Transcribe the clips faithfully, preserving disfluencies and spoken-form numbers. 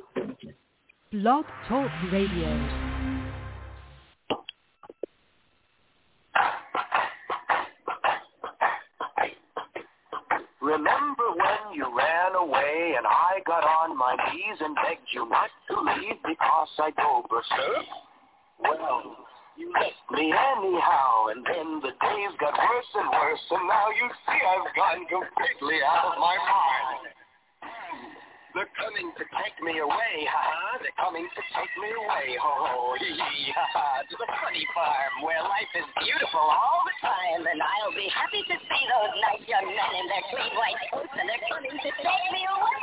Blog Talk Radio. Remember when you ran away and I got on my knees and begged you not to leave because I'd go berserk? Well, you left me anyhow, and then the days got worse and worse, and now you see I've gone completely out of my mind. They're coming to take me away, ha-ha. They're coming to take me away, ho-ho, hee-hee, ha-ha, to the funny farm where life is beautiful all the time. And I'll be happy to see those nice young men in their clean white coats, and they're coming to take me away.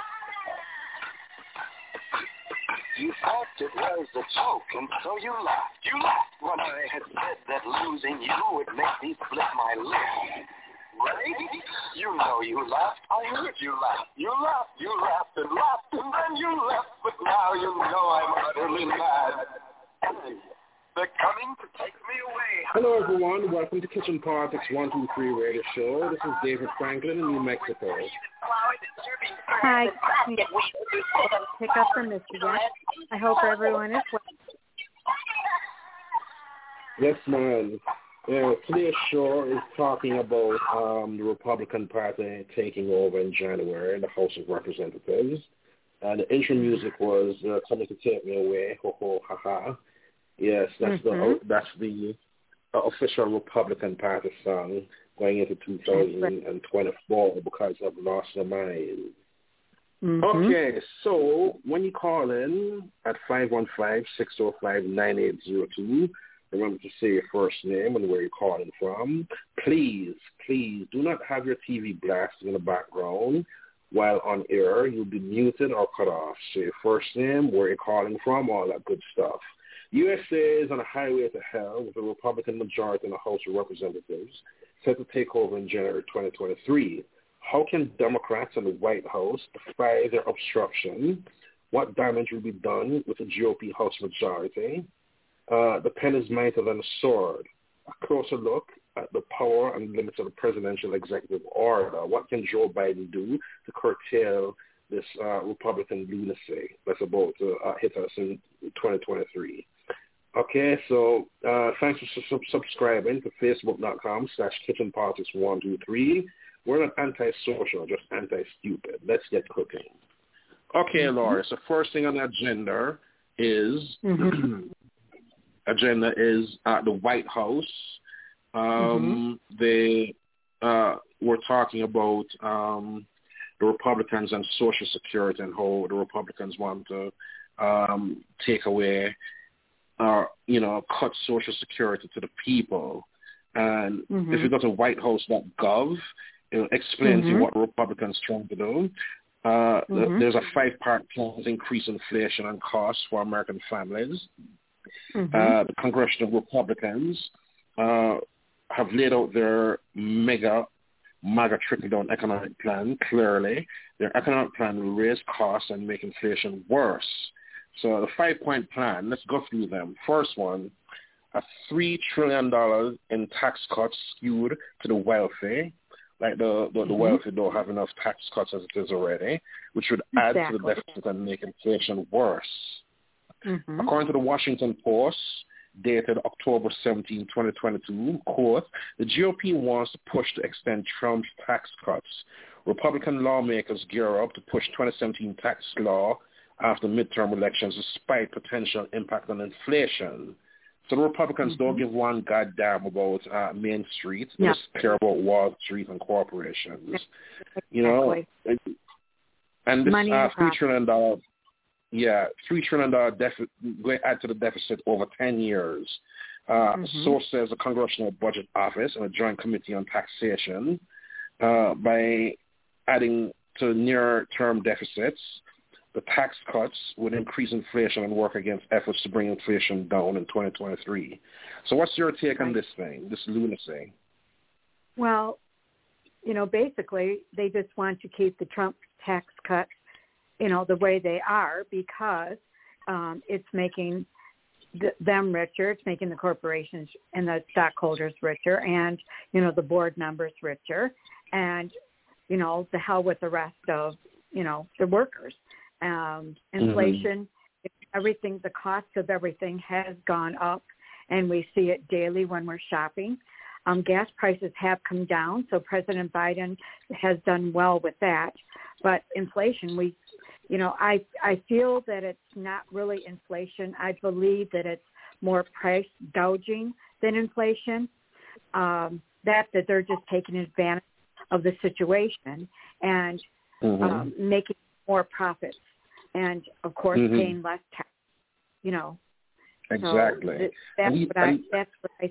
You thought it was a joke, and so you laughed. You laughed when I had said that losing you would make me split my lip. Right? You know you laughed. I heard you laugh. You laughed, you laughed and laughed, and then you left. But now you know I'm utterly mad. They're coming to take me away. Hello, everyone. Welcome to Kitchen Politics one two three Radio Show. This is David Franklin in New Mexico. Hi. Pick up from Michigan. I hope everyone is well. Yes, ma'am. Yeah, today's show is talking about um, the Republican Party taking over in January in the House of Representatives. And the intro music was uh, Coming to Take Me Away, ho ho ha ha. Yes, that's mm-hmm. the that's the uh, official Republican Party song going into two thousand twenty-four because I've lost my mind. Mm-hmm. Okay, so when you call in at five one five, six oh five, nine eight zero two, remember to say your first name and where you're calling from. Please, please do not have your T V blasting in the background while on air. You'll be muted or cut off. Say your first name, where you're calling from, all that good stuff. U S A is on a highway to hell with a Republican majority in the House of Representatives set to take over in January twenty twenty-three. How can Democrats in the White House defy their obstruction? What damage will be done with the G O P House majority? Uh, the pen is mightier than a sword. A closer look at the power and limits of the presidential executive order. What can Joe Biden do to curtail this uh, Republican lunacy that's about to uh, hit us in twenty twenty-three? Okay, so uh, thanks for su- subscribing to facebook.com slash kitchen politics one two three. We're not anti-social, just anti-stupid. Let's get cooking. Okay, mm-hmm. Laura, so first thing on the agenda is... Mm-hmm. agenda is uh, the White House. Um, mm-hmm. They uh, were talking about um, the Republicans and Social Security and how the Republicans want to um, take away, uh, you know, cut Social Security to the people. And mm-hmm. if you go to white house dot gov, it explains mm-hmm. you what the Republicans trying to do. Uh, mm-hmm. There's a five-part plan to increase inflation and costs for American families. Mm-hmm. Uh, the congressional Republicans uh, have laid out their mega, mega trickle-down economic plan clearly. Their economic plan will raise costs and make inflation worse. So the five-point plan, let's go through them. First one, a three trillion dollars in tax cuts skewed to the wealthy. Like the, the, mm-hmm. the wealthy don't have enough tax cuts as it is already, which would add exactly. to the deficit and make inflation worse. Mm-hmm. According to the Washington Post, dated October seventeenth, twenty twenty-two, quote, the G O P wants to push to extend Trump's tax cuts. Republican lawmakers gear up to push twenty seventeen tax law after midterm elections despite potential impact on inflation. So the Republicans mm-hmm. don't give one goddamn about uh, Main Street. They yeah. just care about Wall Street and corporations. Exactly. You know, and this uh, three trillion dollars Yeah, three trillion dollars deficit going to add to the deficit over ten years. Uh, mm-hmm. So says the Congressional Budget Office and a Joint Committee on Taxation. Uh, by adding to near-term deficits, the tax cuts would increase inflation and work against efforts to bring inflation down in twenty twenty-three. So what's your take on this thing, this lunacy? Well, you know, basically they just want to keep the Trump tax cuts, you know, the way they are because um, it's making th- them richer. It's making the corporations and the stockholders richer and, you know, the board members richer. And, you know, the hell with the rest of, you know, the workers. Um, inflation, mm-hmm. everything, the cost of everything has gone up, and we see it daily when we're shopping. Um, gas prices have come down, so President Biden has done well with that. But inflation, we, you know, I I feel that it's not really inflation. I believe that it's more price gouging than inflation. Um, that that they're just taking advantage of the situation and mm-hmm. um, making more profits, and of course mm-hmm. paying less tax. You know. Exactly. So that's and, what I. and, that's what I.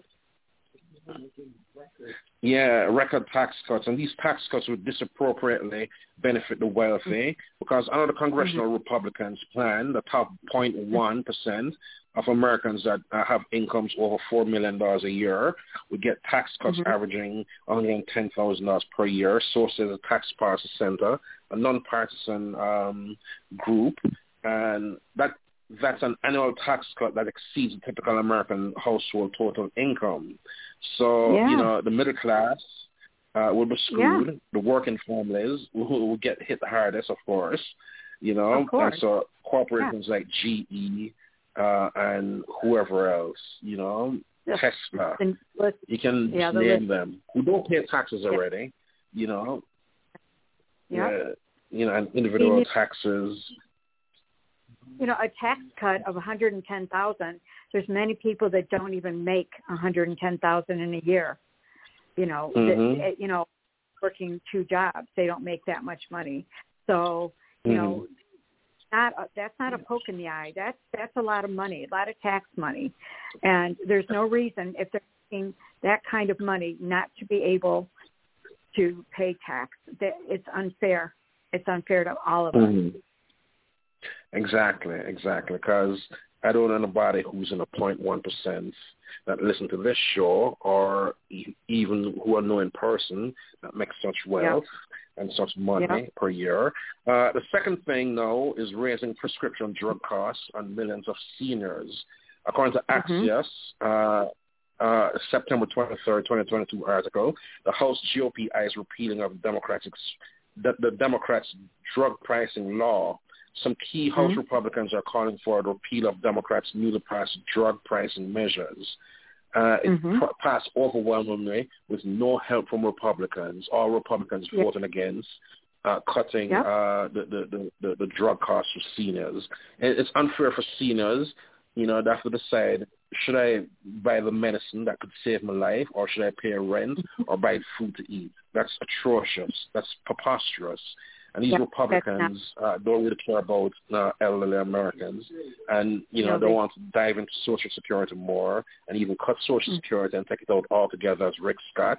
Yeah, record tax cuts, and these tax cuts would disproportionately benefit the wealthy because under the congressional mm-hmm. Republicans' plan, the top zero point one percent of Americans that uh, have incomes over four million dollars a year would get tax cuts mm-hmm. averaging one hundred ten thousand dollars per year. So says the Tax Policy Center, a nonpartisan um, group, and that that's an annual tax cut that exceeds the typical American household total income. So, yeah. you know, the middle class uh, will be screwed. Yeah. The working families will, will get hit the hardest, of course, you know. Of course. And so corporations yeah. like G E uh, and whoever else, you know, yeah. Tesla, and, you can yeah, just the name list. them, who don't pay taxes yeah. already, you know. Yeah. Uh, you know, and individual you, taxes. You know, a tax cut of one hundred ten thousand dollars, there's many people that don't even make one hundred ten thousand dollars in a year. You know, mm-hmm. that, you know, working two jobs, they don't make that much money. So, you mm-hmm. know, not a, that's not a poke in the eye. That's that's a lot of money, a lot of tax money, and there's no reason if they're making that kind of money not to be able to pay tax. That it's unfair. It's unfair to all of us. Mm-hmm. Exactly, exactly. Because I don't know anybody who's in a zero point one percent that listen to this show, or e- even who I know in person that makes such wealth yep. and such money yep. per year. Uh, the second thing, though, is raising prescription drug costs on millions of seniors. According to Axios, mm-hmm. uh, uh, September twenty-third, twenty twenty-two article, the House G O P eyes repealing of Democratic, the, the Democrats' drug pricing law. Some key House mm-hmm. Republicans are calling for the repeal of Democrats' newly passed drug pricing measures. Uh, it mm-hmm. pr- passed overwhelmingly with no help from Republicans. All Republicans yep. voting against uh, cutting yep. uh, the, the, the, the, the drug costs for seniors. And it's unfair for seniors. You know, they have to decide, should I buy the medicine that could save my life, or should I pay rent or buy food to eat? That's atrocious. That's preposterous. And these yep, Republicans uh, don't really care about uh, elderly Americans. And, you know, no, they, they want to dive into Social Security more and even cut Social mm-hmm. Security and take it out altogether, as Rick Scott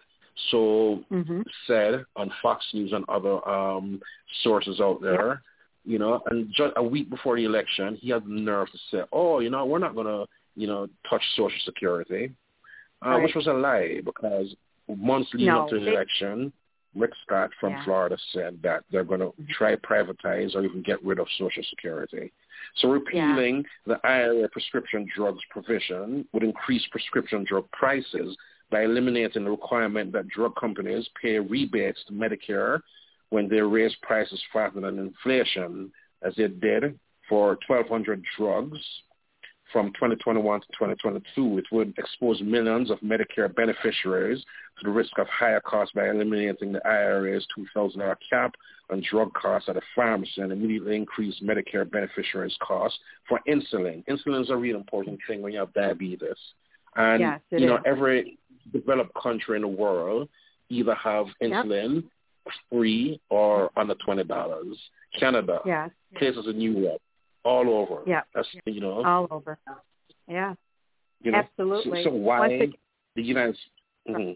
so mm-hmm. said on Fox News and other um, sources out there. Yep. You know, and just a week before the election, he had the nerve to say, oh, you know, we're not going to, you know, touch Social Security, uh, right. which was a lie, because months leading no, up to the they- election, Rick Scott from yeah. Florida said that they're going to try privatize or even get rid of Social Security. So repealing yeah. the I R A prescription drugs provision would increase prescription drug prices by eliminating the requirement that drug companies pay rebates to Medicare when they raise prices faster than inflation, as they did for twelve hundred drugs from twenty twenty-one to twenty twenty-two. It would expose millions of Medicare beneficiaries to the risk of higher costs by eliminating the I R A's two thousand dollars cap on drug costs at a pharmacy and immediately increase Medicare beneficiaries' costs for insulin. Insulin is a really important thing when you have diabetes. And, yes, you is. know, every developed country in the world either have insulin yep. free or under twenty dollars. Canada, yes. places in Europe, all over. Yeah. That's, you know. All over. Yeah. You know, absolutely. So, so why again, the United States? Mm-hmm.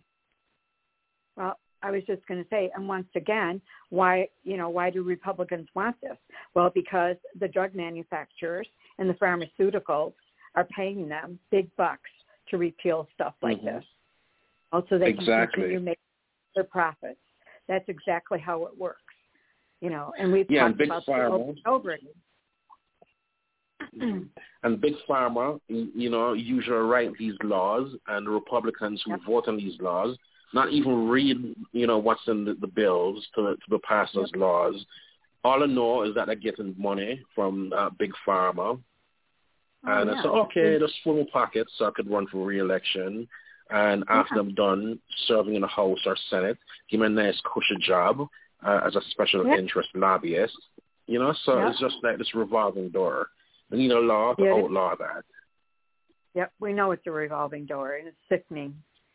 Well, I was just going to say, and once again, why, you know, why do Republicans want this? Well, because the drug manufacturers and the pharmaceuticals are paying them big bucks to repeal stuff like mm-hmm. this. Also, they exactly. can continue making their profits. That's exactly how it works. You know, and we've yeah, talked and about pharma, over and over again. And Big Pharma, you know, usually write these laws, and the Republicans who yep. vote on these laws not even read, you know, what's in the, the bills to, to pass those yep. laws. all I know is that they're getting money from uh, Big Pharma. Oh, and yeah. I said, okay, just full my pockets so I could run for re-election. And after Yeah. I'm done serving in the House or Senate, give me a nice cushy job uh, as a special Yeah. interest lobbyist. You know, so Yeah. it's just like this revolving door. We need a law to Yeah, it is. outlaw that. Yep, we know it's a revolving door, and it's sickening.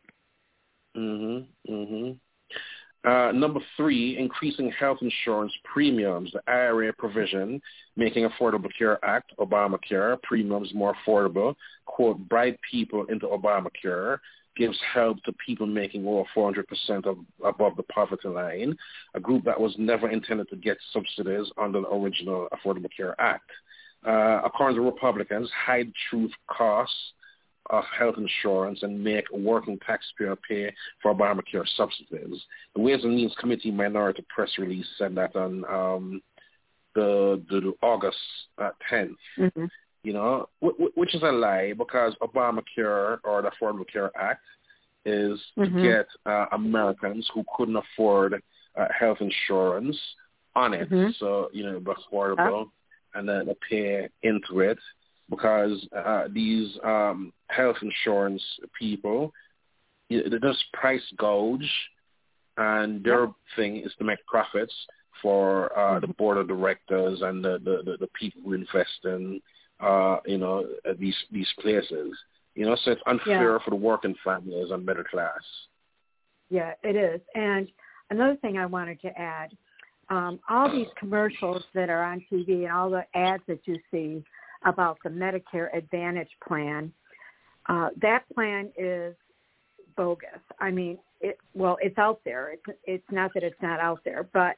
Mhm, mhm. Uh, number three, increasing health insurance premiums. The I R A provision making Affordable Care Act, Obamacare, premiums more affordable, quote, bribe people into Obamacare, gives help to people making over four hundred percent of, above the poverty line, a group that was never intended to get subsidies under the original Affordable Care Act. Uh, according to Republicans, hide truth costs of health insurance and make a working taxpayer pay for Obamacare subsidies. The Ways and Means Committee minority press release said that on um, the, the August uh, tenth, Mm-hmm. you know, w- which is a lie because Obamacare or the Affordable Care Act is Mm-hmm. to get uh, Americans who couldn't afford uh, health insurance on it. Mm-hmm. So, you know, be affordable and then they pay into it. Because uh, these um, health insurance people, they just price gouge, and their Yep. thing is to make profits for uh, the board of directors and the, the, the people who invest in, uh, you know, these these places. You know, so it's unfair Yeah. for the working families and middle class. Yeah, it is. And another thing I wanted to add, um, all these commercials that are on T V and all the ads that you see about the Medicare Advantage plan, uh, that plan is bogus. I mean, it well, it's out there. It's it's not that it's not out there, but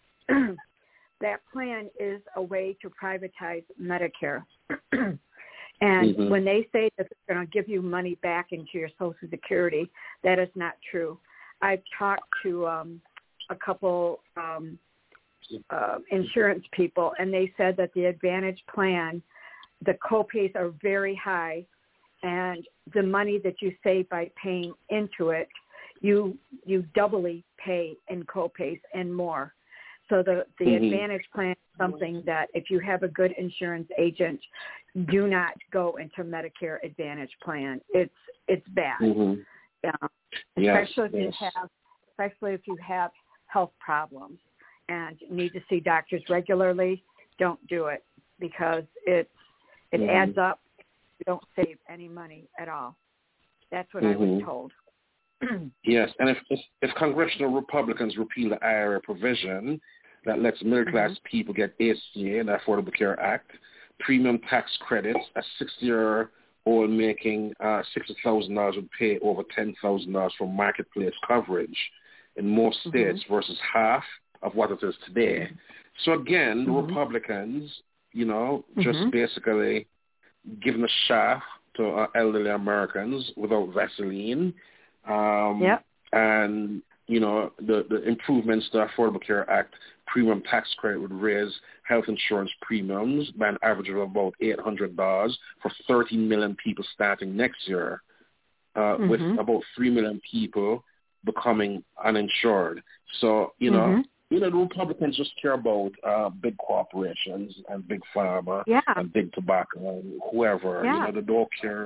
that plan is a way to privatize Medicare. And Mm-hmm. when they say that they're going to give you money back into your Social Security, that is not true. I've talked to um, a couple um, uh, insurance people, and they said that the Advantage plan, the copays are very high, and the money that you save by paying into it, you you doubly pay in copays and more. So the, the Mm-hmm. Advantage plan is something that if you have a good insurance agent, do not go into Medicare Advantage plan. It's it's bad. Mm-hmm. Yeah. Yes, Especially if yes. you have especially if you have health problems and need to see doctors regularly, don't do it because it's it Mm-hmm. adds up. You don't save any money at all. That's what I was Mm-hmm. told. Yes, and if, if if congressional Republicans repeal the I R A provision that lets middle-class Mm-hmm. people get A C A, the Affordable Care Act, premium tax credits, a sixty-year-old making uh, sixty thousand dollars would pay over ten thousand dollars for marketplace coverage in most states Mm-hmm. versus half of what it is today. So again, the Mm-hmm. Republicans, you know, just Mm-hmm. basically giving a shaft to uh, elderly Americans without Vaseline. Um, Yep. And, you know, the, the improvements to the Affordable Care Act premium tax credit would raise health insurance premiums by an average of about eight hundred dollars for thirty million people starting next year, uh, Mm-hmm. with about three million people becoming uninsured. So, you know, Mm-hmm. you know, the Republicans just care about uh, big corporations and big pharma Yeah. and big tobacco and whoever. Yeah. You know, they don't care.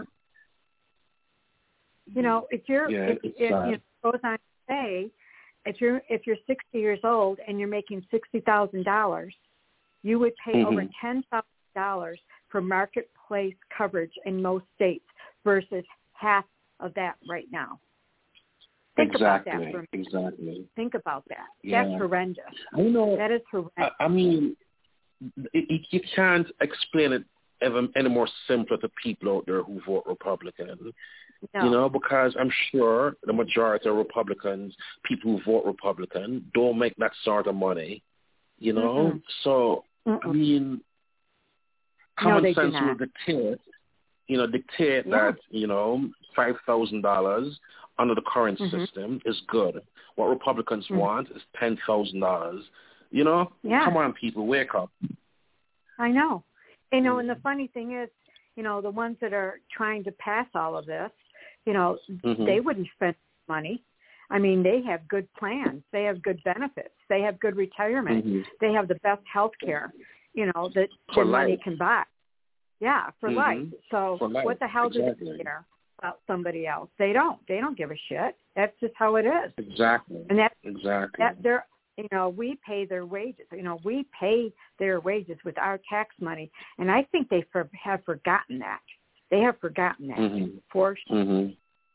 You know, if you're Yeah, if, it's if sad. you know, it goes on to say, if you're if you're sixty years old and you're making sixty thousand dollars, you would pay Mm-hmm. over ten thousand dollars for marketplace coverage in most states versus half of that right now. Think exactly, about that for a minute. exactly. Think about that. Yeah. That's horrendous. I know. That is horrendous. I, I mean, it, it, you can't explain it ever, any more simpler to people out there who vote Republican. No. You know, because I'm sure the majority of Republicans, people who vote Republican, don't make that sort of money. You know, Mm-mm. so Mm-mm. I mean, No, common they do sense not. will dictate, you know, dictate Yeah. that you know five thousand dollars under the current Mm-hmm. system is good. What Republicans Mm-hmm. want is ten thousand dollars. You know, Yeah. come on, people, wake up. I know. You know, and the funny thing is, you know, the ones that are trying to pass all of this, you know, Mm-hmm. they wouldn't spend money. I mean, they have good plans. They have good benefits. They have good retirement. Mm-hmm. They have the best health care, you know, that the money can buy. Yeah, for mm-hmm. life. So for life. What the hell exactly. do they care about somebody else? They don't. They don't give a shit. That's just how it is. Exactly. And that's exactly. That they're, you know, we pay their wages. You know, we pay their wages with our tax money, and I think they for, have forgotten that. They have forgotten that. Mm-hmm. For sure. Mm-hmm.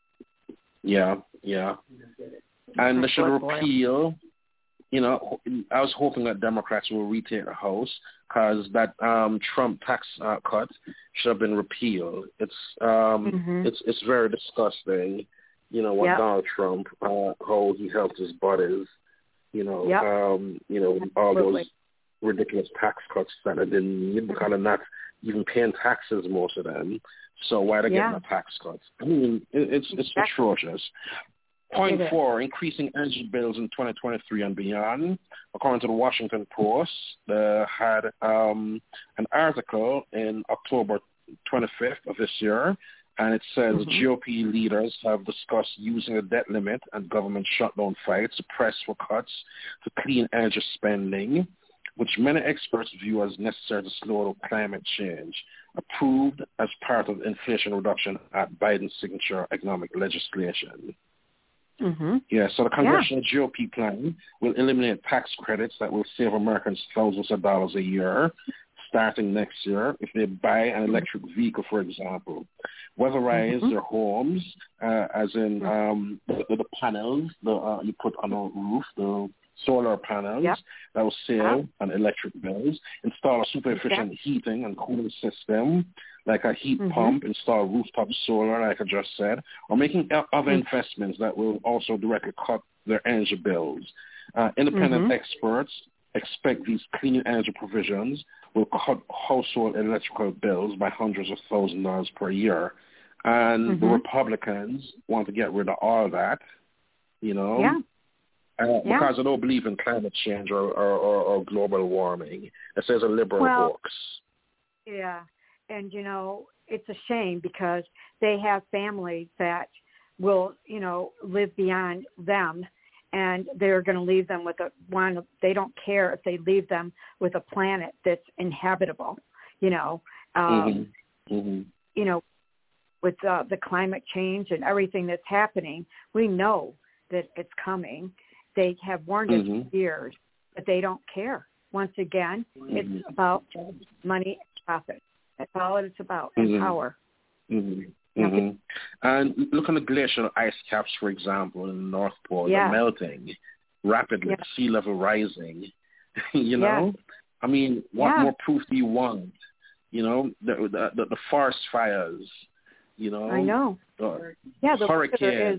Yeah, yeah. And they should repeal, you know, I was hoping that Democrats will retake the House because that um, Trump tax uh, cut should have been repealed. It's um, mm-hmm. it's it's very disgusting, you know, what yep. Donald Trump, uh, how he helped his buddies, you know, yep. um, you know, all those ridiculous tax cuts that they didn't need because they're not even paying taxes, most of them. So why are they yeah. getting a tax cut? I mean, it, it's it's exactly. atrocious. Point it four, is. increasing energy bills in twenty twenty-three and beyond. According to the Washington Post, they had um, an article in October twenty-fifth of this year, and it says mm-hmm. G O P leaders have discussed using a debt limit and government shutdown fights to press for cuts to clean energy spending, which many experts view as necessary to slow climate change, approved as part of Inflation Reduction Act Biden's signature economic legislation. Mm-hmm. Yeah, so the congressional yeah. G O P plan will eliminate tax credits that will save Americans thousands of dollars a year starting next year if they buy an electric vehicle, for example. Weatherize mm-hmm. their homes, uh, as in um, the, the, the panels the, uh, you put on a roof, the solar panels yep. that will save yep. on electric bills, install a super efficient yep. heating and cooling system like a heat mm-hmm. pump, install rooftop solar like I just said, or making other mm-hmm. investments that will also directly cut their energy bills. Uh, independent mm-hmm. experts expect these clean energy provisions will cut household electrical bills by hundreds of thousands of dollars per year. And mm-hmm. the Republicans want to get rid of all that, you know. Yeah. Uh, yeah. Because I don't believe in climate change or, or, or, or global warming. It says a liberal well, books. Yeah, and, you know, it's a shame because they have families that will, you know, live beyond them, and they're going to leave them with a one. They don't care if they leave them with a planet that's inhabitable, you know. Um, mm-hmm. Mm-hmm. You know, with uh, the climate change and everything that's happening, we know that it's coming. They have warned us mm-hmm. for years, but they don't care. Once again, mm-hmm. it's about money and profit. That's all it's about, mm-hmm. and power. Mm-hmm. Mm-hmm. And look at the glacial ice caps, for example, in the North Pole. Yeah. They're melting rapidly, yeah. sea level rising. you know? Yeah. I mean, what yeah. more proof do you want? You know, the the, the, the forest fires, you know? I know. The yeah, the hurricanes. Weather is,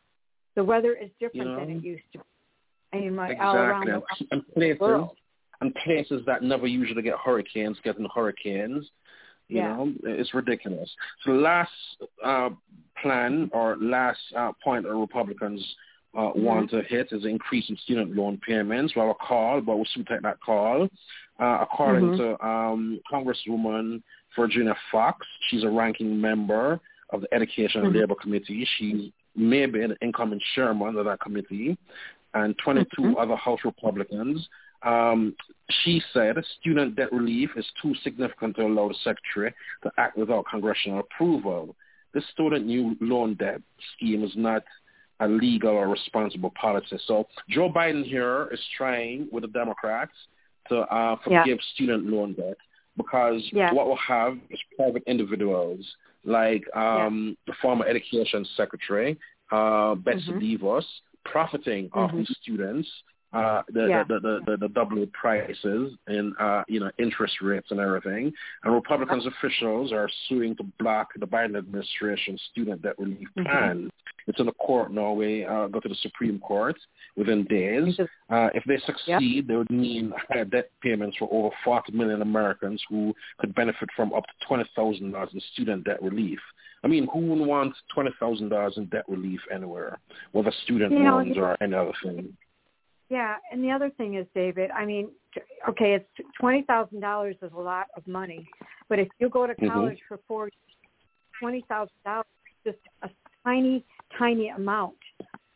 the weather is different you know? than it used to be. I mean, like exactly. all around the and places, world. And places that never usually get hurricanes, getting hurricanes. You yeah. know, it's ridiculous. So the last uh, plan or last uh, point that Republicans uh, mm-hmm. want to hit is increasing student loan payments. We have a call, but we'll soon take that call. Uh, according mm-hmm. to um, Congresswoman Virginia Fox, she's a ranking member of the Education and mm-hmm. Labor Committee. She may be an incoming chairman of that committee, and twenty-two mm-hmm. other House Republicans. Um, she said student debt relief is too significant to allow the Secretary to act without congressional approval. This student new loan debt scheme is not a legal or responsible policy. So Joe Biden here is trying with the Democrats to uh, forgive yeah. student loan debt because yeah. what we'll have is private individuals like um, yeah. the former Education Secretary, uh, Betsy mm-hmm. DeVos, profiting mm-hmm. off these students. Uh, the, yeah. the, the, the, the double prices and, uh, you know, interest rates and everything. And Republicans officials are suing to block the Biden administration's student debt relief plan. Mm-hmm. It's in the court now. We uh, go to the Supreme Court within days. Uh, if they succeed, yep. they would mean higher debt payments for over forty million Americans who could benefit from up to twenty thousand dollars in student debt relief. I mean, who would want twenty thousand dollars in debt relief anywhere, whether student you know, loans or any other thing? Yeah, and the other thing is, David, I mean, okay, it's twenty thousand dollars is a lot of money, but if you go to college mm-hmm. for four years, twenty thousand dollars is just a tiny, tiny amount,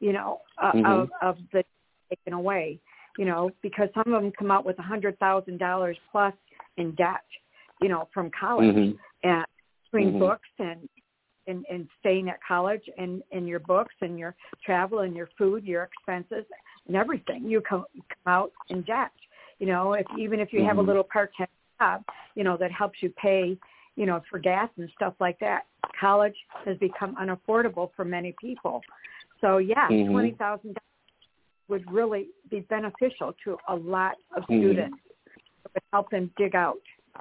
you know, uh, mm-hmm. of, of the taken away, you know, because some of them come out with one hundred thousand dollars plus in debt, you know, from college mm-hmm. and between mm-hmm. books and, and, and staying at college and, and your books and your travel and your food, your expenses and everything. You come, come out in debt, you know, if even if you mm-hmm. have a little part-time job, you know, that helps you pay, you know, for gas and stuff like that. College has become unaffordable for many people. So, yeah, mm-hmm. twenty thousand dollars would really be beneficial to a lot of mm-hmm. students. It would help them dig out.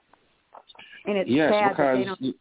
And it's yes, sad because, that they don't.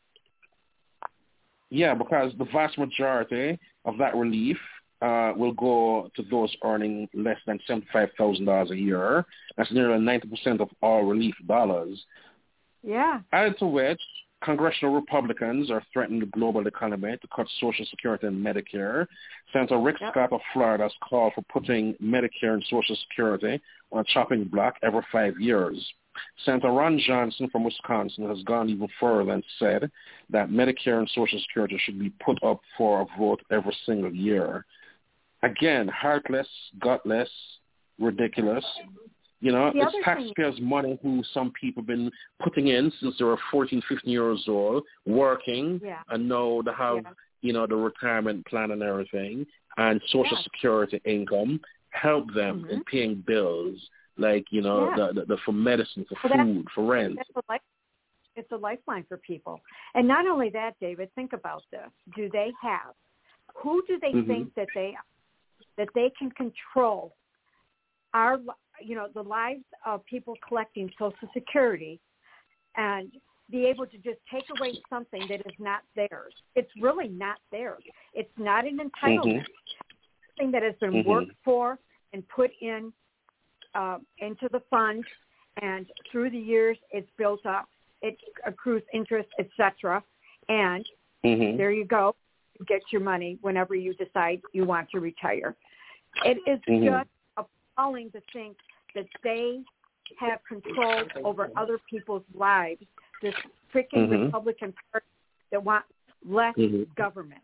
Yeah, because the vast majority of that relief uh, will go to those earning less than seventy-five thousand dollars a year. That's nearly ninety percent of all relief dollars. Yeah. Added to which, congressional Republicans are threatening the global economy to cut Social Security and Medicare. Senator Rick Yep. Scott of Florida has called for putting Medicare and Social Security on a chopping block every five years. Senator Ron Johnson from Wisconsin has gone even further and said that Medicare and Social Security should be put up for a vote every single year. Again, heartless, gutless, ridiculous. You know, The it's other thing- taxpayers' money who some people have been putting in since they were fourteen, fifteen years old, working, Yeah. and now they have, Yeah. you know, the retirement plan and everything, and Social Yeah. Security income help them Mm-hmm. in paying bills, like, you know, Yeah. the, the, the, for medicine, for Well, food, for rent. That's a life, it's a lifeline for people. And not only that, David, think about this. Do they have, who do they Mm-hmm. think that they that they can control our, you know, the lives of people collecting Social Security and be able to just take away something that is not theirs? It's really not theirs. It's not an entitlement. Mm-hmm. Something that has been Mm-hmm. worked for and put in uh, into the fund, and through the years it's built up. It accrues interest, et cetera. And Mm-hmm. there you go. You get your money whenever you decide you want to retire. It is Mm-hmm. just appalling to think that they have control over other people's lives. This freaking Mm-hmm. Republican Party that want less Mm-hmm. government.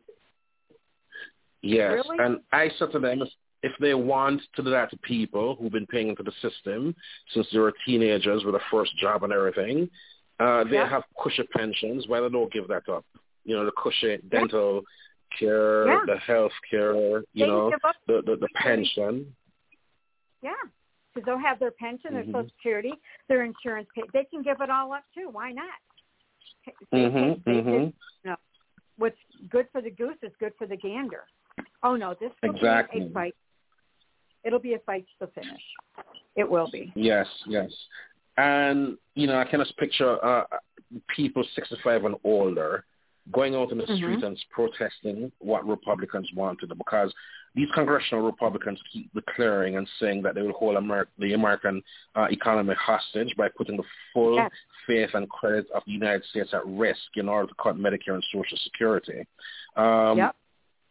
Yes, Really? and I said to them, if they want to do that to people who've been paying into the system since they were teenagers with a first job and everything, uh, they Yeah. have cushy pensions. Why they don't give that up? You know, the cushy dental care, Yeah. the health care, you They can know, give up- the, the, the pension. Yeah, because they'll have their pension, their Mhm. Social Security, their insurance pay. They can give it all up too. Why not? They, Mhm, they, they, mhm. no. What's good for the goose is good for the gander. Oh no, this will Exactly. be a fight. It'll be a fight to the finish. It will be. Yes, yes. And, you know, I can just picture uh, people sixty-five and older going out in the Mhm. street and protesting what Republicans wanted, because these congressional Republicans keep declaring and saying that they will hold Amer- the American uh, economy hostage by putting the full Yes. faith and credit of the United States at risk in order to cut Medicare and Social Security. Um, Yep.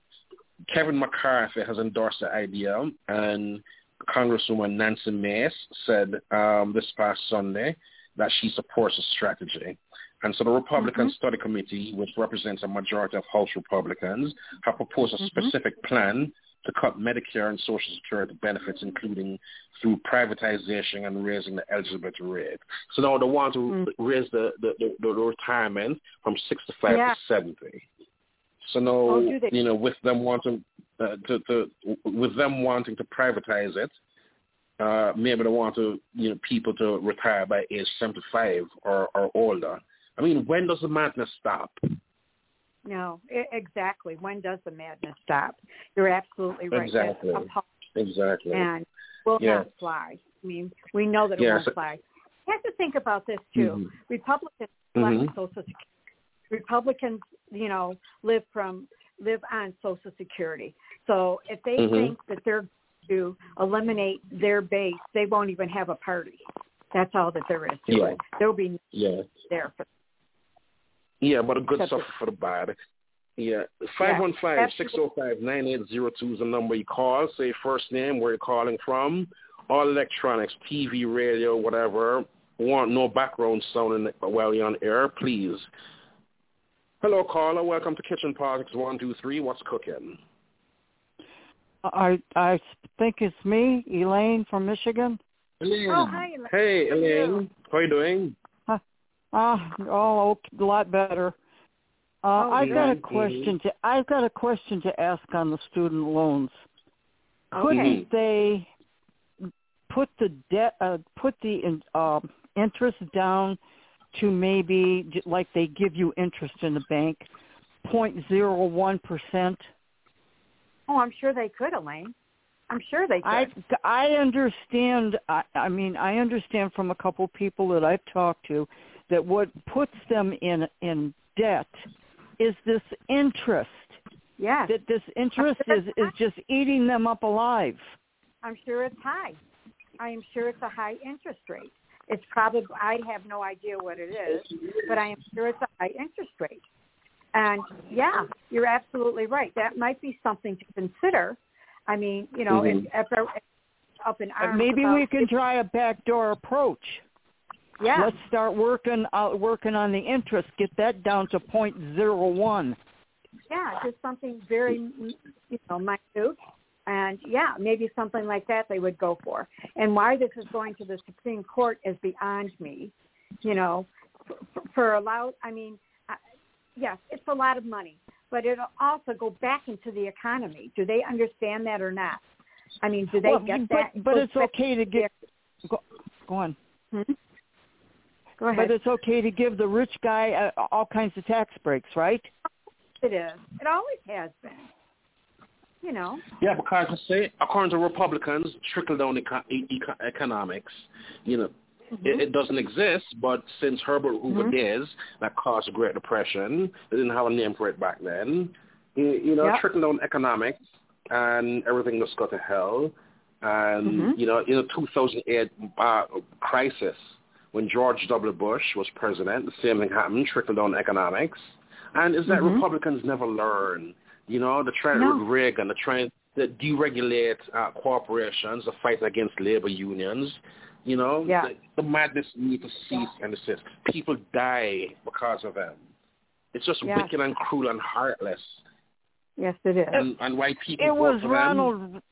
Kevin McCarthy has endorsed the idea, and Congresswoman Nancy Mace said um, this past Sunday that she supports the strategy. And so the Republican Mhm. Study Committee, which represents a majority of House Republicans, have proposed a Mhm. specific plan to cut Medicare and Social Security benefits, including through privatization and raising the eligibility rate. So now they want to Mm. raise the, the, the, the retirement from sixty-five Yeah. to seventy. So now, Oh, do they? you know, with them wanting uh, to, to, with them wanting to privatize it, uh, maybe they want to, you know, people to retire by age seventy-five or, or older. I mean, when does the madness stop? No, I- exactly. When does the madness stop? You're absolutely right. Exactly. That's appalling Exactly. and will Yeah. not fly. I mean, we know that it Yeah, won't so- fly. You have to think about this too. Mhm. Republicans collect Mhm. Social Security. Republicans, you know, live from live on Social Security. So if they Mhm. think that they're to eliminate their base, they won't even have a party. That's all that there is to Yeah. it. There'll be Yeah. there for Yeah, but the good Except stuff for the bad. Yeah. five one five, six oh five, nine eight zero two is the number you call. Say first name, where you're calling from. All electronics, T V, radio, whatever. Want no background sound while you're on air, please. Hello, caller. Welcome to Kitchen Politics one two three. What's cooking? I I think it's me, Elaine from Michigan. Elaine. Oh, hi, Elaine. Hey, Elaine. How are you doing? Ah, uh, oh, okay, a lot better. Uh, Oh, I've good. got a question to I've got a question to ask on the student loans. Couldn't Okay. they put the debt, uh, put the uh, interest down to maybe like they give you interest in the bank, point zero one percent? Oh, I'm sure they could, Elaine. I'm sure they could. I, I understand. I, I mean, I understand from a couple people that I've talked to that what puts them in in debt is this interest. Yes. That this interest is, is just eating them up alive. I'm sure it's high. I am sure it's a high interest rate. It's probably, I have no idea what it is, but I am sure it's a high interest rate. And, yeah, you're absolutely right. That might be something to consider. I mean, you know, Mm-hmm. if, if they're up in arms Maybe about, we can try a backdoor approach. yeah, Let's start working uh, working on the interest. Get that down to point zero one. yeah, just something very, you know, minute. And, yeah, maybe something like that they would go for. And why this is going to the Supreme Court is beyond me, you know, for, for allow, I mean, uh, yes, it's a lot of money, but it'll also go back into the economy. Do they understand that or not? I mean, do they well, get but, that? But it's okay to get, go, go on. Hmm? Go ahead. But it's okay to give the rich guy uh, all kinds of tax breaks, right? It is. It always has been. You know. Yeah, because I say, according to Republicans, trickle-down eco- eco- economics, you know, Mm-hmm. it, it doesn't exist, but since Herbert Hoover Mm-hmm. did, that caused the Great Depression, they didn't have a name for it back then, you, you know, Yep. trickle-down economics, and everything just got to hell. And, Mm-hmm. you know, in the two thousand eight uh, crisis, when George W. Bush was president, the same thing happened, trickle-down economics. And it's that Mm-hmm. Republicans never learn. You know, they're trying No. with Reagan, they're trying to deregulate uh, corporations, the fight against labor unions. You know, Yeah. the, the madness needs to cease and desist. People die because of them. It's just Yes. wicked and cruel and heartless. Yes, it is. And, and why people It vote was for Ronald. them?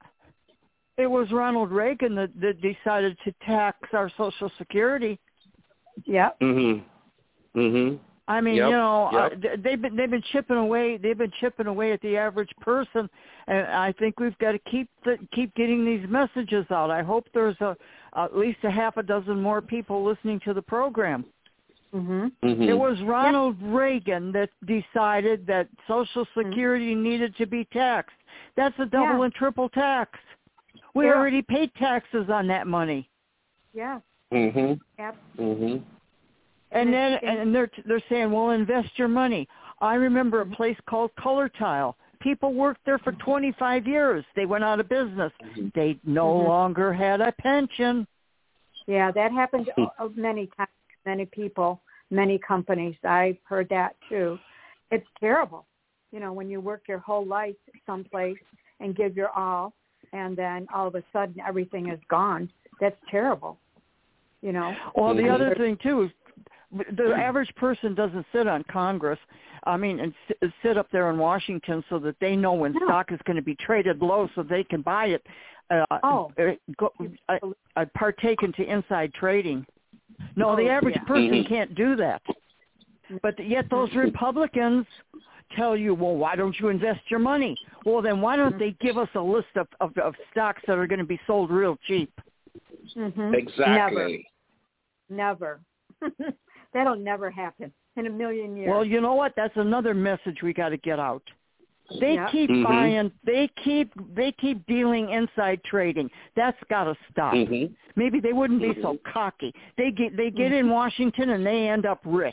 It was Ronald Reagan that, that decided to tax our Social Security. Yep. Mm-hmm. Mm-hmm. I mean, Yep, you know, yep. uh, they've been they've been chipping away. They've been chipping away at the average person, and I think we've got to keep the, keep getting these messages out. I hope there's a at least a half a dozen more people listening to the program. Mm-hmm. Mm-hmm. It was Ronald yep. Reagan that decided that Social Security mm-hmm. needed to be taxed. That's a double yeah. and triple tax. We yeah. already paid taxes on that money. Yeah. Mm-hmm. Yep. Mm-hmm. And then and they're they're saying, well, invest your money. I remember a place called Color Tile. People worked there for twenty-five years. They went out of business. Mm-hmm. They no mm-hmm. longer had a pension. Yeah, that happened to many times, many people, many companies. I've heard that too. It's terrible. You know, when you work your whole life someplace and give your all, and then all of a sudden everything is gone. That's terrible. You know. Well, the mm-hmm. other thing too is the average person doesn't sit on Congress, I mean, and sit up there in Washington so that they know when no. stock is going to be traded low so they can buy it. Uh, oh. Go, I, I partake into inside trading. No, oh, the average yeah. person mm-hmm. can't do that. But yet those Republicans tell you, well, why don't you invest your money? Well, then why don't they give us a list of, of, of stocks that are going to be sold real cheap? Mm-hmm. Exactly. Never. Never. That'll never happen in a million years. Well, you know what? That's another message we got to get out. They yeah. keep mm-hmm. buying. They keep. They keep dealing inside trading. That's got to stop. Mm-hmm. Maybe they wouldn't be mm-hmm. so cocky. They get. They get mm-hmm. in Washington and they end up rich.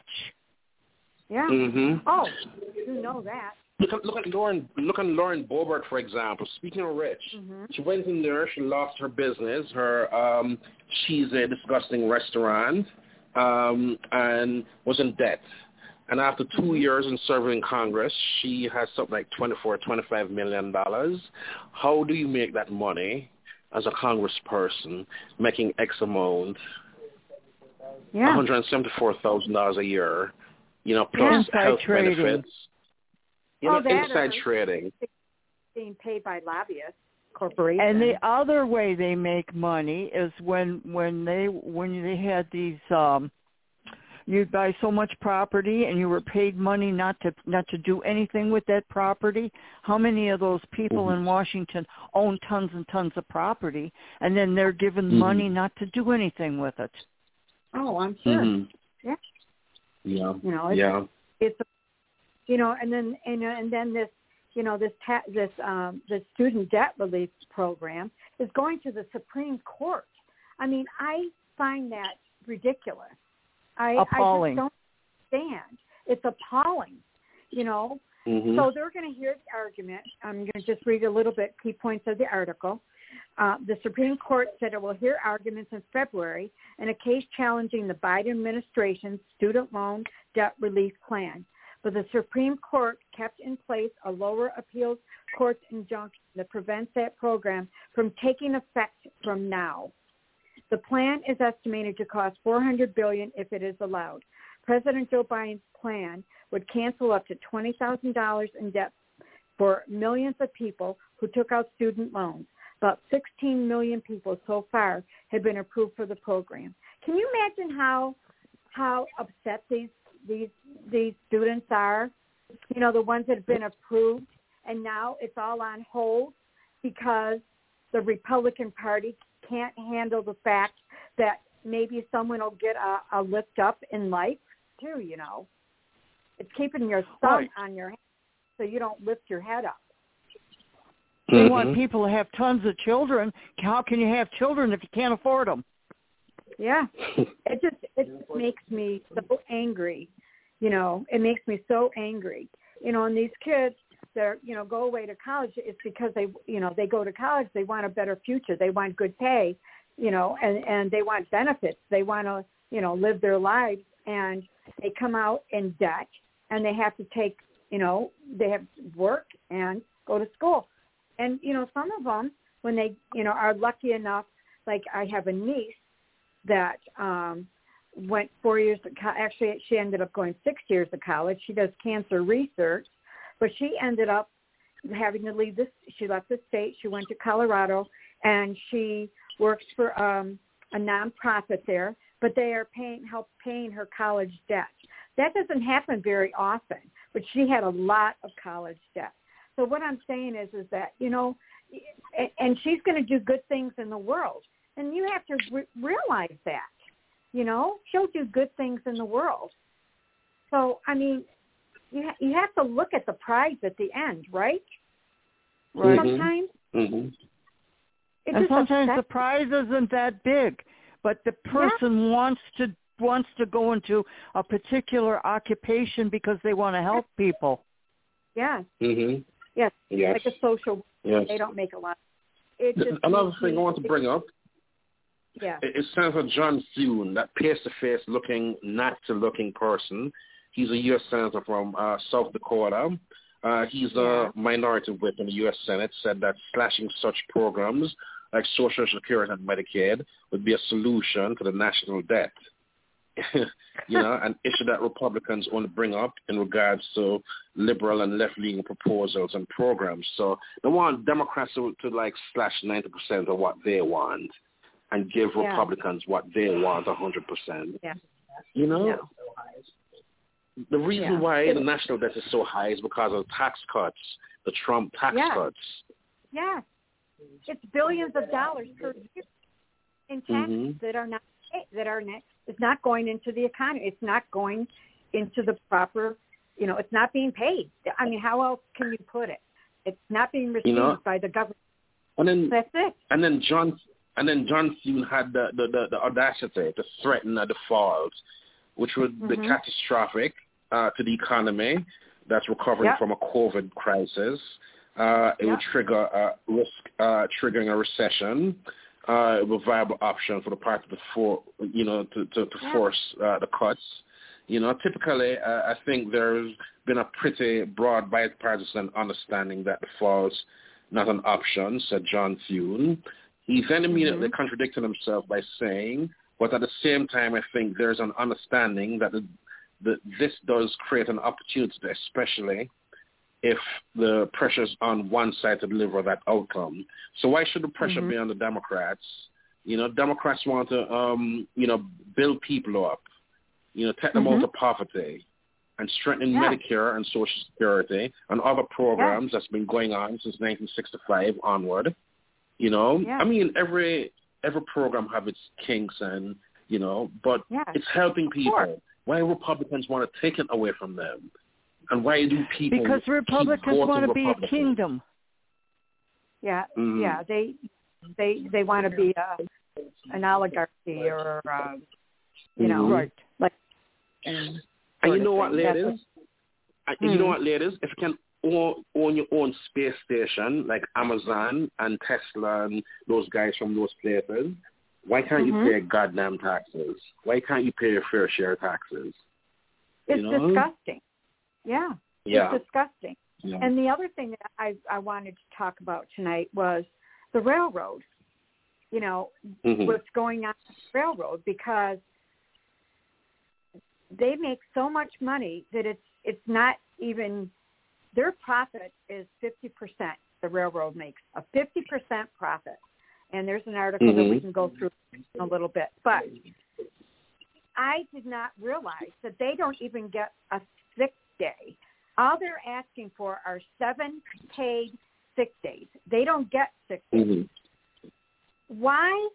Yeah. Mm-hmm. Oh, you know that. Look at look at Lauren. Look at Lauren Boebert, for example. Speaking of rich, mm-hmm. she went in there. She lost her business. Her um, she's a disgusting restaurant. Um, and was in debt. And after two mm-hmm. years in serving Congress, she has something like twenty-four, twenty-five million dollars. How do you make that money as a congressperson, making X amount, yeah. one hundred seventy-four thousand dollars a year, you know, plus yeah. health trading. benefits, you oh, know, inside or, trading. being paid by lobbyists, corporations. And the other way they make money is when when they when they had these um you buy so much property and you were paid money not to not to do anything with that property. How many of those people mm-hmm. in Washington own tons and tons of property, and then they're given mm-hmm. money not to do anything with it? Oh, I'm sure. Mm-hmm. Yeah. Yeah. You know, it's, yeah. It's you know, and then and and then this you know this ta- this um the student debt relief program is going to the Supreme Court. I mean, I find that ridiculous. I, appalling. I just don't understand. It's appalling, you know. Mm-hmm. So they're going to hear the argument. I'm going to just read a little bit, key points of the article. Uh, the Supreme Court said it will hear arguments in February in a case challenging the Biden administration's student loan debt relief plan. But the Supreme Court kept in place a lower appeals court's injunction that prevents that program from taking effect from now. The plan is estimated to cost four hundred billion dollars if it is allowed. President Joe Biden's plan would cancel up to twenty thousand dollars in debt for millions of people who took out student loans. About sixteen million people so far have been approved for the program. Can you imagine how how upset these these these students are? You know, the ones that have been approved, and now it's all on hold because the Republican Party can't handle the fact that maybe someone will get a, a lift up in life too, you know. It's keeping your thumb right. on your head so you don't lift your head up. You Mm-hmm. want people to have tons of children. How can you have children if you can't afford them? Yeah. It just it just makes me so angry. You know, it makes me so angry. You know, and these kids that, you know, go away to college, it's because they, you know, they go to college, they want a better future. They want good pay, you know, and, and they want benefits. They want to, you know, live their lives, and they come out in debt, and they have to take, you know, they have to work and go to school. And, you know, some of them, when they, you know, are lucky enough, like I have a niece that um, went four years, to co- actually she ended up going six years to college. She does cancer research. But she ended up having to leave this. She left the state. She went to Colorado, and she works for um, a nonprofit there. But they are paying, help paying her college debt. That doesn't happen very often. But she had a lot of college debt. So what I'm saying is, is that, you know, and she's going to do good things in the world, and you have to re- realize that. You know, she'll do good things in the world. So I mean. You ha- you have to look at the prize at the end, right? Right. Sometimes. Mm-hmm. It And just sometimes affects- the prize isn't that big, but the person yeah. wants to wants to go into a particular occupation because they want to help people. Yeah. Mm-hmm. Yes. Yes. Like a social. Yes. They don't make a lot. It just Another thing I want to bring up. Yeah. It stands for John Thune, that face-to-face looking, not-to-looking person. He's a U S Senator from uh, South Dakota. Uh, he's yeah. a minority whip in the U S Senate, said that slashing such programs like Social Security and Medicaid would be a solution to the national debt. You know, an issue that Republicans want to bring up in regards to liberal and left-leaning proposals and programs. So they want Democrats to, to like slash ninety percent of what they want and give yeah. Republicans what they want one hundred percent. Yeah. You know? Yeah. The reason yeah. why the national debt is so high is because of tax cuts, the Trump tax yeah. cuts. Yeah. It's billions of dollars per year in taxes mm-hmm. that are not that are not. It's not going into the economy. It's not going into the proper. You know, it's not being paid. I mean, how else can you put it? It's not being received you know, by the government. And then that's it. And then John and then John Thune had the the, the, the audacity to threaten a default, which would be mm-hmm. catastrophic uh, to the economy that's recovering yep. from a COVID crisis. Uh, it yep. would trigger a risk, uh, triggering a recession. Uh, a viable option for the party to for you know to to, to yeah. force uh, the cuts. You know, typically, uh, I think there's been a pretty broad bipartisan understanding that default's not an option, said John Thune. He then immediately mm-hmm. contradicted himself by saying, but at the same time, I think there's an understanding that the, the, this does create an opportunity, especially if the pressure's on one side to deliver that outcome. So why should the pressure mm-hmm. be on the Democrats? You know, Democrats want to, um, you know, build people up, you know, take them mm-hmm. out of poverty and strengthen yeah. Medicare and Social Security and other programs yeah. that's been going on since nineteen sixty-five onward. You know, yeah. I mean, every every program have its kinks and, you know, but yeah. it's helping people. Why Republicans want to take it away from them? And why do people Because Republicans want to be a kingdom. Yeah, mm. yeah, they they they want to be a, an oligarchy or uh, you know, mm-hmm. right? Like, and, and you know what, ladies? And mm. you know what, ladies? If you can own, own your own space station like Amazon and Tesla and those guys from those places, why can't mm-hmm. you pay goddamn taxes? Why can't you pay your fair share taxes? It's you know? disgusting. Yeah, yeah. It's disgusting. Yeah. And the other thing that I, I wanted to talk about tonight was the railroad, you know, mm-hmm. what's going on with the railroad, because they make so much money that it's it's not even, their profit is fifty percent the railroad makes, a fifty percent profit. And there's an article mm-hmm. that we can go through a little bit. But I did not realize that they don't even get a sick day. All they're asking for are seven paid sick days. They don't get sick days. Mm-hmm. Why?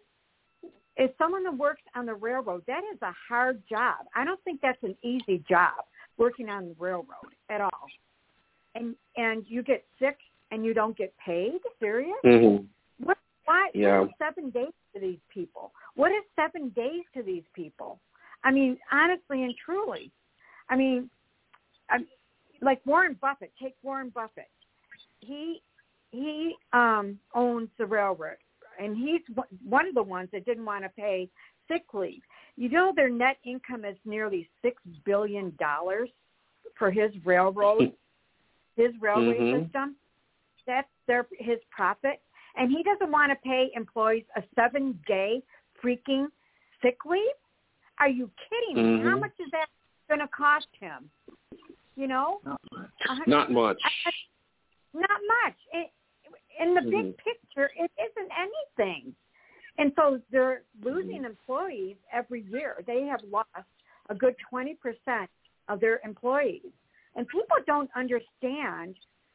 As someone that works on the railroad, that is a hard job. I don't think that's an easy job, working on the railroad at all. And and you get sick and you don't get paid? Serious? Mm-hmm. What? Why? Yeah. What is seven days to these people? What is seven days to these people? I mean, honestly and truly. I mean, I'm, like Warren Buffett. Take Warren Buffett. He he um, owns the railroad, and he's one of the ones that didn't want to pay sick leave. You know, their net income is nearly six billion dollars for his railroad, his railway mm-hmm. system. That's their his profit. And he doesn't want to pay employees a seven-day freaking sick leave? Are you kidding me? Mm-hmm. How much is that going to cost him? You know? Not much. Not much. I, I, not much. It, in the mm-hmm. big picture, it isn't anything. And so they're losing employees every year. They have lost a good twenty percent of their employees. And people don't understand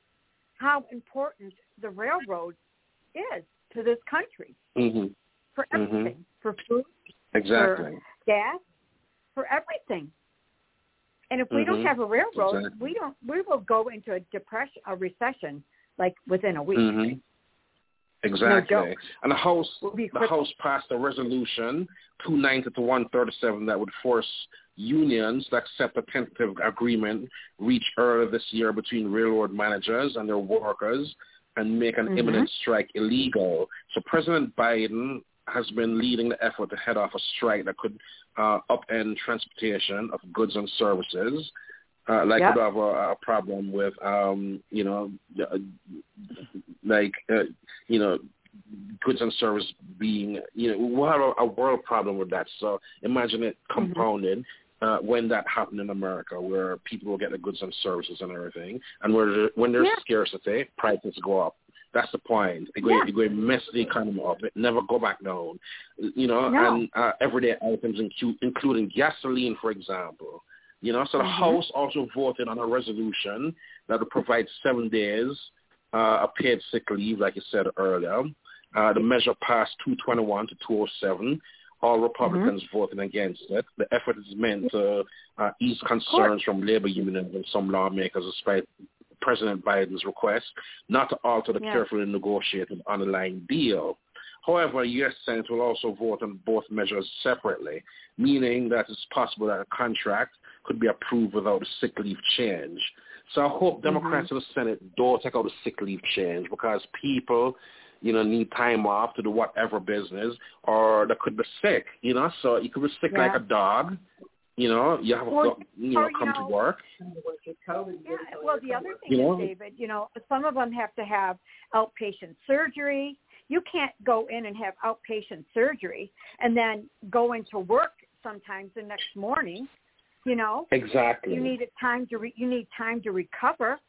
how important the railroad is to this country mm-hmm. for everything, mm-hmm. for food, exactly. for gas, for everything. And if we mm-hmm. don't have a railroad, exactly. we don't. We will go into a depression, a recession, like within a week. Mm-hmm. Exactly. No joke. And the House, We'll the House passed a resolution two ninety to one thirty-seven that would force unions to accept a tentative agreement reached earlier this year between railroad managers and their workers and make an mm-hmm. imminent strike illegal. So President Biden has been leading the effort to head off a strike that could uh, upend transportation of goods and services. Uh, like yep. could have a, a problem with, um, you know, uh, like, uh, you know, goods and service being, you know, we'll have a, a world problem with that. So imagine it compounded. Mm-hmm. Uh, when that happened in America, where people will get the goods and services and everything, and where when there's yeah. scarcity, prices go up. That's the point. You're going, yeah. to mess the economy up. It never go back down. You know, no. and uh, everyday items, include, including gasoline, for example. You know, so the mm-hmm. House also voted on a resolution that would provide seven days uh, of paid sick leave, like you said earlier. Uh, the measure passed two twenty-one to two oh seven. All Republicans mm-hmm. voting against it. The effort is meant to uh, ease concerns from labor unions and some lawmakers, despite President Biden's request not to alter the yeah. carefully negotiated underlying deal. However, U S Senate will also vote on both measures separately, meaning that it's possible that a contract could be approved without a sick leave change. So I hope Democrats mm-hmm. in the Senate don't take out the sick leave change, because people, you know, need time off to do whatever business, or they could be sick, you know. So you could be sick yeah. like a dog, you know. You have or, to, you know, or, you come know, to work. Yeah, well, the other thing you is, know? David, you know, some of them have to have outpatient surgery. You can't go in and have outpatient surgery and then go into work sometimes the next morning, you know. Exactly. You need time to re- you need time to recover.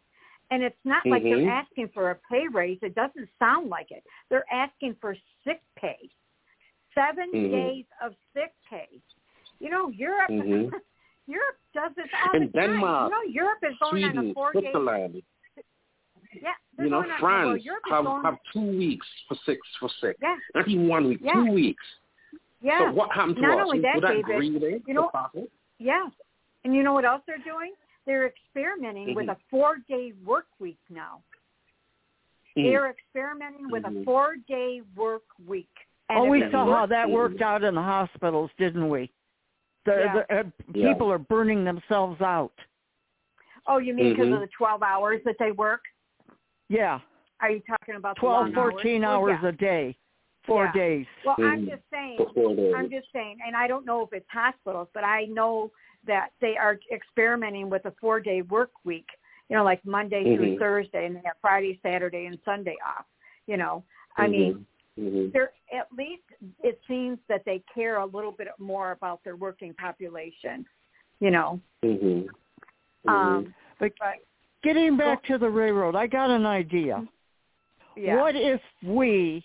And it's not mm-hmm. like they're asking for a pay raise. It doesn't sound like it. They're asking for sick pay, seven mm-hmm. days of sick pay. You know, Europe mm-hmm. Europe does this all and the time. Denmark, you know, Europe is going Sweden, on a four-day. Switzerland. Yeah, you know, on, France well, have, going, have two weeks for six for sick. Yeah. Not even one week, yeah. two weeks. Yeah. So what happened to Not us? only that, Would that David, greedy, you know, yeah. And you know what else they're doing? They're experimenting mm-hmm. with a four-day work week now. Mm-hmm. They're experimenting with mm-hmm. a four-day work week. And oh, we saw how that worked out in the hospitals, didn't we? The, yeah. the, uh, yeah. People are burning themselves out. Oh, you mean because mm-hmm. of the twelve hours that they work? Yeah. Are you talking about twelve, the fourteen hours, hours yeah. a day, four yeah. days? Well, mm-hmm. I'm just saying, I'm just saying, and I don't know if it's hospitals, but I know that they are experimenting with a four-day work week, you know, like Monday mm-hmm. through Thursday, and they have Friday, Saturday, and Sunday off, you know. I mm-hmm. mean, mm-hmm. they're at least it seems that they care a little bit more about their working population, you know. Mm-hmm. Mm-hmm. Um, but, but getting back well, to the railroad, I got an idea. Yeah. What if we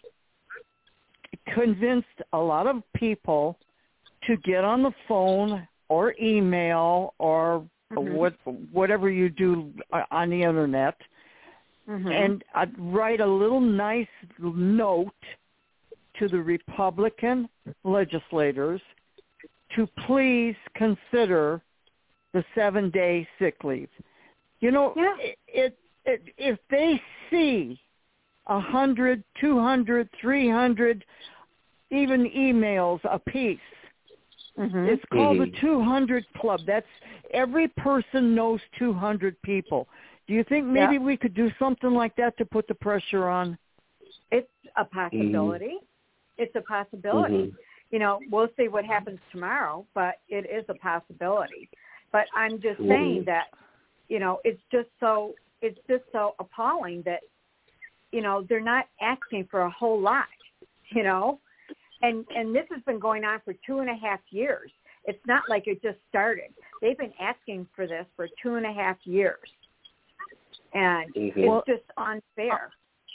convinced a lot of people to get on the phone or email or mm-hmm. what whatever you do on the internet mm-hmm. and uh, write a little nice note to the Republican legislators to please consider the seven-day sick leave. You know, yeah. it, it, it, if they see a hundred, two hundred, three hundred, even emails a piece, mm-hmm. it's called mm-hmm. the two hundred Club. That's every person knows two hundred people. Do you think maybe yeah. we could do something like that to put the pressure on? It's a possibility. Mm-hmm. It's a possibility. Mm-hmm. You know, we'll see what happens tomorrow, but it is a possibility. But I'm just mm-hmm. saying that, you know, it's just so it's just so appalling that, you know, they're not asking for a whole lot, you know, and and this has been going on for two and a half years. It's not like it just started. They've been asking for this for two and a half years, and mm-hmm. it's well, just unfair.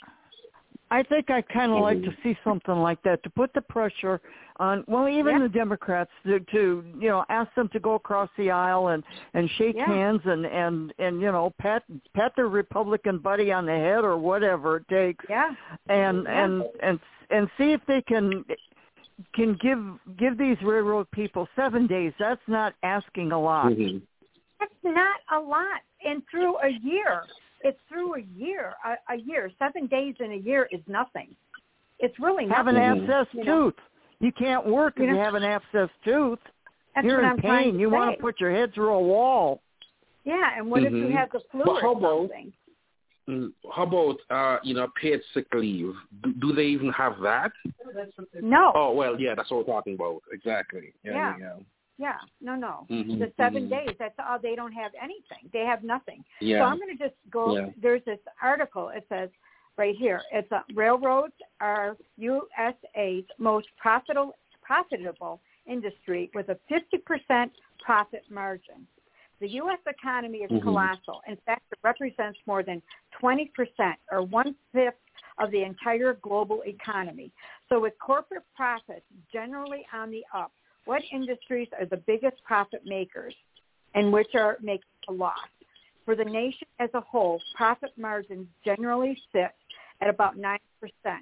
I think I'd kind of mm-hmm. like to see something like that to put the pressure on, well, even yeah. the Democrats to, to, you know, ask them to go across the aisle and, and shake yeah. hands and, and, and, you know, pat pat their Republican buddy on the head or whatever it takes. Yeah. And, yeah. and, and, and see if they can can give give these railroad people seven days. That's not asking a lot. Mm-hmm. That's not a lot. And through a year, it's through a year, a, a year. Seven days in a year is nothing. It's really have nothing. Have an abscessed you tooth. Know? You can't work if you, know, you have an abscessed tooth. That's You're what in I'm trying pain. to You say. want to put your head through a wall. Yeah, and what mm-hmm. if you have the flu but or how something? About, how about, uh, you know, paid sick leave? Do, do they even have that? No. Oh, well, yeah, that's what we're talking about. Exactly. Yeah. Yeah. yeah. Yeah, no, no. Mm-hmm, the seven mm-hmm. days, that's all. They don't have anything. They have nothing. Yeah. So I'm going to just go. Yeah. There's this article. It says right here. It's uh, railroads are U S A's most profitable profitable industry with a fifty percent profit margin. The U S economy is mm-hmm. colossal. In fact, it represents more than twenty percent or one-fifth of the entire global economy. So with corporate profits generally on the up, what industries are the biggest profit makers and which are making a loss? For the nation as a whole, profit margins generally sit at about nine percent.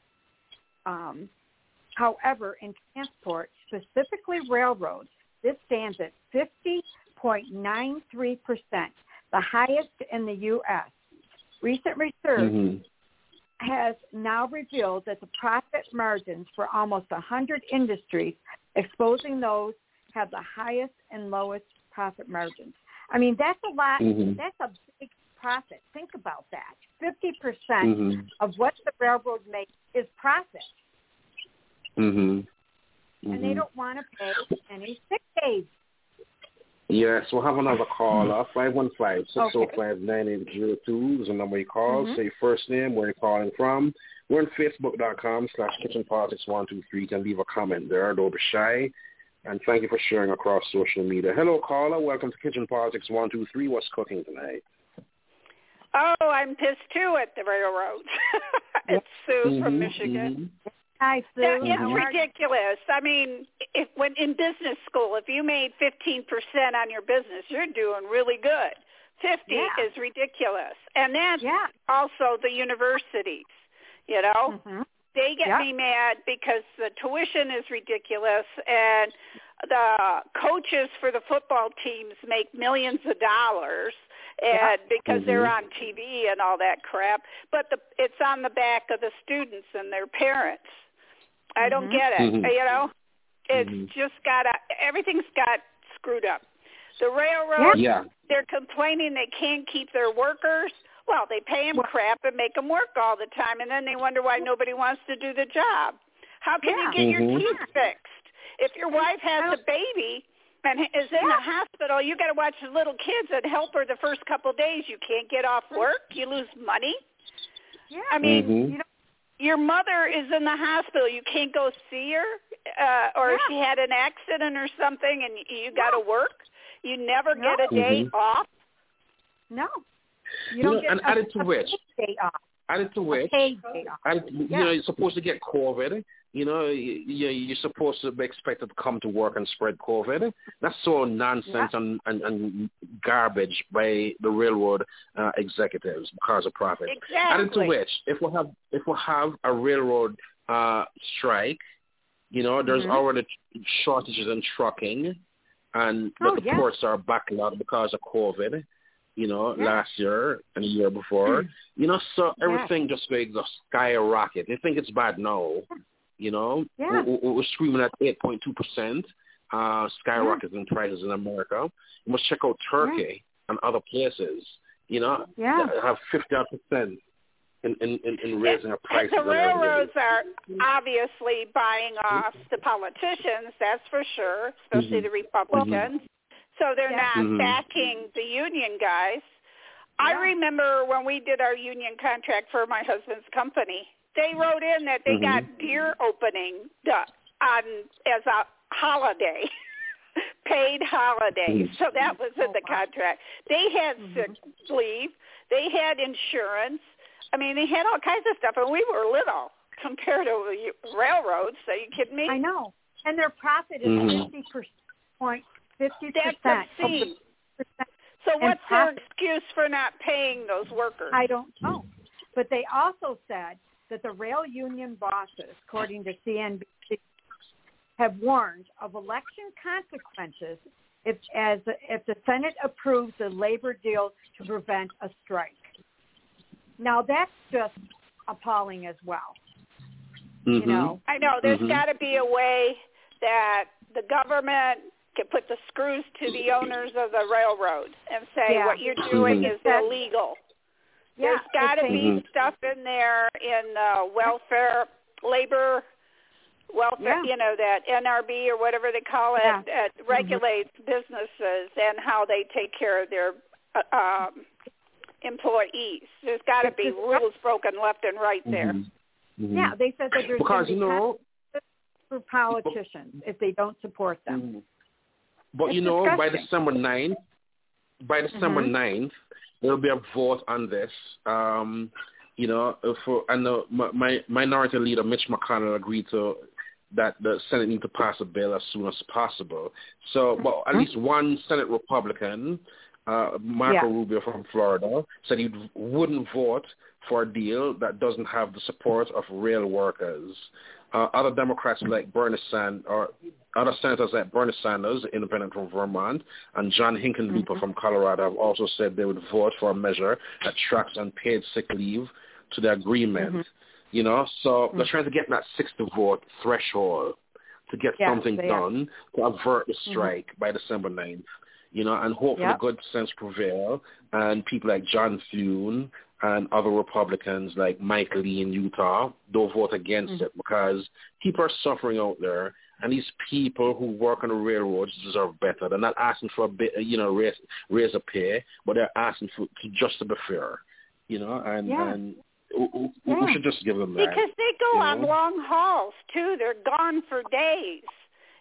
Um, however, in transport, specifically railroads, this stands at fifty point nine three percent, the highest in the U S. Recent research mm-hmm. has now revealed that the profit margins for almost one hundred industries, exposing those have the highest and lowest profit margins. I mean, that's a lot. Mm-hmm. That's a big profit. Think about that. fifty percent mm-hmm. of what the railroad makes is profit. Mm-hmm. Mm-hmm. And they don't want to pay any sick days. Yes, we'll have another caller. five one five, six oh five, nine eight zero two is the number you call. Mm-hmm. Say your first name, where you're calling from. We're on Facebook.com slash Kitchen Politics one two three. You can leave a comment there. Don't be shy. And thank you for sharing across social media. Hello, caller. Welcome to Kitchen Politics one two three. What's cooking tonight? Oh, I'm pissed too at the railroads. It's Sue mm-hmm, from Michigan. Mm-hmm. Hi, Sue. That, it's How are you? ridiculous. I mean, if when in business school, if you made fifteen percent on your business, you're doing really good. fifty Yeah. is ridiculous. And then Yeah. also the universities, you know, Mm-hmm. they get Yep. me mad because the tuition is ridiculous and the coaches for the football teams make millions of dollars and because Mm-hmm. they're on T V and all that crap, but the, it's on the back of the students and their parents. I don't Mhm. get it. Mhm. You know, it's Mhm. just got to, everything's got screwed up. The railroads, Yeah. they're complaining they can't keep their workers. Well, they pay them crap and make them work all the time, and then they wonder why nobody wants to do the job. How can Yeah. you get Mhm. your teeth fixed? If your wife has a baby and is in the hospital, you got to watch the little kids and help her the first couple of days. You can't get off work. You lose money. Yeah. I mean, Mhm. you know, your mother is in the hospital. You can't go see her, uh, or Yeah. she had an accident or something, and you, you got to work. You never No. get a day Mhm. off. no. You You don't know, get and a, added to a which, paid day off. added to A which, paid day off. added, you Yeah. know, you're supposed to get COVID. You know, you, you, you're supposed to be expected to come to work and spread COVID. That's so nonsense Yeah. and, and, and garbage by the railroad uh, executives because of profit. Added to Exactly. which, if we have if we have a railroad uh, strike, you know, there's Mhm. already shortages in trucking, and the, Oh, the yeah. ports are backlogged because of COVID. You know, Yeah. last year and the year before. You know, so Yeah. everything just made the skyrocket. They think it's bad now. You know, Yeah. we, we, we're screaming at eight point two percent uh, skyrockets in prices in America. You must check out Turkey and other places, you know, Yeah. that have fifty percent in, in, in, in raising their prices. The and everything. railroads are obviously buying off the politicians, that's for sure, especially Mhm. the Republicans. So they're Yeah. not Mhm. backing the union guys. I Yeah. remember when we did our union contract for my husband's company, they wrote in that they Mhm. got beer opening do- on as a holiday, paid holidays. Mhm. So that was in the contract. They had sick leave. They had insurance. I mean, they had all kinds of stuff, and we were little compared to the railroads. Are you kidding me? I know. And their profit is Mhm. fifty percent point fifty That's percent. obscene. So what's their excuse for not paying those workers? I don't know. But they also said that the rail union bosses, according to C N B C, have warned of election consequences if as if the Senate approves the labor deal to prevent a strike. Now that's just appalling as well. Mhm. You know. I know there's Mhm. got to be a way that the government can put the screws to the owners of the railroad and say Yeah. what you're doing Mhm. is illegal. Yeah, There's got to if they- be Mhm. stuff in there in uh, welfare, labor, welfare, Yeah. you know, that N R B or whatever they call it, Yeah. that regulates businesses and how they take care of their uh, um, employees. There's got to It's be just- rules broken left and right there. Mhm. Mhm. Yeah, they said that there's Because, going to you be know, for politicians if they don't support them. Mhm. But It's you know, by disgusting. December ninth, by December Mhm. ninth, there'll be a vote on this. Um, you know, for and the, my, my minority leader Mitch McConnell agreed to that the Senate need to pass a bill as soon as possible. So, but at least one Senate Republican, uh, Marco Yeah. Rubio from Florida, said he wouldn't vote for a deal that doesn't have the support of rail workers. Uh, other Democrats like Bernie Sanders, or other senators like Bernie Sanders, independent from Vermont, and John Hickenlooper Mm-hmm. from Colorado have also said they would vote for a measure that tracks unpaid sick leave to the agreement. Mm-hmm. You know, so Mm-hmm. they're trying to get that sixty vote threshold to get Yes, something they are. done to avert the strike by December ninth. You know, and hopefully Yep. good sense prevail, and people like John Thune and other Republicans like Mike Lee in Utah don't vote against Mm-hmm. it because people are suffering out there, and these people who work on the railroads deserve better. They're not asking for a bit, you know, raise raise a pay, but they're asking for to just to be fair, you know, and Yeah. and we, we, Yeah. we should just give them that. Because they go you on know? long hauls, too. They're gone for days.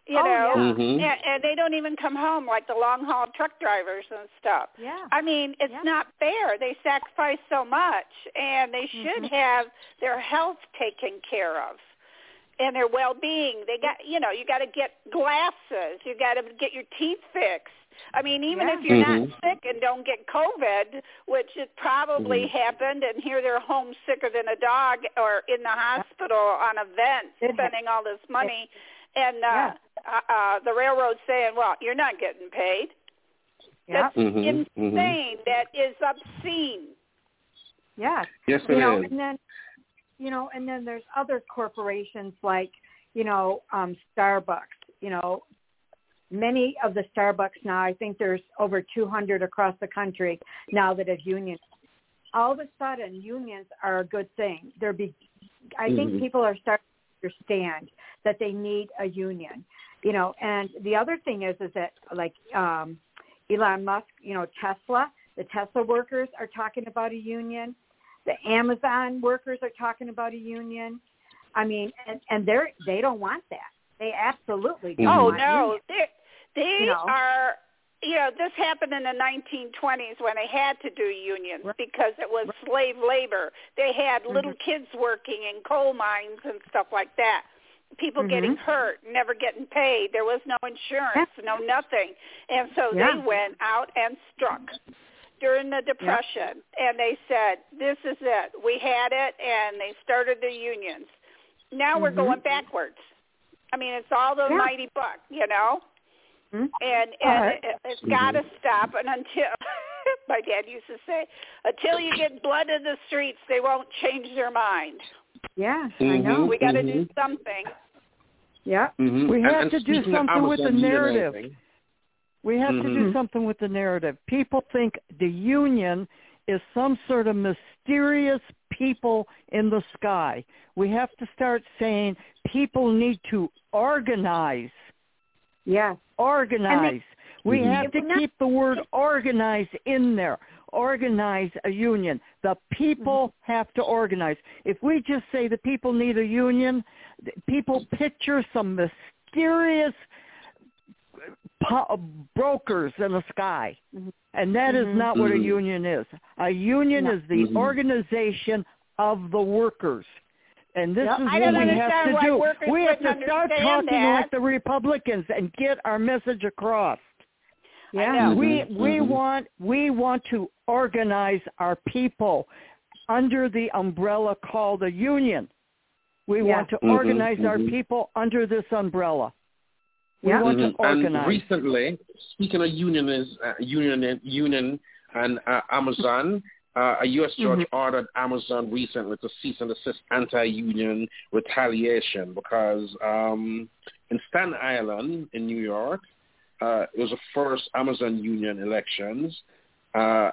You oh, know, yeah. Mhm. and, and they don't even come home like the long haul truck drivers and stuff. Yeah. I mean, it's Yeah. not fair. They sacrifice so much, and they should Mhm. have their health taken care of and their well-being. They got, you know, you got to get glasses. You got to get your teeth fixed. I mean, even Yeah. if you're Mhm. not sick and don't get COVID, which it probably Mhm. happened, and here they're home sicker than a dog or in the hospital on a vent, It spending all this money, and uh, Yeah. uh, uh, the railroad saying, well, you're not getting paid. Yeah. That's Mhm. insane. Mhm. That is obscene. Yeah. Yes, You it know, is. and then, you know, and then there's other corporations like, you know, um, Starbucks. You know, many of the Starbucks now, I think there's over two hundred across the country now that have unions. All of a sudden, unions are a good thing. They're be, I think Mhm. people are starting to understand that they need a union. You know, and the other thing is, is that like um, Elon Musk, you know, Tesla, the Tesla workers are talking about a union. The Amazon workers are talking about a union. I mean, and, and they're they don't want that. They absolutely don't Mhm. Oh want no, unions. they they You know. are. You know, this happened in the nineteen twenties when they had to do unions Right. because it was slave labor. They had little Mhm. kids working in coal mines and stuff like that. People Mhm. getting hurt, never getting paid. There was no insurance, no nothing. And so Yeah. they went out and struck during the Depression. And they said, this is it. We had it, and they started the unions. Now we're Mhm. going backwards. I mean, it's all the Yeah. mighty buck, you know? Mhm. And All and right. it, it's got to stop. And until, my dad used to say, until you get blood in the streets, they won't change their mind. Yeah, I Mhm. know. We got to do Mhm. something. Yeah. Mhm. We And- have and to do speaking of something with the Amazon narrative. unionizing, We have to do Mhm. something with the narrative. People think the union is some sort of mysterious people in the sky. We have to start saying people need to organize. Yeah. Organize. We Mhm. have to keep the word organize in there. Organize a union. The people have to organize. If we just say the people need a union, people picture some mysterious po- brokers in the sky. And that is Mhm. not what a Mhm. union is. A union No. is the Mhm. organization of the workers. And this Yep. is I what don't we have understand to why do. workers We have wouldn't to start understand talking that. like the Republicans and get our message across. Yeah. know. Mhm. We we Mhm. want we want to organize our people under the umbrella called a union. We Yeah. want to Mhm. organize our Mhm. people under this umbrella. We Yeah. want Mhm. to organize. And recently, speaking of union, is uh, union, union, and uh, Amazon, uh, a U S judge Mhm. ordered Amazon recently to cease and desist anti-union retaliation because um, in Staten Island, in New York, uh, it was the first Amazon union elections, uh,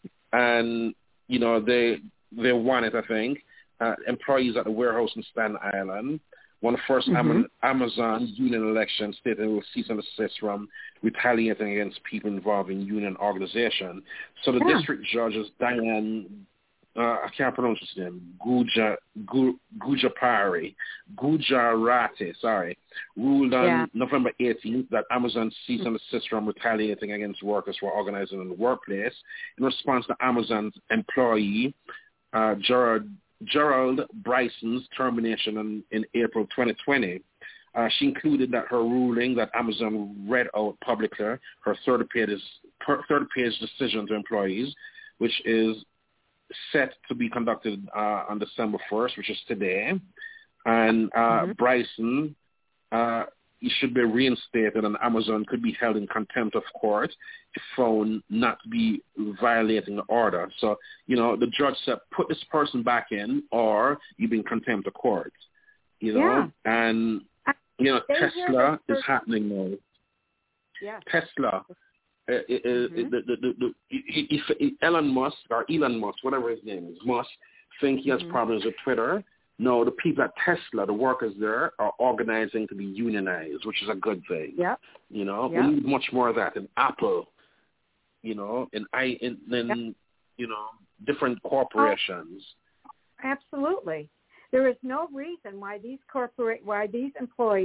and you know they they won it. I think uh, employees at the warehouse in Staten Island. One of the first Mhm. Amazon union elections stated it will cease and desist from retaliating against people involved in union organization. So the Yeah. district judges, Diane, uh, I can't pronounce his name, Guja, Gu, Gujapari, Gujarati, sorry, ruled on Yeah. November eighteenth that Amazon cease and desist from retaliating against workers for organizing in the workplace in response to Amazon's employee, uh, Gerard Gerald Bryson's termination in, in April twenty twenty. Uh, she included that her ruling that Amazon read out publicly her third page, third page decision to employees, which is set to be conducted uh, on December first, which is today. And uh, Mhm. Bryson uh, he should be reinstated, and Amazon could be held in contempt of court if found not to be violating the order. So, you know, the judge said, put this person back in, or you've been contempt of court. You know, Yeah. and you know, They hear Tesla this is happening now. Yeah. Tesla, uh, uh, Mhm. the, the, the, the, if, if Elon Musk or Elon Musk, whatever his name is, Musk, think he has Mhm. problems with Twitter. No, the people at Tesla, the workers there, are organizing to be unionized, which is a good thing. Yeah. You know, Yeah. we need much more of that in Apple. You know, and I, in, in Yeah. you know, different corporations. Absolutely. There is no reason why these corporate, why these employees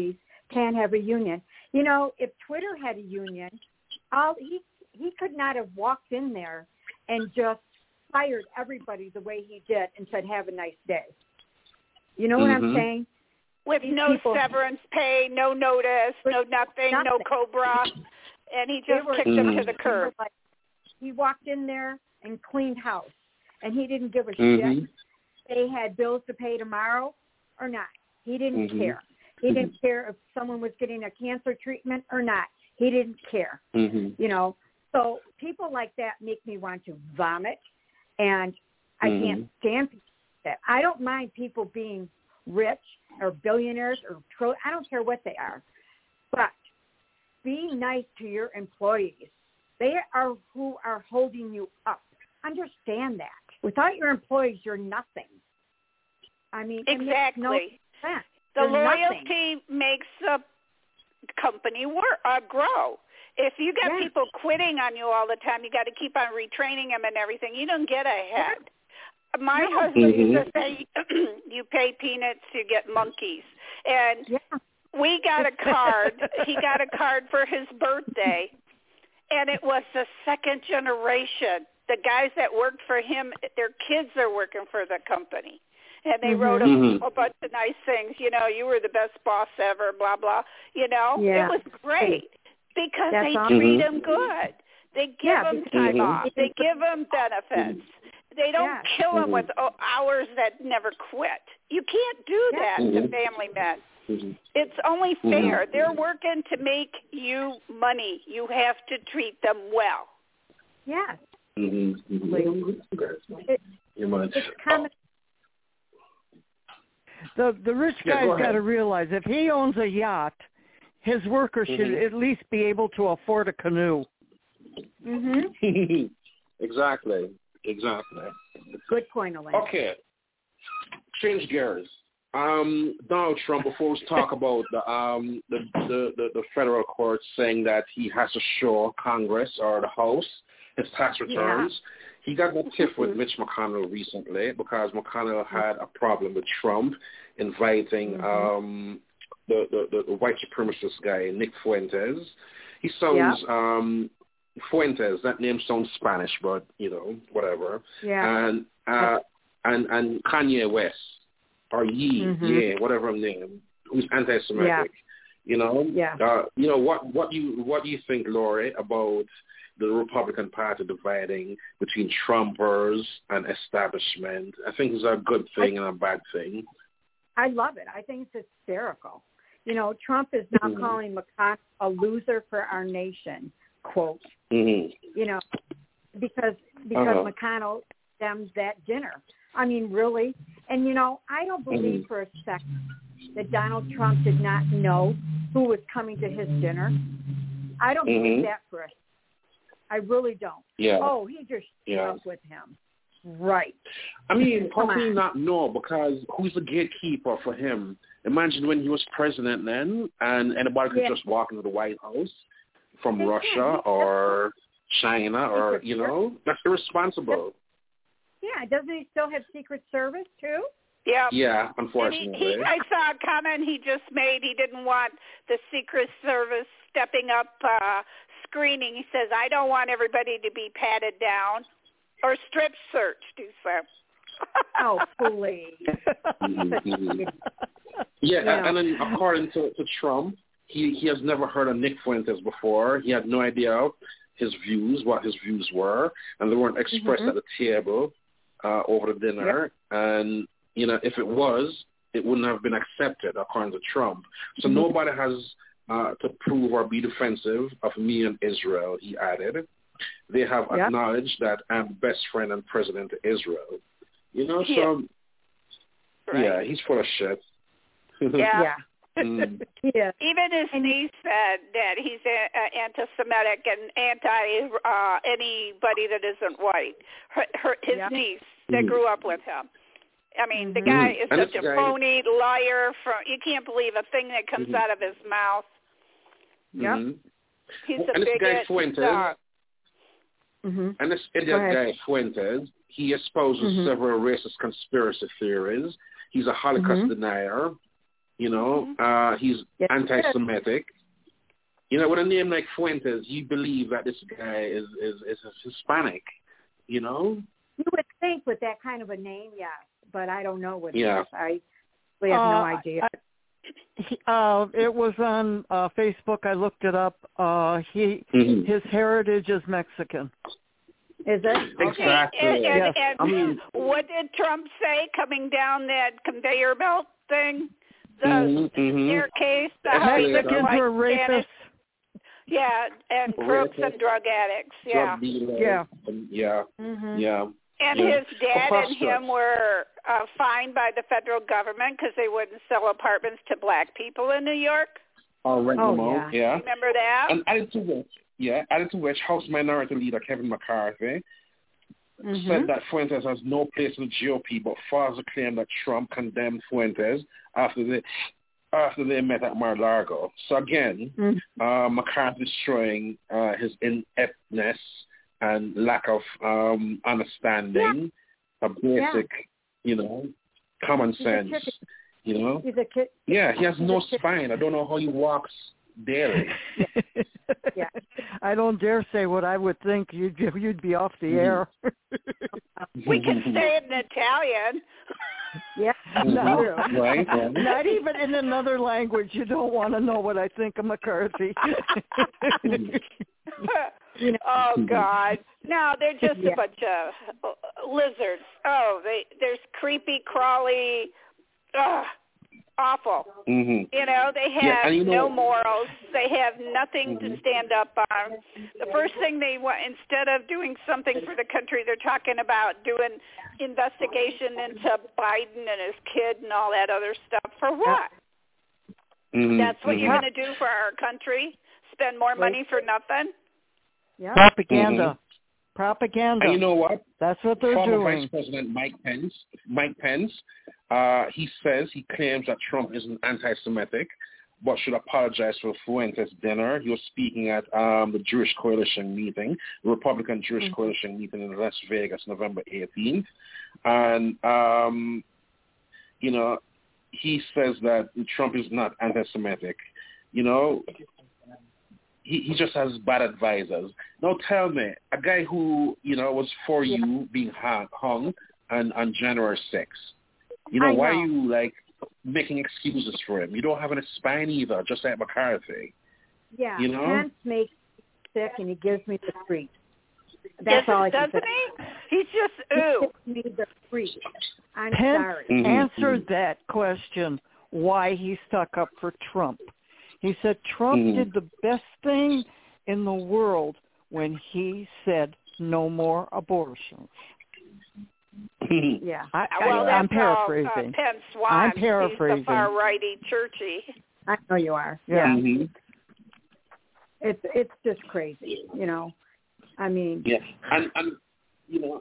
can't have a union. You know, if Twitter had a union, all he he could not have walked in there and just fired everybody the way he did and said, "Have a nice day." You know what mm-hmm. I'm saying? With These no people, severance pay, no notice, no nothing, nothing. no COBRA, and he just were, kicked mm-hmm. him to the curb. Like, he walked in there and cleaned house, and he didn't give a mm-hmm. shit. They had bills to pay tomorrow or not. He didn't mm-hmm. care. He didn't care if someone was getting a cancer treatment or not. He didn't care. Mm-hmm. You know, so people like that make me want to vomit, and I mm-hmm. can't stand people like that. I don't mind people being rich or billionaires or tro- I don't care what they are, but be nice to your employees. They are who are holding you up. Understand that. Without your employees, you're nothing. I mean, exactly. It makes no sense. The You're loyalty nothing. makes a company work, uh, grow. If you got yes. people quitting on you all the time, you got to keep on retraining them and everything. You don't get ahead. My no. husband mm-hmm. used to say, "You pay peanuts, you get monkeys." And yeah. we got a card. He got a card for his birthday, and it was the second generation. The guys that worked for him, their kids are working for the company. And they mm-hmm. wrote him mm-hmm. a bunch of nice things. You know, you were the best boss ever, blah, blah. You know, yeah. it was great because That's they awesome. treat Mm-hmm. him good. They give Yeah, him time mm-hmm. off. They give him benefits. They don't yeah. kill him mm-hmm. with oh, hours that never quit. You can't do yeah. that mm-hmm. to family men. Mm-hmm. It's only fair. Mm-hmm. They're working to make you money. You have to treat them well. Yes. Mm-hmm. Mm-hmm. It, You're much. it's common. The the rich Yeah, guy's go got to ahead. realize if he owns a yacht, his workers Mhm. should at least be able to afford a canoe. Mm-hmm. Exactly. Exactly. Good point, Elaine. Okay. Change gears. Um, Donald Trump, before we talk about the, um, the, the, the, the federal court saying that he has to show Congress or the House his tax returns, yeah. he got in a tiff with Mitch McConnell recently because McConnell had a problem with Trump inviting mm-hmm. um, the, the, the white supremacist guy, Nick Fuentes. He sounds... Yeah. Um, Fuentes, that name sounds Spanish, but, you know, whatever. Yeah. And uh, and and Kanye West, or Ye, mm-hmm. yeah, whatever name, who's anti-Semitic. Yeah. You know? Yeah. Uh, you know, what, what, you, what do you think, Lori, about the Republican Party dividing between Trumpers and establishment? I think it's a good thing I, and a bad thing. I love it. I think it's hysterical. You know, Trump is now mm-hmm. calling McConnell a loser for our nation. Quote, mm-hmm. you know, because because uh-huh. McConnell condemned that dinner. I mean, really? And, you know, I don't believe mm-hmm. for a second that Donald Trump did not know who was coming to his dinner. I don't mm-hmm. believe that for a second. I really don't. Yeah. Oh, he just yeah. showed up with him. Right. I mean, how Come can you on. not know? Because who's the gatekeeper for him? Imagine when he was president then, and anybody could Yeah. just walk into the White House from They Russia can. or China, or, Secret you know, that's irresponsible. Yeah, doesn't he still have Secret Service, too? Yeah. Yeah, And unfortunately. he, he, I saw a comment he just made. He didn't want the Secret Service stepping up uh, screening. He says, I don't want everybody to be patted down or strip searched, he said. Oh, please. Mm-hmm. Yeah, Yeah. and then according to, to Trump, he, he has never heard of Nick Fuentes before. He had no idea his views, what his views were, and they weren't expressed mm-hmm. at the table uh, over the dinner. Yep. And, you know, if it was, it wouldn't have been accepted, according to Trump. So mm-hmm. nobody has uh, to prove or be defensive of me and Israel, he added. They have yep. acknowledged that I'm best friend and president of Israel. You know, yeah. so, right. yeah, he's full of shit. Yeah. yeah. Mm. Yeah. Even his niece said that he's a, uh, anti-Semitic and anti uh, anybody that isn't white. Her, her, his yeah. niece that mm. grew up with him. I mean, mm-hmm. the guy is and such a guy, phony liar. From you can't believe a thing that comes mm-hmm. out of his mouth. Yep. Mm-hmm. He's well, a and this guy bigot. Fuentes, mm-hmm. and this idiot right. guy Fuentes, he espouses mm-hmm. several racist conspiracy theories. He's a Holocaust mm-hmm. denier. You know, uh, he's yes, anti-Semitic. You know, with a name like Fuentes, you believe that this guy is, is, is Hispanic, you know? You would think with that kind of a name, yes, but I don't know what yeah. it is. I really have no uh, idea. I, he, uh, it was on uh, Facebook. I looked it up. Uh, he mm-hmm. His heritage is Mexican. Is it? Exactly. And, and, Yes. and I mean, what did Trump say coming down that conveyor belt thing? The mm-hmm, mm-hmm. staircase? The Mexicans are rapists. Yeah, and crooks and drug addicts. Yeah. Drug dealers. Yeah. And, yeah. Mm-hmm. Yeah. And yeah. his dad Well, and him were uh, fined by the federal government because they wouldn't sell apartments to black people in New York. Oh, rent Oh, them out, yeah. yeah. Remember that? And added to which, yeah, added to which, House Minority Leader Kevin McCarthy Mm-hmm. said that Fuentes has no place in the G O P, but falsely claimed that Trump condemned Fuentes after they after they met at Mar-a-Lago. So again, mm-hmm. uh, McCarthy is showing uh, his ineptness and lack of um, understanding, yeah. a basic, yeah. you know, common He's sense, you know. He's a kid. Yeah, he has He's no spine. I don't know how he walks daily. Yeah. yeah. I don't dare say what I would think. You'd you'd be off the air. We can say it in Italian. Yeah, no, right. Not even in another language. You don't want to know what I think of McCarthy. Oh God! No, they're just yeah. a bunch of lizards. Oh, they there's creepy, crawly, ugh, awful. Mm-hmm. You know, they have yeah, you know, no morals. They have nothing mm-hmm. to stand up on. The first thing they want, instead of doing something for the country, they're talking about doing investigation into Biden and his kid and all that other stuff. For what? Mm-hmm. That's what mm-hmm. you're going to do for our country? Spend more money for nothing? Yeah. Propaganda. Mm-hmm. Propaganda. And you know what? That's what they're Former doing. Vice President Mike Pence, Mike Pence, uh, he says he claims that Trump isn't anti-Semitic, but should apologize for Fuentes' dinner. He was speaking at um, the Jewish Coalition meeting, the Republican Jewish mm-hmm. Coalition meeting in Las Vegas, November eighteenth. And, um, you know, he says that Trump is not anti-Semitic. You know, he, he just has bad advisors. Now tell me, a guy who, you know, was for yeah. you being hung, hung on, on January sixth, you know, I why know. are you, like, making excuses for him? You don't have any spine either, just like McCarthy. Yeah, you know? Pence makes me sick and he gives me the freak. That's all I can doesn't say. he? He's just ooh. He gives me the freak. I'm Pence sorry. Mm-hmm. answered that question, why he stuck up for Trump. He said Trump mm-hmm. did the best thing in the world when he said no more abortions. Yeah. I, well, I, that's I'm paraphrasing. All, uh, Pence wants. I'm paraphrasing. He's the far-righty, churchy. I know you are. Yeah. Mm-hmm. It's it's just crazy, you know. I mean. Yeah, and and you know,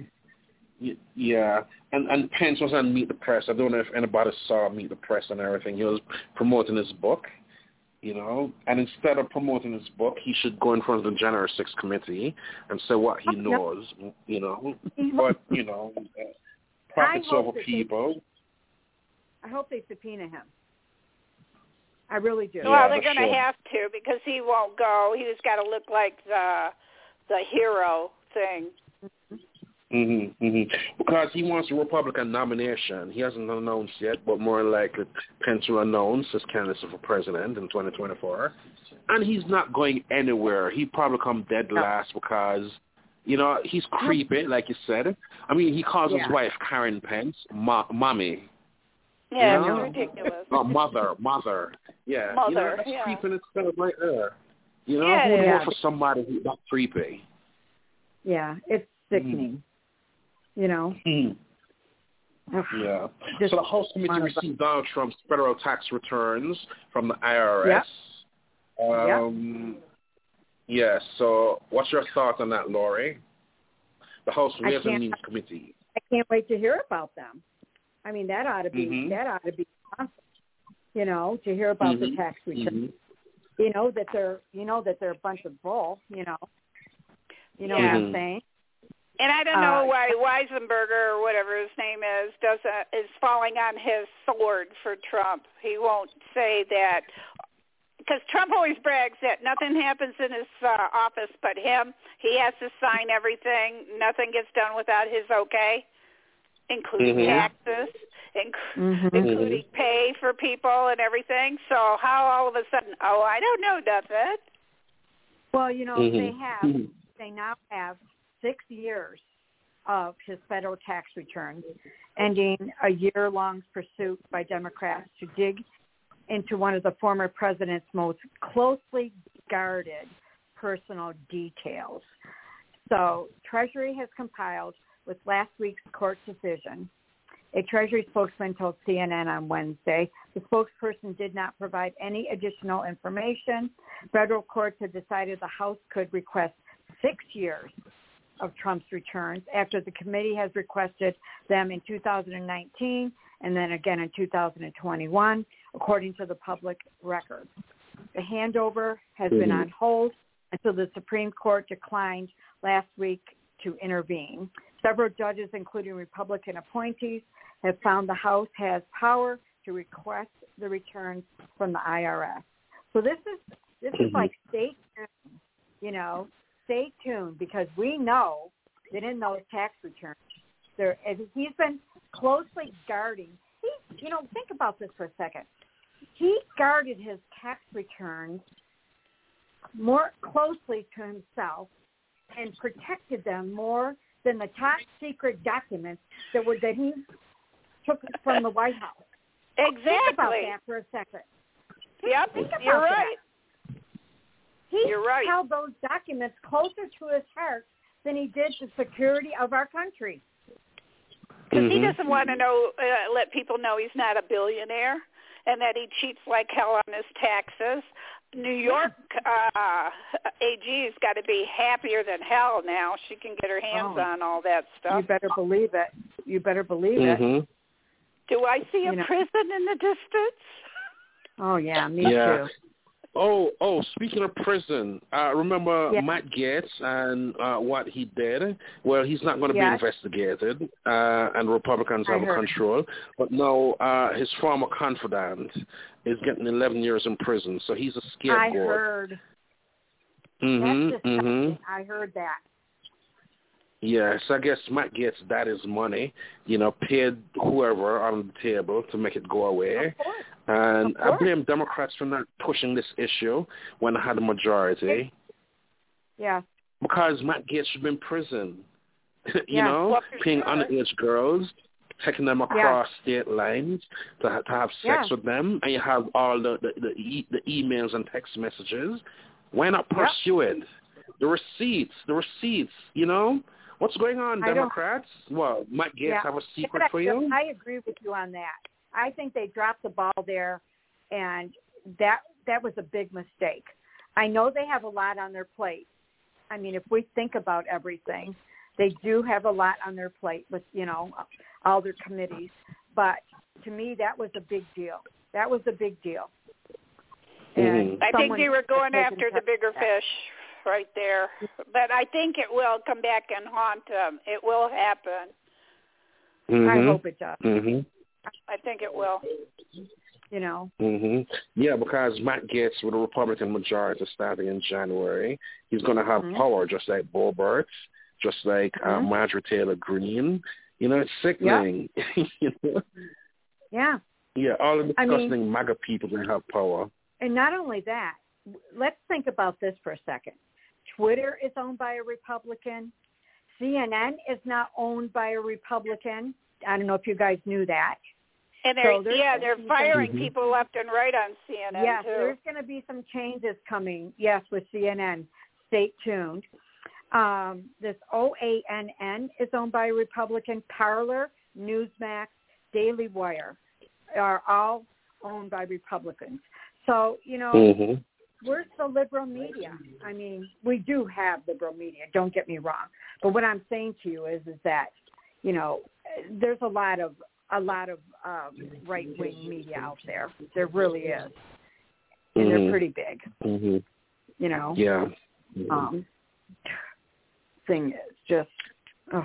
yeah, and and Pence was on Meet the Press. I don't know if anybody saw Meet the Press and everything. He was promoting his book, you know, and instead of promoting his book, he should go in front of the January sixth committee and say what he knows, you know. But you know, uh, profits over people. They, I hope they subpoena him. I really do. Well, yeah, they're going to sure. have to because he won't go. He's got to look like the the hero thing. Mm-hmm, mm-hmm. Because he wants a Republican nomination. He hasn't announced yet, but more likely Pence will announce his candidacy for president in twenty twenty-four. And he's not going anywhere. He'd probably come dead last because, you know, he's creepy, like you said. I mean, he calls yeah. his wife Karen Pence mo- mommy. Yeah, you know? it's ridiculous. Oh, mother, mother. Yeah. Mother, you know, that's yeah. creeping itself right there. You know, Yeah, who would yeah. vote for somebody who's not creepy? Yeah, it's sickening. Mm. You know. Mm. Yeah. Just so the House Committee received Donald Trump's federal tax returns from the I R S. Yep. Um, yep. Yeah, so what's your thoughts on that, Lori? The House Ways and Means Committee. I can't wait to hear about them. I mean, that ought to be mm-hmm. that ought to be awesome. You know, to hear about mm-hmm. the tax return. Mm-hmm. You know that they're you know that they're a bunch of bull. You know, you know Yeah. what I'm saying. And I don't know uh, why Weisenberger or whatever his name is does a, is falling on his sword for Trump. He won't say that because Trump always brags that nothing happens in his uh, office but him. He has to sign everything. Nothing gets done without his okay, including Mm-hmm. taxes, inc- Mm-hmm. including pay for people and everything. So how all of a sudden, oh, I don't know nothing. Well, you know, Mm-hmm. they have, they now have six years of his federal tax returns, ending a year-long pursuit by Democrats to dig into one of the former president's most closely guarded personal details. So Treasury has compiled, with last week's court decision, a Treasury spokesman told C N N on Wednesday the spokesperson did not provide any additional information. Federal courts had decided the House could request six years of Trump's returns after the committee has requested them in two thousand nineteen and then again in two thousand twenty-one, according to the public records. The handover has mm-hmm. been on hold until the Supreme Court declined last week to intervene. Several judges, including Republican appointees, have found the House has power to request the returns from the I R S. So this is this is like stay tuned, you know, stay tuned, because we know that in those tax returns, there he's been closely guarding. He, you know, think about this for a second. He guarded his tax returns more closely to himself and protected them more than the top secret documents that were that he took from the White House. Exactly. Think about that for a second. Yep, Think about you're right. That. He you're right. held those documents closer to his heart than he did the security of our country. Because mm-hmm. he doesn't want to know, uh, let people know he's not a billionaire and that he cheats like hell on his taxes. New York uh, A G's got to be happier than hell now. She can get her hands oh. on all that stuff. You better believe it. You better believe mm-hmm. it. Do I see a you know. prison in the distance? Oh, yeah, me yeah. too. Oh, oh! Speaking of prison, uh, remember yeah. Matt Gaetz and uh, what he did? Well, he's not going to yes. be investigated, uh, and Republicans I have heard. control. But now uh, his former confidant is getting eleven years in prison, so he's a scapegoat. I heard. Mm-hmm, That's mm-hmm. I heard that. Yes, I guess Matt Gaetz, that is money, you know, paid whoever on the table to make it go away. Of course. And of course. I blame Democrats for not pushing this issue when they had the majority. Yeah. Because Matt Gaetz should be in prison, you yeah. know, well, paying sure. underage girls, taking them across yeah. state lines to, ha- to have sex yeah. with them, and you have all the, the, the, e- the emails and text messages. Why not pursue yep. it? The receipts, the receipts, you know? What's going on, Democrats? Well, Matt Gaetz yeah. have a secret I, for you? I agree with you on that. I think they dropped the ball there, and that that was a big mistake. I know they have a lot on their plate. I mean, if we think about everything, they do have a lot on their plate with, you know, all their committees. But to me, that was a big deal. That was a big deal. Mm-hmm. I think they were going after the bigger fish right there. But I think it will come back and haunt them. It will happen. Mm-hmm. I hope it does. Mm-hmm. I think it will. You know. Mm-hmm. Yeah, because Matt Gaetz, with a Republican majority starting in January, he's going to have mm-hmm. power just like Boebert, just like mm-hmm. uh, Marjorie Taylor Greene. You know, it's sickening. Yeah. you know? Yeah. Yeah, all the disgusting I mean, MAGA people that have power. And not only that, let's think about this for a second. Twitter is owned by a Republican. C N N is now owned by a Republican. I don't know if you guys knew that. And they're, so yeah, they're firing some, people left and right on C N N, yes, too. there's going to be some changes coming, yes, with C N N. Stay tuned. Um, this O A N N is owned by a Republican. Parler, Newsmax, Daily Wire are all owned by Republicans. So, you know, mm-hmm. where's the liberal media? I mean, we do have liberal media, don't get me wrong. But what I'm saying to you is is that, you know, there's a lot of a lot of um, right-wing media out there. There really is. And mm-hmm. they're pretty big. Mm-hmm. You know? Yeah. Mm-hmm. Um, thing is just, Oh,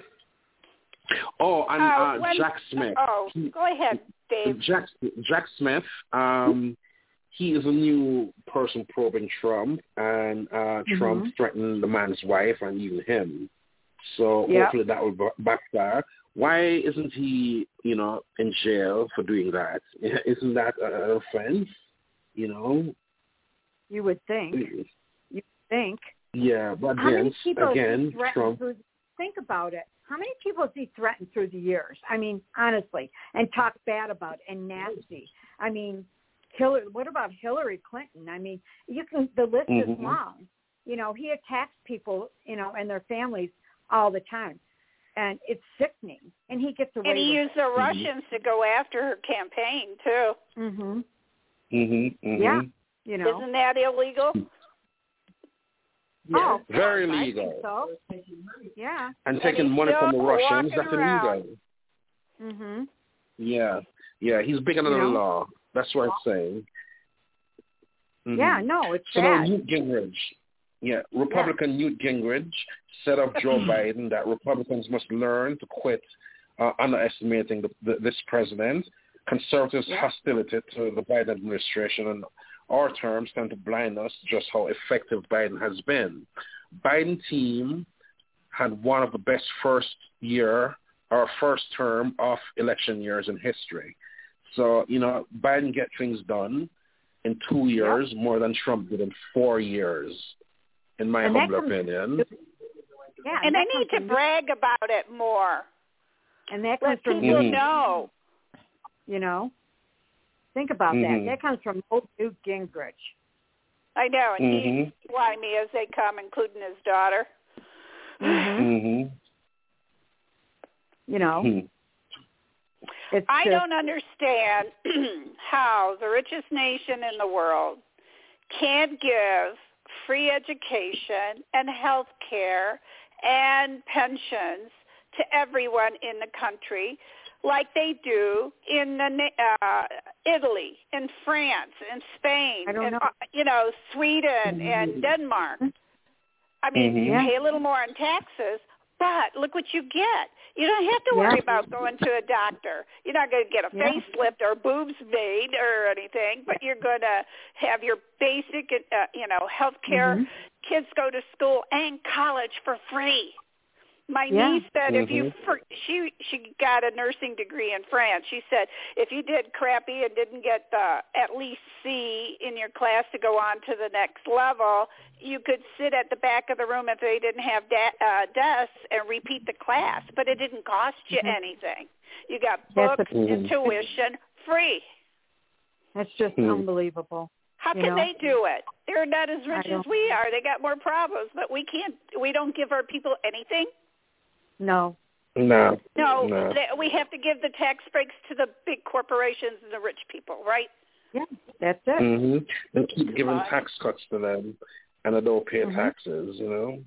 oh and Oh, uh, when- Jack Smith. Oh, He- go ahead, Dave. Jack Jack Smith. Um, he is a new person probing Trump, and uh, Trump Mhm. threatened the man's wife and even him. So Yep. hopefully that will ba- backfire. Why isn't he, you know, in jail for doing that? Isn't that an offense? You know. you would think. You would think. Yeah, but How many again, people again, has he threatened Trump. through? Think about it. How many people has he threatened through the years? I mean, honestly, and talked bad about it and nasty. I mean, Hillary. What about Hillary Clinton? I mean, you can. The list is Mhm. long. You know, he attacks people, you know, and their families all the time, and it's sickening. And he gets away. And he with used the Russians to go after her campaign, too. Mm-hmm. Mhm. Mhm. Yeah. You know. Isn't that illegal? Oh, of Very course, I legal. think so. Yeah. And And taking he's money from the still Russians, walking that's around. illegal. Mhm. Yeah. Yeah, he's bigger than You the know? law. That's what I'm saying. Mhm. Yeah. No, it's So now sad. Newt Gingrich. Yeah, Republican Newt Gingrich said of Joe Biden that Republicans must learn to quit uh, underestimating the, the, this president. Conservatives' Yeah. hostility to the Biden administration and our terms tend to blind us just how effective Biden has been. Biden team had one of the best first year or first term of election years in history. So, you know, Biden get things done in two years more than Trump did in four years, in my And that humble comes- opinion. Yeah. And that they need comes to from- brag about it more. And that comes Let from people Mhm. know. you know. Think about Mhm. that. That comes from old Newt Gingrich. I know, and Mhm. he's slimy as they come, including his daughter. Mhm. Mhm. You know. Mhm. It's I just, don't understand how the richest nation in the world can't give free education and health care and pensions to everyone in the country like they do in the, uh, Italy, in France, in Spain, I don't and, know. uh, you know, Sweden and Denmark. I mean, Mhm. you Yeah. pay a little more on taxes, but look what you get. You don't have to Yeah. worry about going to a doctor. You're not going to get a Yeah. facelift or boobs made or anything, but you're going to have your basic, uh, you know, health care. Mhm. Kids go to school and college for free. My Yeah. niece said if you Mhm. for, she she got a nursing degree in France. She said if you did crappy and didn't get the at least C in your class to go on to the next level, you could sit at the back of the room if they didn't have da- uh, desks and repeat the class. But it didn't cost you Mhm. anything. You got That's books a- and Mhm. tuition free. That's just Hmm. unbelievable. How You can know? they do it? They're not as rich I don't- as we are. They got more problems, but we can't. We don't give our people anything. No. No. No, No. th- we have to give the tax breaks to the big corporations and the rich people, right? Yeah. That's it. Mhm. And keep giving on. tax cuts to them, and they don't pay Mhm. taxes. You know.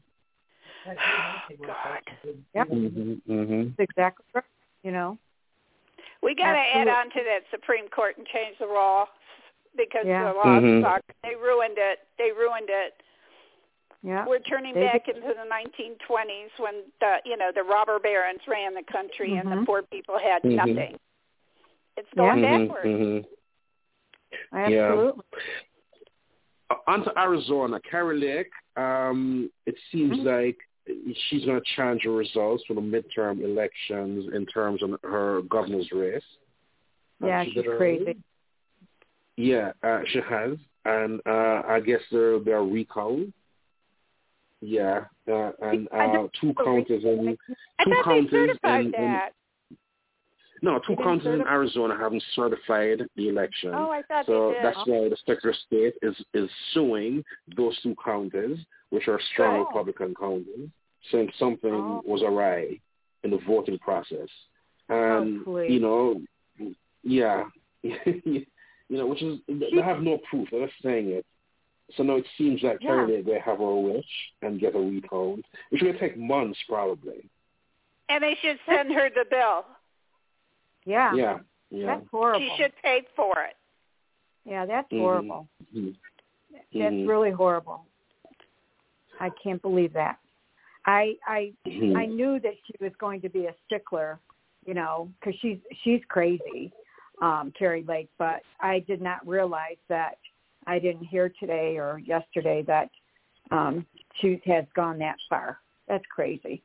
God. Yep. Mhm. Mhm. That's exactly right. You know. We got to add Absolutely. on to that Supreme Court and change the law because Yeah. the laws Mhm. suck. They ruined it. They ruined it. Yeah. We're turning They back did- into the nineteen twenties when the you know the robber barons ran the country and the Mhm. poor people had Mhm. nothing. It's going Mhm. backwards. Mhm. Absolutely. Uh, on to Arizona, Carrie Lake. Um, it seems Mhm. like she's going to change her results for the midterm elections in terms of her governor's race. Uh, Yeah, she she's did already? crazy. Yeah, uh, she has, and uh, I guess there will be a recount. Yeah, uh, and I uh, don't- two counties in I two thought they counties certified in, in that. no They two didn't counties in certify- Arizona haven't certified the election. Oh, I thought So they did. that's why the Secretary of State is, is suing those two counties, which are strong Oh. Republican counties, saying something Oh. was awry in the voting process. And, Oh, please. you know, yeah, you know, which is, they have no proof. They're just saying it. So now it seems like Yeah. Carrie, they have a wish and get a recount, which will take months probably. And they should send her the bill. Yeah. Yeah, yeah. That's horrible. She should pay for it. Yeah, that's Mhm. horrible. Mhm. That's Mhm. really horrible. I can't believe that. I I Mhm. I knew that she was going to be a stickler, you know, because she's she's crazy, um, Carrie Lake. But I did not realize that I didn't hear today or yesterday that um, she has gone that far. That's crazy.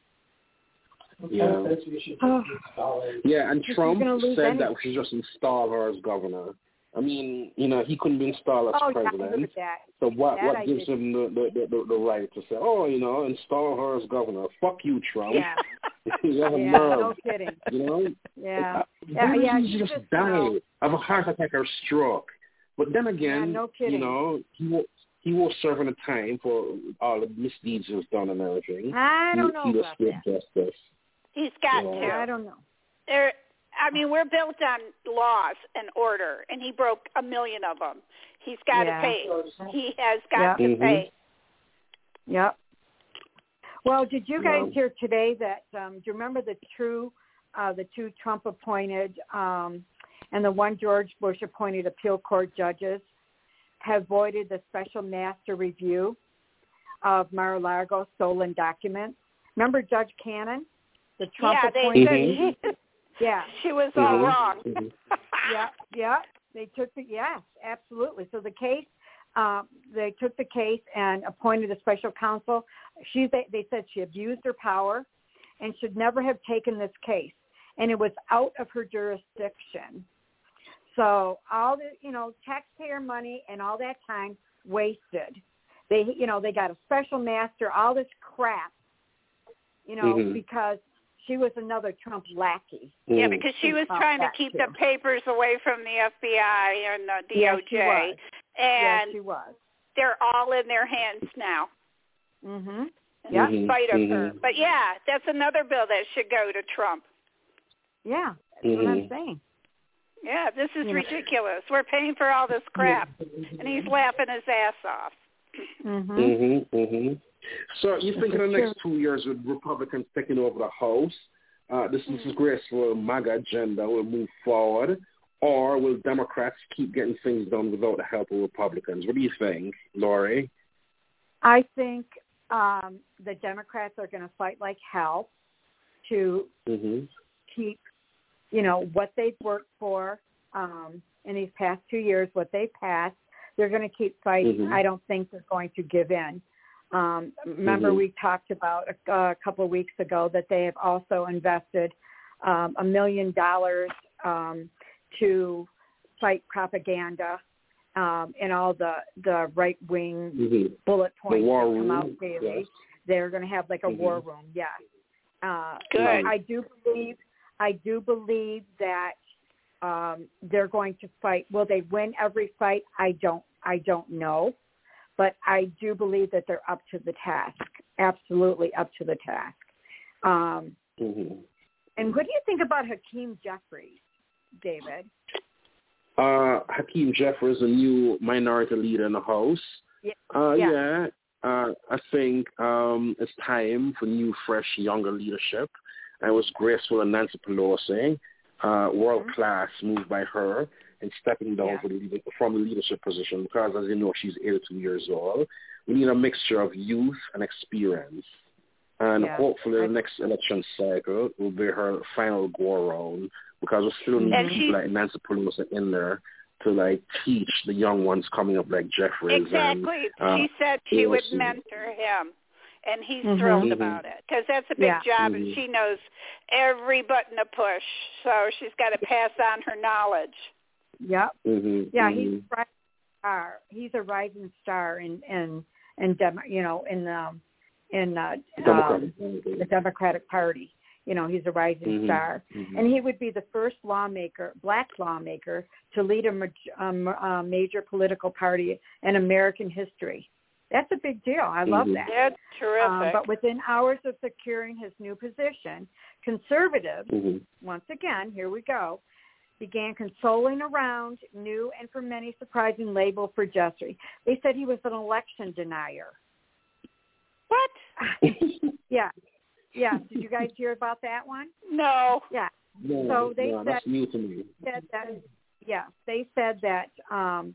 Yeah. Oh, Yeah, and She's Trump gonna lose said any- that we should just install her as governor. I mean, you know, he couldn't be installed as oh yeah, I president. heard that. So what That what I gives did. him the, the, the, the right to say, oh, you know, install her as governor? Fuck you, Trump. Yeah, you have a yeah, nerve. no kidding. You know? Yeah, Uh, yeah, why yeah. doesn't he she just, just, die you know, of a heart attack or stroke? But then again, Yeah, no you kidding. know, he will he will serve in a time for all the misdeeds he's done and everything. I don't he, know he will about still that. justice. He's got Yeah. to. I don't know. There, I mean, we're built on laws and order, and he broke a million of them. He's got Yeah. to pay. He has got Yeah. to Mhm. pay. Yep. Well, did you guys Yeah. hear today that? Um, do you remember the two, uh, the two Trump appointed um, and the one George Bush appointed appeal court judges have voided the special master review of Mar-a-Lago stolen documents? Remember Judge Cannon, the Trump Yeah, they appointed? Mhm. said Yeah. she was all Mhm. wrong. Mhm. Yeah, yeah. They took the yes, absolutely. So the case, um, they took the case and appointed a special counsel. She, they, they said she abused her power, and should never have taken this case, and it was out of her jurisdiction. So all the, you know, taxpayer money and all that time wasted. They, you know, they got a special master, all this crap, you know, Mhm. because she was another Trump lackey. Yeah, Mhm. because she was About trying to that, keep too. the papers away from the F B I and the D O J, Yes, she was. and Yes, she was. they're all in their hands now, Mhm. in Yeah. Mhm. spite of her. Mhm. But yeah, that's another bill that should go to Trump. Yeah, that's what I'm Mhm. saying. Yeah, this is You know. ridiculous. We're paying for all this crap, and he's laughing his ass off. Mhm. Mhm. Mhm. So you think in the Sure. next two years with Republicans taking over the House, uh, this this is graceful MAGA agenda will move forward, or will Democrats keep getting things done without the help of Republicans? What do you think, Lori? I think um, the Democrats are going to fight like hell to Mhm. keep, you know, what they've worked for um, in these past two years, what they passed. They're going to keep fighting. Mhm. I don't think they're going to give in. Um, remember, Mhm. we talked about a, a couple of weeks ago that they have also invested um, a million dollars um, to fight propaganda um, and all the, the right-wing Mhm. bullet The points war that come out room. daily. Yes. They're going to have like a Mhm. war room, yeah. Uh, Good. I do believe, I do believe that um, they're going to fight. Will they win every fight? I don't, I don't know, but I do believe that they're up to the task. Absolutely up to the task. Um, Mhm. and what do you think about Hakeem Jeffries, David? Uh, Hakeem Jeffries, a new minority leader in the House. Yeah. Uh, Yeah. yeah. Uh, I think um, it's time for new, fresh, younger leadership. I was graceful in Nancy Pelosi, uh, world class move by her, and stepping down Yeah. for the leader, from the leadership position because, as you know, she's eighty-two years old. We need a mixture of youth and experience. And Yeah. hopefully I- the next election cycle will be her final go-around because we still need And people she- like Nancy Pelosi in there to, like, teach the young ones coming up like Jeffries. Exactly. And, uh, She said she would Pelosi. mentor him, and he's Mhm. thrilled Mhm. about it because that's a big Yeah. job, Mhm. and she knows every button to push. So she's got to pass on her knowledge. Yep. Mhm. Yeah, Mhm. he's a rising star. He's a rising star in in in Dem- you know in the in uh, um, Democratic. the Democratic Party. You know, he's a rising Mhm. star, Mhm. and he would be the first lawmaker, black lawmaker, to lead a, ma- um, a major political party in American history. That's a big deal. I love Mhm. that. That's terrific. Um, but within hours of securing his new position, conservatives, Mhm. once again, here we go, began consoling around new and for many surprising label for Jeffrey. They said he was an election denier. What? Yeah. Yeah. Did you guys hear about that one? No. Yeah. No, So they no, said- that's new to me. Said that, yeah. They said that um,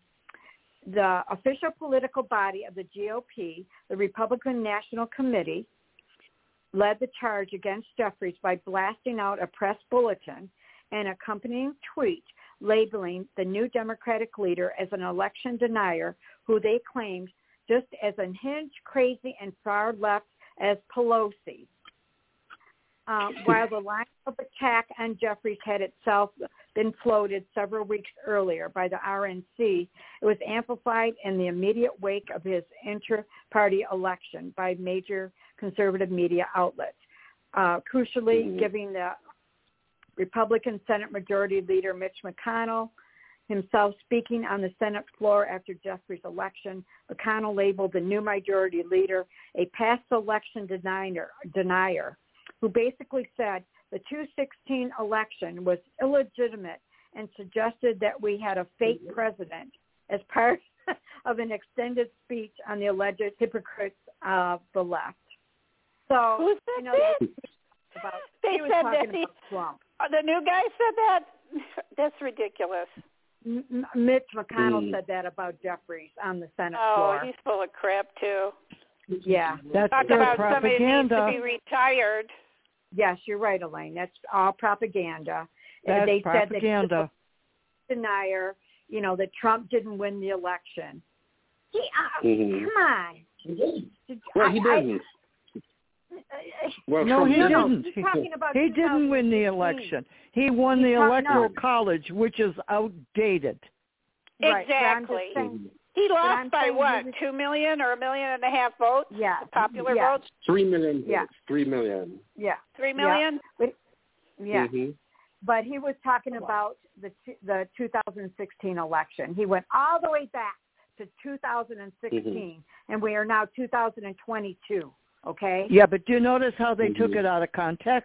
the official political body of the G O P, the Republican National Committee, led the charge against Jeffries by blasting out a press bulletin and accompanying tweet labeling the new Democratic leader as an election denier who they claimed just as unhinged, crazy, and far left as Pelosi. Uh, while the line of attack on Jeffries had itself been floated several weeks earlier by the R N C, it was amplified in the immediate wake of his inter-party election by major conservative media outlets, uh, crucially mm-hmm. giving the Republican Senate Majority Leader Mitch McConnell himself speaking on the Senate floor after Jeffries' election. McConnell labeled the new Majority Leader a past election denier, denier who basically said the two sixteen election was illegitimate and suggested that we had a fake president as part of an extended speech on the alleged hypocrites of the left. So, Who said you know, that? about, they he was said talking that he, about Trump. The new guy said that? That's ridiculous. M- Mitch McConnell Mm. said that about Jeffries on the Senate Oh, floor. he's full of crap, too. Yeah. That's Talk their about somebody that needs propaganda. to be retired. Yes, you're right, Elaine. That's all propaganda. That's they propaganda. said that denier, you know, that Trump didn't win the election. He, uh, Mm-hmm. Come on. Well, I- he I- didn't. Well, No, Trump he No, no, didn't. he's He, talking about he didn't win the two thousand sixteen. election. He won the He's talk- electoral no. college, which is outdated. Right, but I'm just Exactly. saying- He I'm lost by saying what, he was- two million or a million and a half votes? Yeah. Popular yeah. votes? Three million votes. Yeah. Three million. Yeah. Three million? But, yeah. Mm-hmm. But he was talking about the t- the two thousand sixteen election. He went all the way back to two thousand sixteen, Mm-hmm. and we are now two thousand twenty-two. Okay. Yeah, but do you notice how they Mm-hmm. took it out of context?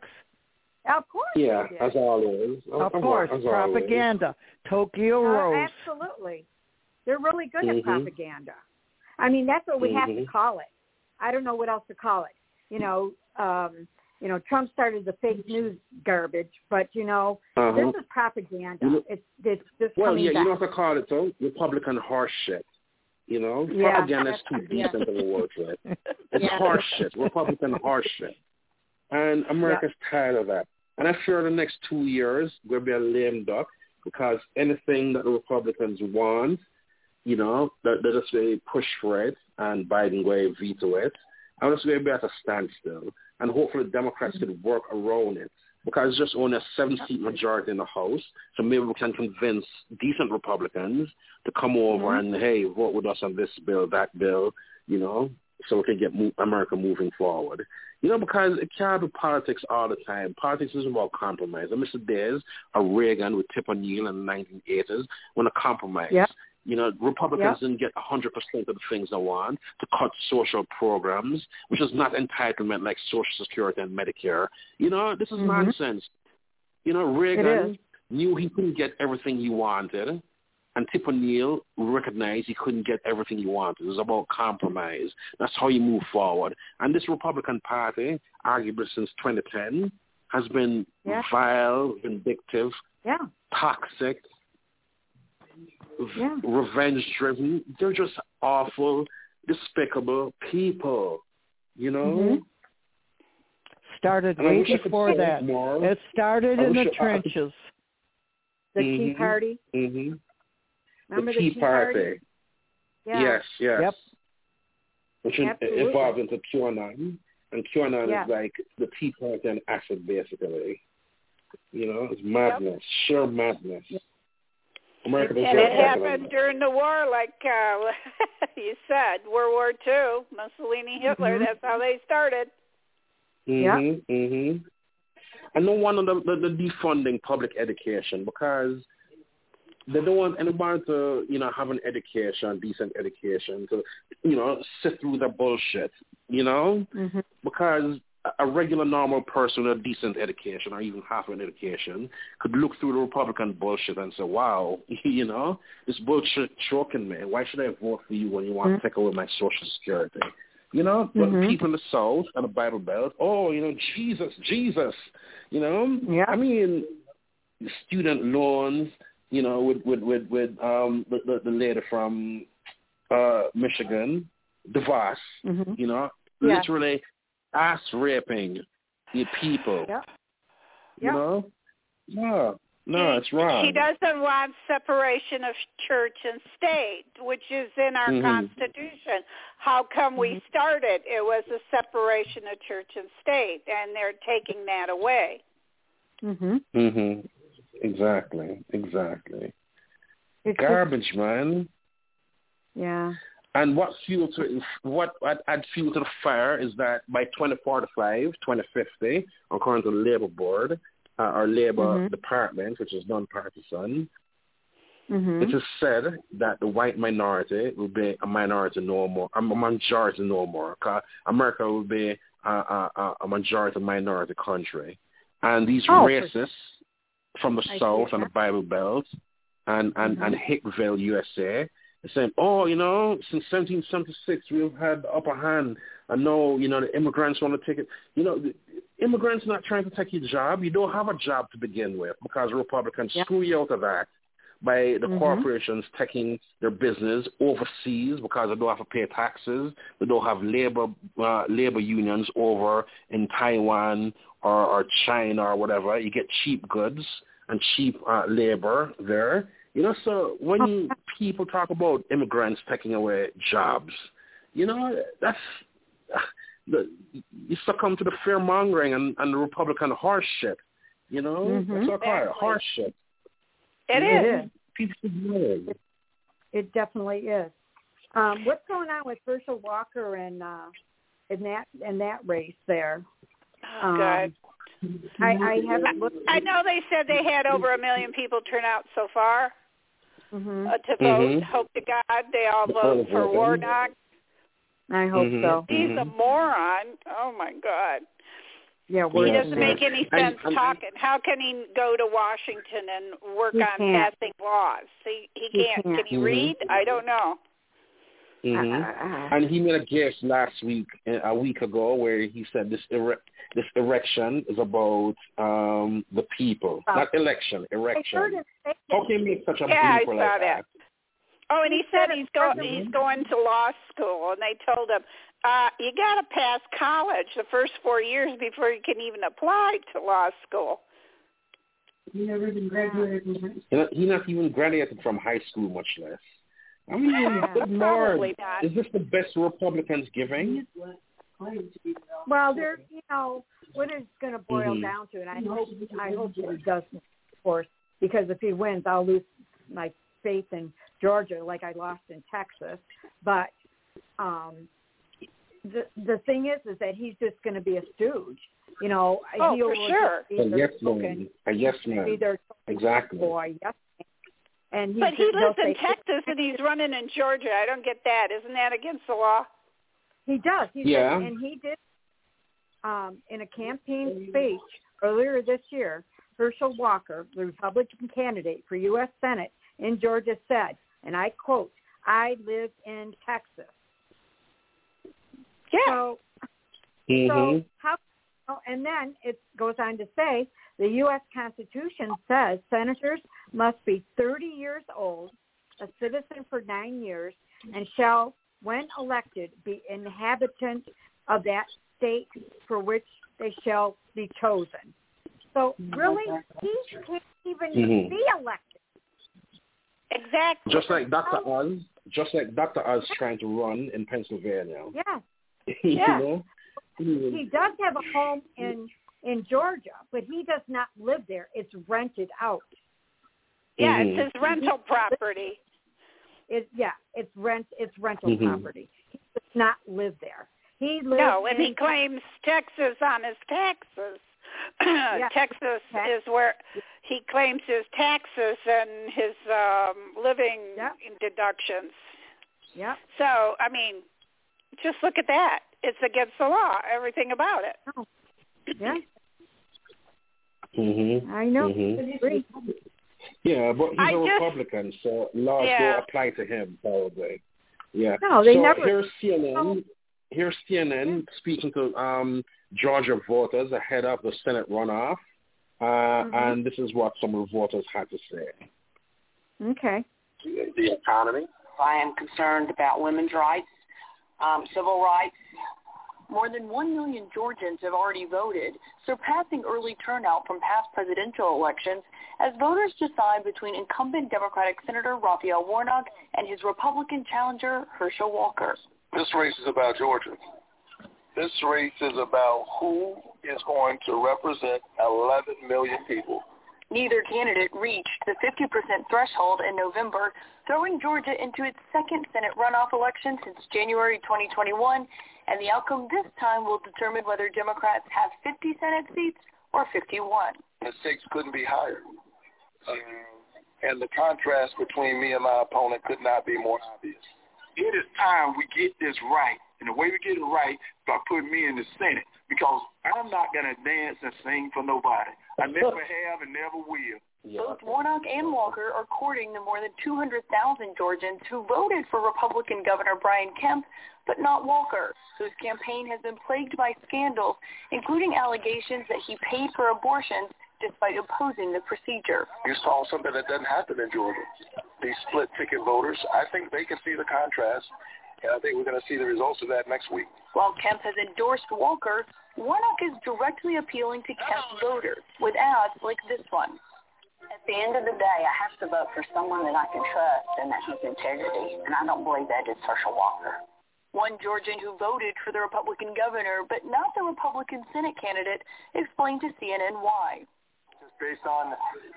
Of course. Yeah, they did. as always. Of As course, always. propaganda. Tokyo Uh, Rose. absolutely. They're really good Mhm. at propaganda. I mean, that's what we have to Mhm. call it. I don't know what else to call it. You know, um, you know, Trump started the fake news garbage, but you know, Uh-huh. this is propaganda. You know- it's it's just Well, coming yeah, back. you know what to call it, though? Republican horse shit. You know? Yeah. Propaganda is too Yeah. decent of a word for it. It's Yeah. horse shit. Republican horse shit. And America's tired of that. And I fear the next two years will be a lame duck because anything that the Republicans want, you know, that they just will push for it and Biden will veto it. And it's going to be at a standstill. And hopefully the Democrats could work around it because it's just only a seven-seat majority in the House. So maybe we can convince decent Republicans to come over Mm-hmm. and, hey, vote with us on this bill, that bill, you know, so we can get mo- America moving forward. You know, because it can't be politics all the time. Politics is about compromise. I miss the days of Reagan with Tip O'Neill in the nineteen eighties when a compromise. Yep. You know, Republicans Yep. didn't get one hundred percent of the things they want to cut social programs, which is not entitlement like Social Security and Medicare. You know, this is Mhm. nonsense. You know, It Reagan is. knew he couldn't get everything he wanted, and Tip O'Neill recognized he couldn't get everything he wanted. It was about compromise. That's how you move forward. And this Republican Party, arguably since twenty ten, has been Yeah. vile, vindictive, Yeah. toxic, Yeah. revenge-driven. They're just awful, despicable people, you know? Mhm. Started And I way wish I could before say that. more. It started I in wish the I- I- trenches. The Tea Mhm. Party. Mm-hmm. Remember the Tea Party. Yeah. Yes, yes. Yep. Which is- Absolutely. evolved into QAnon. And QAnon Yeah. is like the Tea Party and acid, basically. You know, it's madness, sheer madness. America And deserves it better than happened that. during the war, like uh, you said, World War Two, Mussolini, Hitler. Mhm. That's how they started. Yeah. Mm-hmm, mm-hmm. And no wonder the, the, the defunding public education because they don't want anybody to, you know, have an education, decent education, to, you know, sit through the bullshit, you know? Mhm. Because a regular, normal person with a decent education or even half an education could look through the Republican bullshit and say, wow, you know, this bullshit choking me. Why should I vote for you when you want Mhm. to take away my Social Security? You know, but Mhm. people in the South and the Bible Belt, oh, you know, Jesus, Jesus, you know? Yeah. I mean, student loans, you know, with, with, with, with um, the, the, the lady from uh, Michigan, DeVos, Mhm. you know, Yeah. literally ass raping the people. Yep. You Yep. know? No, no, he, it's wrong. He doesn't want separation of church and state, which is in our mm-hmm. Constitution. How come we started? It was a separation of church and state, and they're taking that away. Mhm. Mhm. Exactly. Exactly. It's Garbage, just, man. yeah. And what fuel to what I'd add fuel to the fire is that by twenty forty-five, twenty fifty, according to the Labour Board, uh, our Labour mm-hmm. department, which is non-partisan, Mm-hmm. it is said that the white minority will be a minority no more, a majority no more. America will be a, a, a majority minority country. And these oh, racists for... from the I South and the Bible Belt and, and, mm-hmm. and Hickville, U S A, they're saying, oh, you know, since seventeen seventy-six we've had the upper hand. I know, you know, the immigrants want to take it. You know, the immigrants not trying to take your job. You don't have a job to begin with because Republicans yep. screw you out of that by the mm-hmm. corporations taking their business overseas because they don't have to pay taxes. They don't have labor uh, labor unions over in Taiwan or, or China or whatever. You get cheap goods and cheap uh, labor there. You know, so when people talk about immigrants taking away jobs, you know, that's the, you succumb to the fear-mongering and, and the Republican horse shit. You know, mm-hmm. that's what I call it, horse shit. It you is. know, people know. It, it definitely is. Um, what's going on with Herschel Walker and uh, in that in that race there? Oh, um, God. I, I haven't looked. I know they said they had over a million people turn out so far mm-hmm. uh, to vote. Mm-hmm. Hope to God they all vote for Warnock. I hope mm-hmm. so. He's mm-hmm. a moron. Oh, my God. Yeah, He yes, doesn't yes. make any And- sense and- talking. How can he go to Washington and work He on can't. passing laws? He, he He can't. can't. Can he Mhm. read? I don't know. Mm-hmm. Uh, And he made a guess last week, a week ago, where he said this ere- this erection is about um, the people, Oh. not election, I heard erection. him say How can you make such a Yeah, I bleeper saw like that. that? Oh, and he He said said he's it going doesn't- he's going to law school, and they told him, uh, you got to pass college the first four years before you can even apply to law school. He never even graduated from high school. He not even graduated from high school, much less. I mean, good Lord, Probably not. is this the best Republicans giving? Well, there, you know, what it's going to boil Mhm. down to, and I hope, I hope that he doesn't, of course, because if he wins, I'll lose my faith in Georgia like I lost in Texas. But um, the the thing is, is that he's just going to be a stooge. You know, Oh, he'll for just sure. be A their yes token- man. A yes be man. their Exactly. boy, yes man. And he's But he just- lives they'll in say- Texas, and he's running in Georgia. I don't get that. Isn't that against the law? He does. He Yeah. did, and he did um, in a campaign speech earlier this year. Herschel Walker, the Republican candidate for U S Senate in Georgia, said, and I quote, "I live in Texas." Yeah. So, Mm-hmm. so how? Oh, and then it goes on to say the U S Constitution says senators must be thirty years old, a citizen for nine years, and shall, when elected, be inhabitant of that state for which they shall be chosen. So really, he can't even Mhm. be elected. Exactly. Just like Doctor Oz, just like Doctor Oz trying to run in Pennsylvania. Yeah, you Yeah. know? he does have a home in in Georgia, but he does not live there. It's rented out. Yeah, Mhm. it's his rental property. It yeah, it's rent. It's rental Mhm. property. He does not live there. He lives. No, and in, he claims Texas on his taxes. Texas Tax- is where he claims his taxes and his um, living Yep. deductions. Yeah. So, I mean, just look at that. It's against the law, everything about it. Oh, yeah. Mhm. I know. Mhm. Agree. Yeah, but he's I a just- Republican, so laws Yeah. don't apply to him probably. Yeah. No, they so never- here's C N N. Here's C N N speaking to um, Georgia voters ahead of the Senate runoff, uh, Mhm. and this is what some of the voters had to say. Okay. The economy. I am concerned about women's rights, um, civil rights, More than one million Georgians have already voted, surpassing early turnout from past presidential elections as voters decide between incumbent Democratic Senator Raphael Warnock and his Republican challenger Herschel Walker. This race is about Georgia. This race is about who is going to represent eleven million people. Neither candidate reached the fifty percent threshold in November, throwing Georgia into its second Senate runoff election since January twenty twenty-one, and the outcome this time will determine whether Democrats have fifty Senate seats or fifty-one. The stakes couldn't be higher. Um, and the contrast between me and my opponent could not be more obvious. It is time we get this right. And the way we get it right is by putting me in the Senate, because I'm not going to dance and sing for nobody. I never have and never will. Both Warnock and Walker are courting the more than two hundred thousand Georgians who voted for Republican Governor Brian Kemp, but not Walker, whose campaign has been plagued by scandals, including allegations that he paid for abortions despite opposing the procedure. You saw something that doesn't happen in Georgia. These split-ticket voters, I think they can see the contrast, and I think we're going to see the results of that next week. While Kemp has endorsed Walker, Warnock is directly appealing to Kemp's voters with ads like this one. At the end of the day, I have to vote for someone that I can trust and that has integrity, and I don't believe that is Herschel Walker. One Georgian who voted for the Republican governor but not the Republican Senate candidate explained to C N N why. Just based on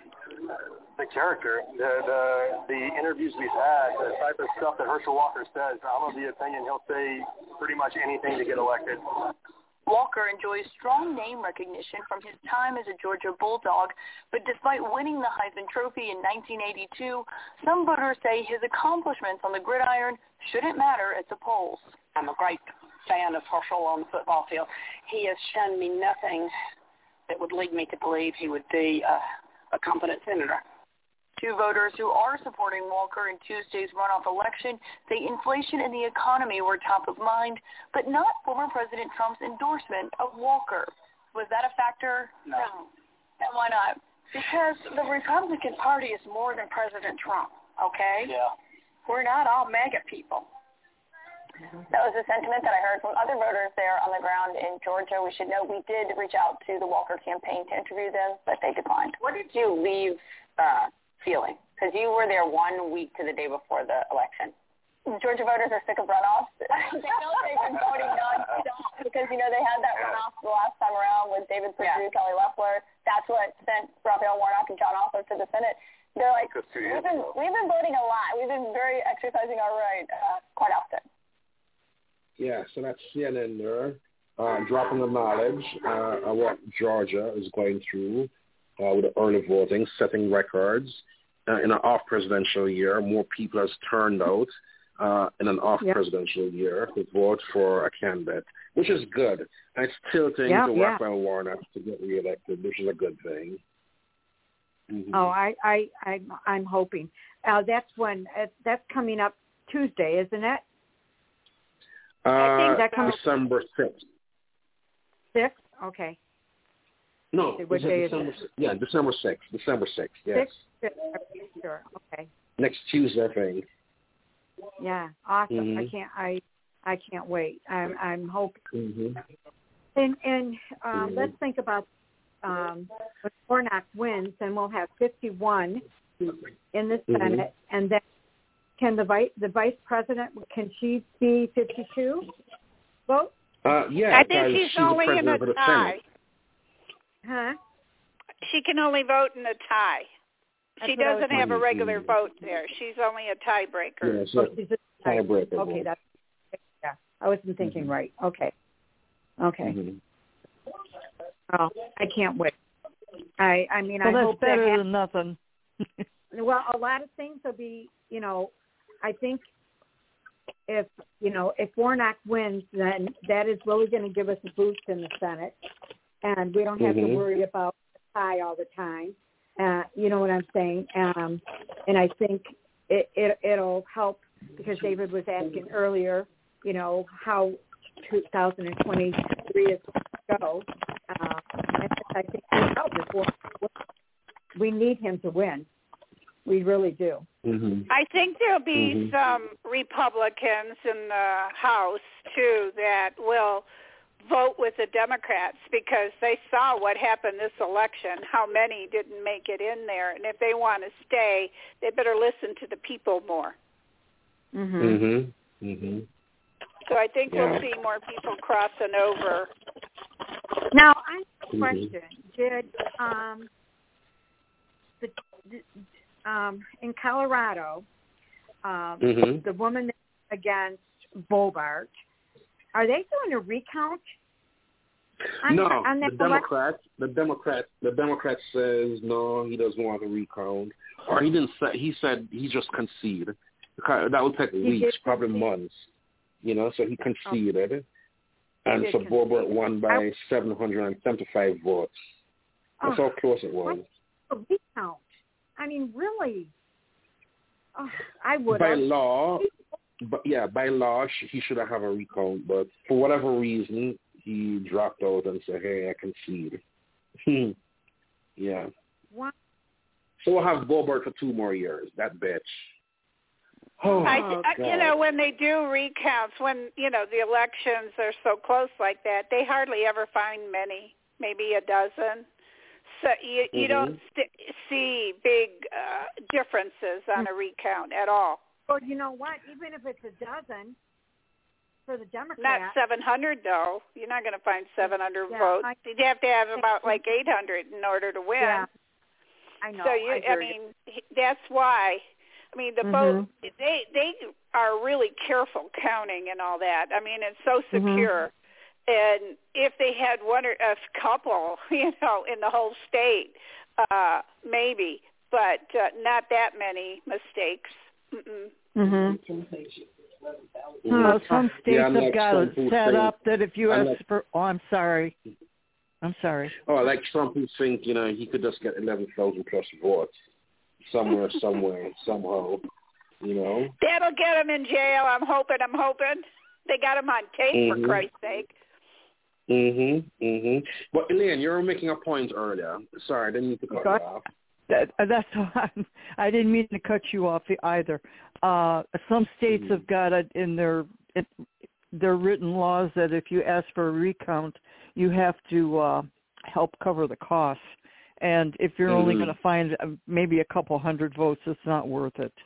the character, the, the, the interviews we've had, the type of stuff that Herschel Walker says, I'm of the opinion he'll say pretty much anything to get elected. Walker enjoys strong name recognition from his time as a Georgia Bulldog, but despite winning the Heisman Trophy in nineteen eighty-two, some voters say his accomplishments on the gridiron shouldn't matter at the polls. I'm a great fan of Herschel on the football field. He has shown me nothing that would lead me to believe he would be a, a competent senator. Two voters who are supporting Walker in Tuesday's runoff election say inflation and the economy were top of mind, but not former President Trump's endorsement of Walker. Was that a factor? No. No. And why not? Because the Republican Party is more than President Trump, okay? Yeah. We're not all MAGA people. That was the sentiment that I heard from other voters there on the ground in Georgia. We should know we did reach out to the Walker campaign to interview them, but they declined. What did you leave uh, feeling? Because you were there one week to the day before the election. Georgia voters are sick of runoffs. They know they've been voting nonstop because, you know, they had that runoff the last time around with David Perdue, yeah. Kelly Loeffler. That's what sent Raphael Warnock and John Ossoff to the Senate. They're like, we've been, we've been voting a lot. We've been very exercising our right uh, quite often. Yeah, so that's C N N there, uh, dropping the knowledge uh, of what Georgia is going through uh, with the early voting, setting records. Uh, in an off-presidential year, more people has turned out uh, in an off-presidential yep. year to vote for a candidate, which is good. And it's tilting yep, to yeah. Raphael Warnock to get reelected, which is a good thing. Mm-hmm. Oh, I, I, I, I'm hoping. Uh, that's when, uh, that's coming up Tuesday, isn't it? Uh, I think that comes December sixth. sixth? Okay. No, Which day is December, it? Yeah, December sixth. December sixth, yes. sixth? Sure, okay. Next Tuesday, I think. Yeah, awesome. Mm-hmm. I can't, I, I can't wait. I'm, I'm hoping. Mm-hmm. And, and um, mm-hmm. let's think about um, when Warnock wins, then we'll have fifty-one in the Senate, mm-hmm. and then can the vice the vice president, can she be fifty-two vote? Uh, yeah, I think she's, she's only in a tie. Huh? She can only vote in a tie. She That's doesn't have a regular vote there. She's only a tiebreaker. Yeah, so oh, she's a tiebreaker. Okay, that's yeah. I wasn't thinking mm-hmm. right. Okay. Okay. Mm-hmm. Oh, I can't wait. I I mean well, I that's hope better that than nothing. Well, a lot of things will be, you know, I think if, you know, if Warnock wins, then that is really going to give us a boost in the Senate, and we don't have mm-hmm. to worry about the tie all the time. Uh, you know what I'm saying? Um, and I think it, it, it'll help because David was asking earlier, you know, how two thousand twenty-three is going to go. Uh, and I think it'll help before we need him to win. We really do. Mm-hmm. I think there'll be mm-hmm. some Republicans in the House, too, that will vote with the Democrats because they saw what happened this election, how many didn't make it in there. And if they want to stay, they better listen to the people more. Mm-hmm. Mm-hmm. Mm-hmm. So I think Yeah. we'll see more people crossing over. Now, I have a Mhm. question. Did um, the, the, um, in Colorado, um, Mhm. the woman against Bobart, are they doing a recount? On, No, on the that Democrats, the Democrats, the Democrat says no, he doesn't want to recount, or he didn't say. He said he just conceded. That would take He weeks, did probably concede. months. You know, so he conceded, He and did so concede. Bobart won by I- seven hundred and seventy-five votes. That's Oh, how close it was. a recount. I mean, really. Oh, I would By have. law, but yeah, by law, sh- he should have a recount, but for whatever reason, he dropped out and said, "Hey, I concede." Hmm. Yeah. What? So we'll have Bobart for two more years. That bitch. Oh, I, God. I, you know, when they do recounts, when, you know, the elections are so close like that, they hardly ever find many, maybe a dozen. So you, you Mm-hmm. don't st- see big uh, differences on a recount at all. Well, you know what? Even if it's a dozen for the Democrats. Not seven hundred, though. You're not going to find seven hundred Yeah, votes. I- You'd have to have about like eight hundred in order to win. Yeah, I know. So you, I, I mean, he- that's why. I mean, the Mhm. vote they they are really careful counting and all that. I mean, it's so Mhm. secure. And if they had one or a couple, you know, in the whole state, uh, maybe, but uh, not that many mistakes. Mm-mm. Mhm. Well, some states Yeah, have unlike got some it who set think- up that if you ask unlike- for, oh, I'm sorry, I'm sorry. Oh, like Trump who think, you know, he could just get eleven thousand plus votes somewhere, somewhere, somehow, you know. That'll get them in jail. I'm hoping. I'm hoping they got him on tape Mhm. for Christ's sake. Mhm, mhm. But Elaine, you were making a point earlier. Sorry, I didn't mean to cut you off. That, uh, that's why I'm, I didn't mean to cut you off either. Uh, some states Mhm. have got it in their it, their written laws that if you ask for a recount, you have to uh, help cover the costs. And if you're only Mhm. going to find uh, maybe a couple hundred votes, it's not worth it.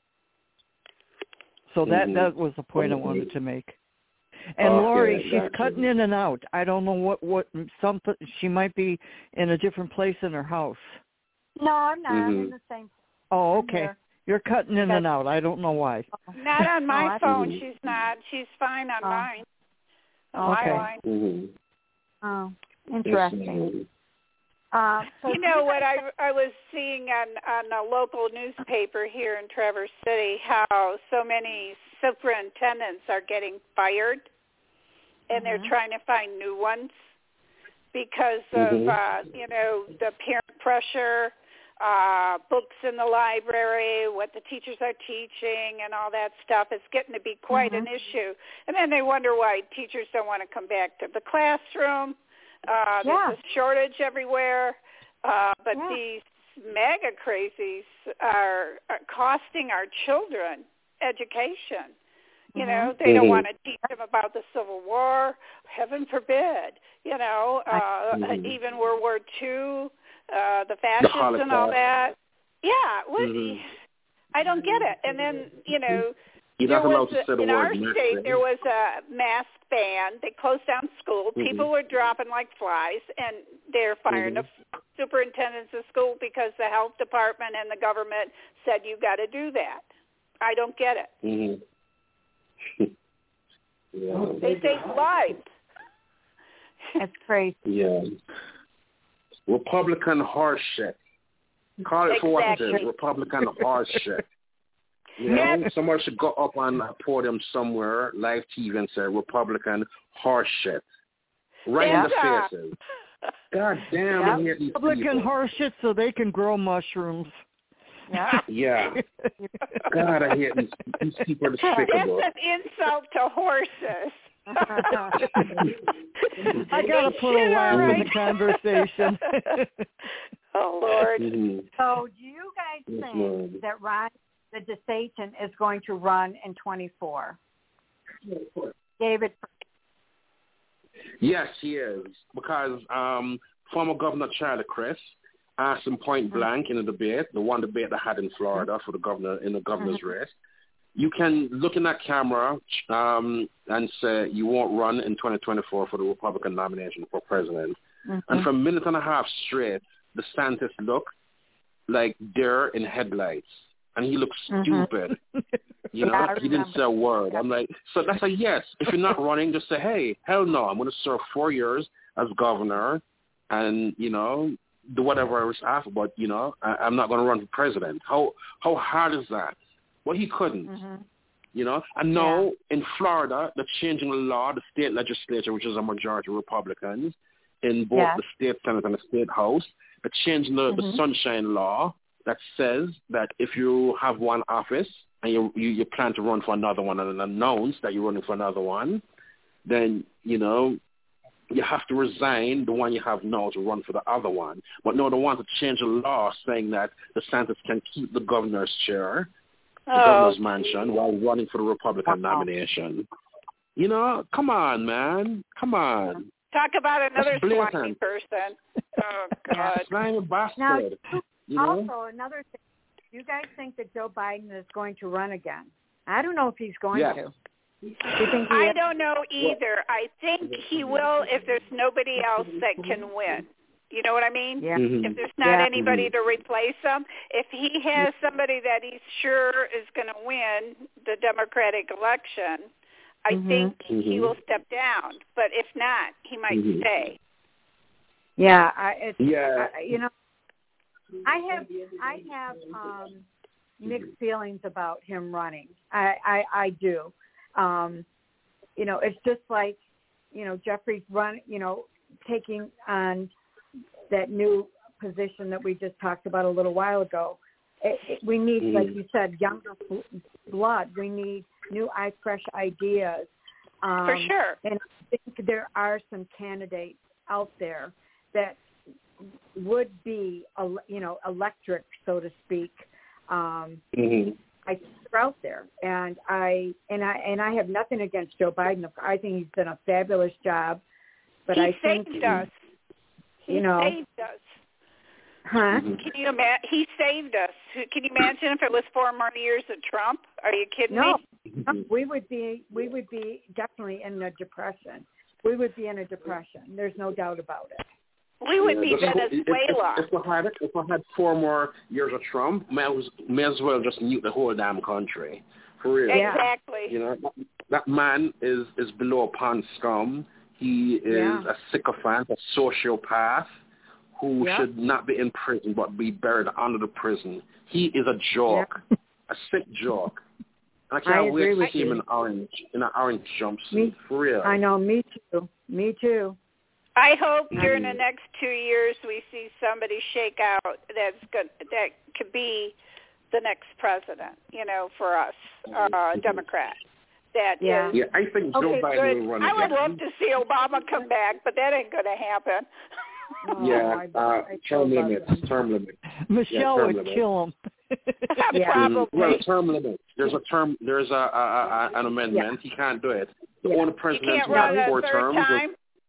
So that Mhm. that was the point I Mhm. wanted to make. And Okay, Lori, she's gotcha. cutting in and out. I don't know what what something. She might be in a different place in her house. No, I'm not. I'm Mhm. in the same. Oh, I'm okay. here. You're cutting in That's- and out. I don't know why. Not on my Oh, I- phone. Mhm. She's not. She's fine on Oh. mine. On Okay. my line. Mhm. Oh, interesting. Uh, so You know what I I was seeing on on a local newspaper here in Traverse City how so many superintendents are getting fired, and they're Mhm. trying to find new ones because of Mhm. uh, you know the parent pressure, uh, books in the library, what the teachers are teaching, and all that stuff. It's getting to be quite Mhm. an issue, and then they wonder why teachers don't want to come back to the classroom. Uh, Yeah. There's a shortage everywhere, uh, but Yeah. these mega crazies are, are costing our children education. You know, Mhm. they don't Mhm. want to teach them about the Civil War, heaven forbid. You know, uh, Mhm. even World War Two, uh, the fascists and all Holocaust. that. Yeah, what, Mhm. I don't get it. And then, you know, You're there not allowed was to a, say the in word our mask, state right? there was a mask ban. They closed down school. Mhm. People were dropping like flies, and they're firing Mhm. the superintendents of school because the health department and the government said you got to do that. I don't get it. Mhm. Yeah. They save lives. It's crazy. Yeah. Republican horse shit. Call it for what it is. Exactly. Republican horse shit. You know, somebody should go up on a podium somewhere, live T V, and say Republican horse shit. Right in the Yeah. faces. God damn, I hate these Republican people. horse shit so they can grow mushrooms. Yeah. Yeah. God, I hate these, these people are despicable. That's an insult to horses. I gotta put a laugh in the conversation. Oh Lord. Mhm. So, do you guys Yes, think ma'am. that Ron the DeSatan is going to run in twenty-four? David. Yes, he is, because um, former Governor Charlie Crist asked him point blank in a debate, the one debate they had in Florida for the governor in the governor's mm-hmm. race. You can look in that camera um, and say you won't run in twenty twenty-four for the Republican nomination for president. Mm-hmm. And for a minute and a half straight, DeSantis looked like deer in headlights, and he looked stupid. Mm-hmm. You know, yeah, he didn't say a word. I'm like, so that's a yes. If you're not running, just say, hey, hell no, I'm going to serve four years as governor, and you know, do whatever I was asked. But you know, I, I'm not going to run for president. How how hard is that? Well, he couldn't. Mm-hmm. You know, and now yeah. in Florida, they're changing the law. The state legislature, which is a majority of Republicans in both yeah. the state Senate and the state House, they're changing the, mm-hmm. the Sunshine Law that says that if you have one office and you, you you plan to run for another one and announce that you're running for another one, then you know you have to resign the one you have now to run for the other one. But no, they want to change the law saying that DeSantis can keep the governor's chair. The oh, governor's mansion while running for the Republican wow. nomination. You know, come on, man. Come on. Talk about another slimy person. Oh, God. Slimy bastard. Now, you also, know? another thing. You guys think that Joe Biden is going to run again? I don't know if he's going yes. to. Do you think he I is? don't know either. I think he will if there's nobody else that can win. You know what I mean? Yeah. Mm-hmm. If there's not yeah. anybody to replace him, if he has somebody that he's sure is going to win the Democratic election, I mm-hmm. think mm-hmm. he will step down. But if not, he might mm-hmm. stay. Yeah, I, it's, yeah. I, you know, I have I have um, mixed feelings about him running. I I, I do. Um, you know, it's just like, you know, Jeffrey's run. You know, taking on that new position that we just talked about a little while ago. It, it, we need, mm. like you said, younger blood. We need new, eye fresh ideas. Um, For sure. And I think there are some candidates out there that would be, you know, electric, so to speak. Um, mm-hmm. I think they're out there, and I and I and I have nothing against Joe Biden. I think he's done a fabulous job. But he I think saved us. You know, he saved us. Huh? Can you imagine? He saved us. Can you imagine if it was four more years of Trump? Are you kidding no, me? No, we would be. We would be definitely in a depression. We would be in a depression. There's no doubt about it. We would yeah, be Venezuela. If, if, if, we had, if we had four more years of Trump, may as, may as well just mute the whole damn country. For real. Exactly. You know, that man is, is below pond scum. He is yeah. a sycophant, a sociopath who yep. should not be in prison but be buried under the prison. He is a joke, yep. a sick joke. I can't I wait to see you. him in orange, in an orange jumpsuit. Me, for real. I know, me too. Me too. I hope during the next two years we see somebody shake out that's good, that could be the next president, you know, for us, uh, Democrat. That yeah. is, yeah, I think Joe okay, Biden good. will run I again. would love to see Obama come back, but that ain't going to happen. Oh, yeah, uh, term limits, term limits. Michelle yeah, term would limits. kill him. yeah. Probably. Well, term limits. There's a term. There's a, a, a an amendment. Yeah. He can't do it. The yeah. owner president who had had four terms. Time?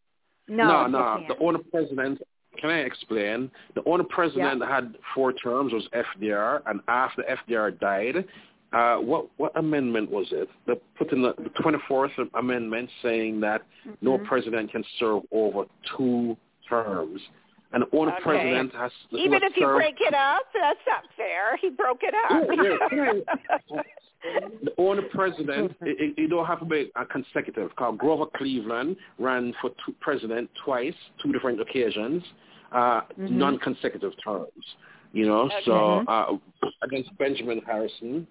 No, No, no. The owner president. Can I explain? The owner president yeah. had four terms. Was F D R, and after F D R died, uh, what what amendment was it? They put in the, the twenty-fourth amendment saying that mm-hmm. no president can serve over two terms. And the owner okay. president has even if you served, break it up, that's not fair. He broke it up. Yeah, yeah. The owner president, it, it don't have to be a consecutive. Because Grover Cleveland ran for two, president twice, two different occasions, uh, mm-hmm. non-consecutive terms. You know, okay. so uh, against Benjamin Harrison,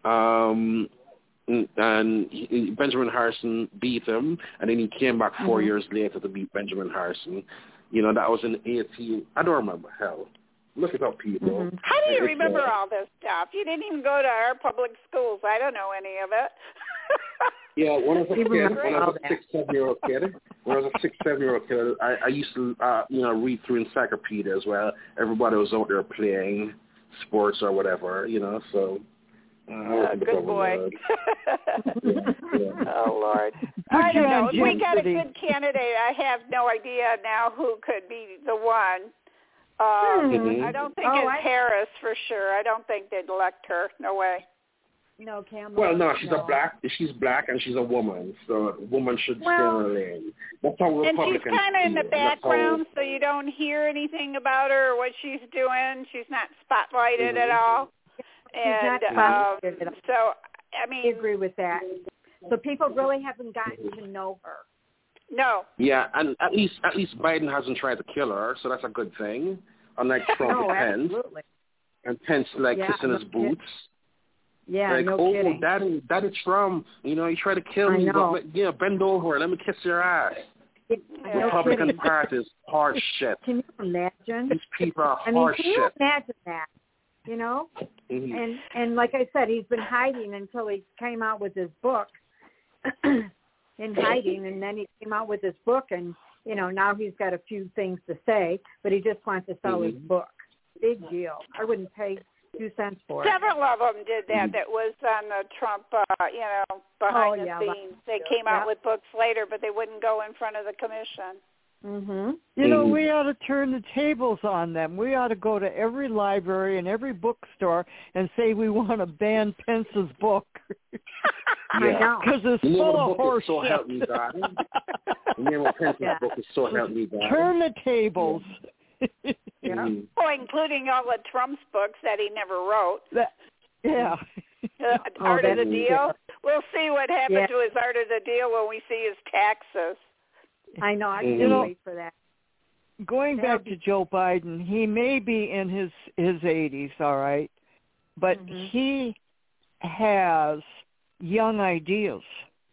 um, and he, Benjamin Harrison beat him, and then he came back four mm-hmm. years later to beat Benjamin Harrison. You know, that was in eighteen. I don't remember. Hell, look it up, people. Mm-hmm. How do you it's, remember uh, all this stuff? You didn't even go to our public schools. I don't know any of it. Yeah, when I was a kid, when I was a six, seven-year-old kid, when I was a six, seven-year-old kid, I, I used to, uh, you know, read through encyclopedias where everybody was out there playing sports or whatever, you know. So Uh, good boy. yeah. Oh, Lord. I don't know. If we got a good candidate, I have no idea now who could be the one. Um, mm-hmm. I don't think oh, it's I... Harris for sure. I don't think they'd elect her. No way. No, Kamala. Well, no, she's no. a black. She's black and she's a woman, so a woman should well, stay in her lane. That's how and Republicans she's kind of in the feel. background, how... so you don't hear anything about her or what she's doing. She's not spotlighted mm-hmm. at all. And not um, so, I mean, I agree with that. So people really haven't gotten to know her. No. Yeah, and at least at least Biden hasn't tried to kill her, so that's a good thing. Unlike Trump no, and Pence, absolutely. and Pence like yeah, kissing no his boots. Yeah, like, no oh, kidding. daddy, daddy Trump, you know, you try to kill I me, know. but yeah, bend over, let me kiss your ass. Yeah, The no Republican kidding. Party is hard shit. Can you imagine? These people are I mean, hard can you shit. imagine that? You know, Mm-hmm. and and like I said, he's been hiding until he came out with his book, in hiding, and then he came out with his book, and you know now he's got a few things to say, but he just wants to sell mm-hmm. his book. Big deal. I wouldn't pay two cents for it. Several of them did that. That was on the Trump, uh, you know, behind oh, the yeah, scenes. They came out yeah. with books later, but they wouldn't go in front of the commission. Mhm. You know, we ought to turn the tables on them. We ought to go to every library and every bookstore and say we want to ban Pence's book. I know. Because it's you full know of horse so shit. help me God. You know Pence's Yeah. book is so help me God. Turn the tables. Yeah. Mm-hmm. Oh, including all of Trump's books that he never wrote. That, yeah. Uh, Oh, Art of that's the Deal. We'll see what happens Yeah. to his Art of the Deal when we see his taxes. I know. I You can't know, wait for that. Going That'll back be- to Joe Biden, he may be in his his eighties, all right, but Mhm. he has young ideas.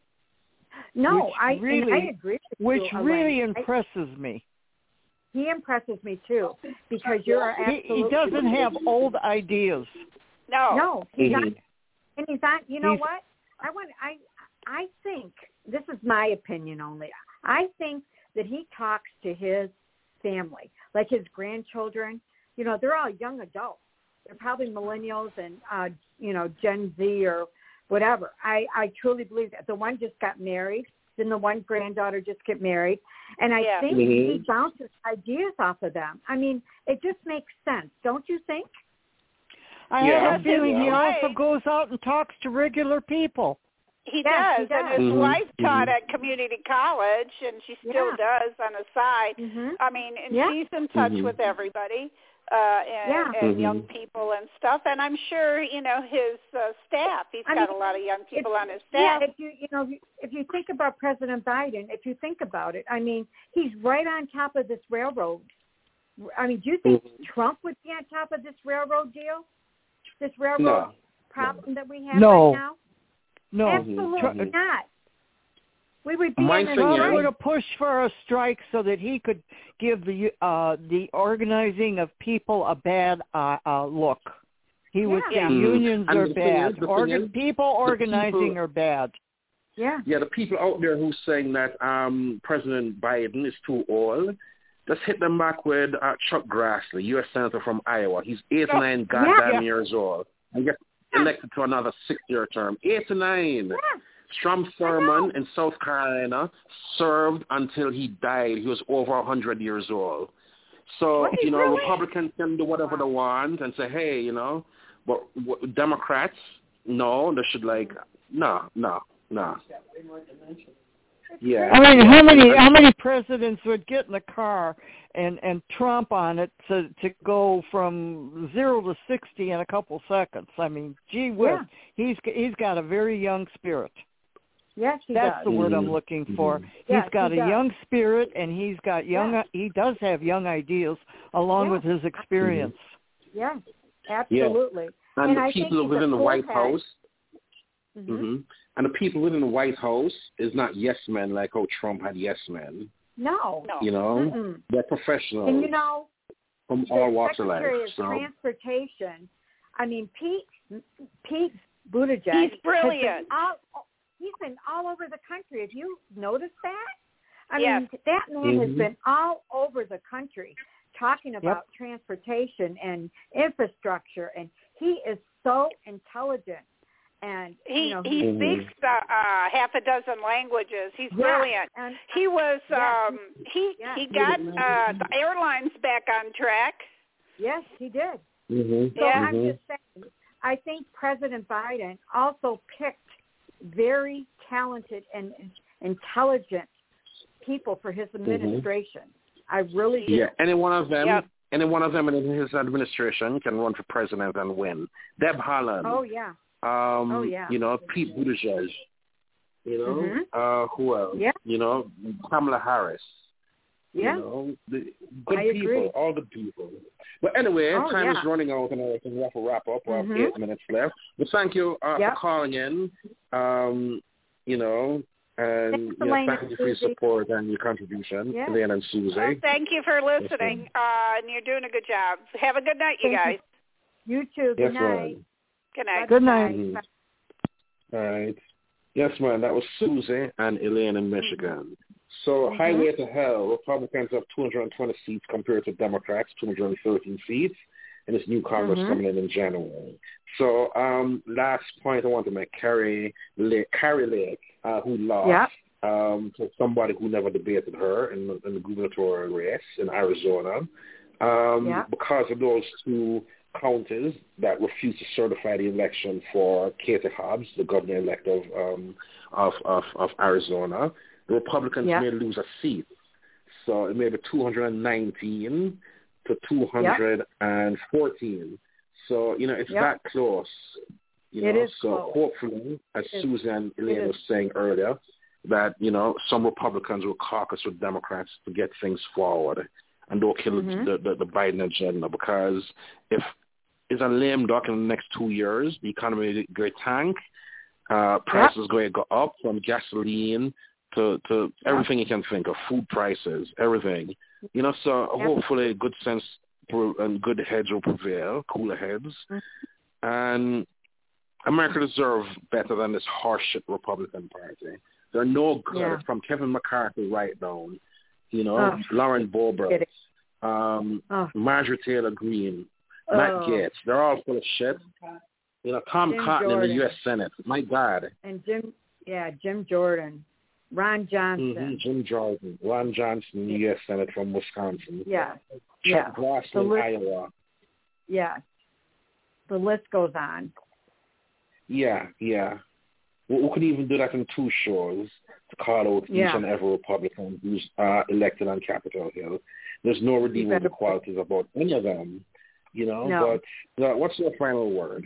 No, which I really, and I agree with which you, really Elaine. impresses me. He impresses me too because you're He, absolutely. he doesn't have old ideas. No. No, he's Mhm. not, and he's not. You know He's- what? I want. I I think this is my opinion only. I think that he talks to his family, like his grandchildren. You know, they're all young adults. They're probably millennials and uh, you know Gen Z or whatever. I I truly believe that. The one just got married. Then the one granddaughter just get married, and I Yeah. think Mhm. he bounces ideas off of them. I mean, it just makes sense, don't you think? I Yeah. have a feeling he Yeah. also goes out and talks to regular people. He Yes, does, he and does. his Mhm. wife taught Mhm. at community college, and she still Yeah. does on the side. Mhm. I mean, and Yeah. she's in touch Mhm. with everybody uh, and, Yeah. and Mhm. young people and stuff. And I'm sure you know his uh, staff. He's I got mean, a lot of young people if- on his staff. Yeah, if you you know if you think about President Biden, if you think about it, I mean, he's right on top of this railroad. I mean, do you think Mhm. Trump would be on top of this railroad deal? This railroad No. problem that we have No. right now? No, Absolutely Mhm. not. We would be My in thing this is- Trump right. would have pushed for a strike so that he could give the uh, the organizing of people a bad uh, uh, look. He would Yeah. say Mhm. unions And are the thing bad. is- the thing Organ- is, people organizing people- are bad. Yeah. Yeah, the people out there who's saying that um, President Biden is too old, let's hit them back with uh, Chuck Grassley, U S Senator from Iowa. He's eighty-nine Yeah. goddamn Yeah. years old and gets elected to another six-year term. eighty-nine. Yeah. Strom Thurmond in South Carolina served until he died. He was over one hundred years old. So, Was he you know, really? Republicans can do whatever they want and say, hey, you know, but what, Democrats, no, they should like, no, no, no. Yeah. I mean, how many how many presidents would get in the car and and tromp on it to to go from zero to sixty in a couple seconds? I mean, gee whiz, he's he's got a very young spirit. Yes, he That's does. the word I'm Mhm. looking for. Yes, He's got he a does. young spirit, and he's got young. Yeah. He does have young ideas along Yeah. with his experience. Yeah, absolutely. And, And the I think people he's within a the White bullhead. House, Mhm. hmm and the people within the White House is not yes men like how Trump had yes men. No. No. You know, Mm-mm. they're professionals And you know, from the all walks of life. Secretary of So, Transportation, I mean, Pete Pete Buttigieg. He's has brilliant. been all, he's been all over the country. Have you noticed that? I Yes. mean, that man has Mhm. been all over the country talking about transportation and infrastructure, and he is so intelligent. And he you know, he mm-hmm. speaks uh, uh, half a dozen languages. He's yeah, brilliant. and, he was yeah, um, he yeah. he got uh, the airlines back on track. Yes, he did. Mm-hmm. So yeah. I'm mm-hmm. just saying, I think President Biden also picked very talented and intelligent people for his administration. Mm-hmm. I really do. Yeah, any one of them. Yep. Any one of them in his administration can run for president and win. Deb Haaland. Oh, yeah. Um, oh, yeah. You know, Pete Buttigieg. You know, mm-hmm. uh, who else? Yeah. You know, Kamala Harris. Yeah. You know, the, good I people, agree. all good people. But anyway, oh, time yeah. is running out and I can wrap, wrap up. We have mm-hmm. eight minutes left. But thank you uh, yep. for calling in. Um, you know, and you know, thank you for your support and your contribution, yeah. Elaine and Susie. Well, thank you for listening, uh, and you're doing a good job. Have a good night, you thank guys. You, you too. Good yes, night. ma'am. Good night. Good night. Mm-hmm. All right. Yes, ma'am. That was Susie and Elaine in Michigan. Mm-hmm. So, mm-hmm. Highway to Hell, Republicans have two hundred twenty seats compared to Democrats, two hundred thirteen seats, and this new Congress mm-hmm. coming in in January. So, um, last point I want to make, Carrie Lake, Carrie Lake uh, who lost yep. um, to somebody who never debated her in the, in the gubernatorial race in Arizona, um, yep. because of those two counties that refused to certify the election for Katie Hobbs, the governor-elect of, um, of, of, of Arizona. The Republicans yep. may lose a seat. So it may be two hundred nineteen to two hundred fourteen. Yep. So, you know, it's yep. that close. You it know? is So close. hopefully, as it Susan Elaine was saying earlier, that, you know, some Republicans will caucus with Democrats to get things forward and don't kill mm-hmm. the, the, the Biden agenda. Because if it's a lame duck in the next two years, the economy going to tank, uh, prices yep. going to go up from gasoline to, to everything you can think of, food prices, everything. You know, so yep. hopefully good sense and good heads will prevail, cooler heads. Mm-hmm. And America deserves better than this horseshit Republican Party. They're no good, yeah. from Kevin McCarthy right down, you know, oh. Lauren Boebert, um, oh. Marjorie Taylor Greene, oh. Matt Gaetz. They're all full of shit. You know, Tom Jim Cotton Jordan. in the U S Senate. My God. And Jim, yeah, Jim Jordan, Ron Johnson. Mm-hmm. Jim Jordan, Ron Johnson in the U S Senate from Wisconsin. Yeah. Chuck yeah. Grassley in list, Iowa. Yeah. The list goes on. Yeah, yeah. We, we could even do that in two shows to call out yeah. each and every Republican who's uh, elected on Capitol Hill. There's no redeemable qualities about any of them, you know. No. But uh, what's your final word?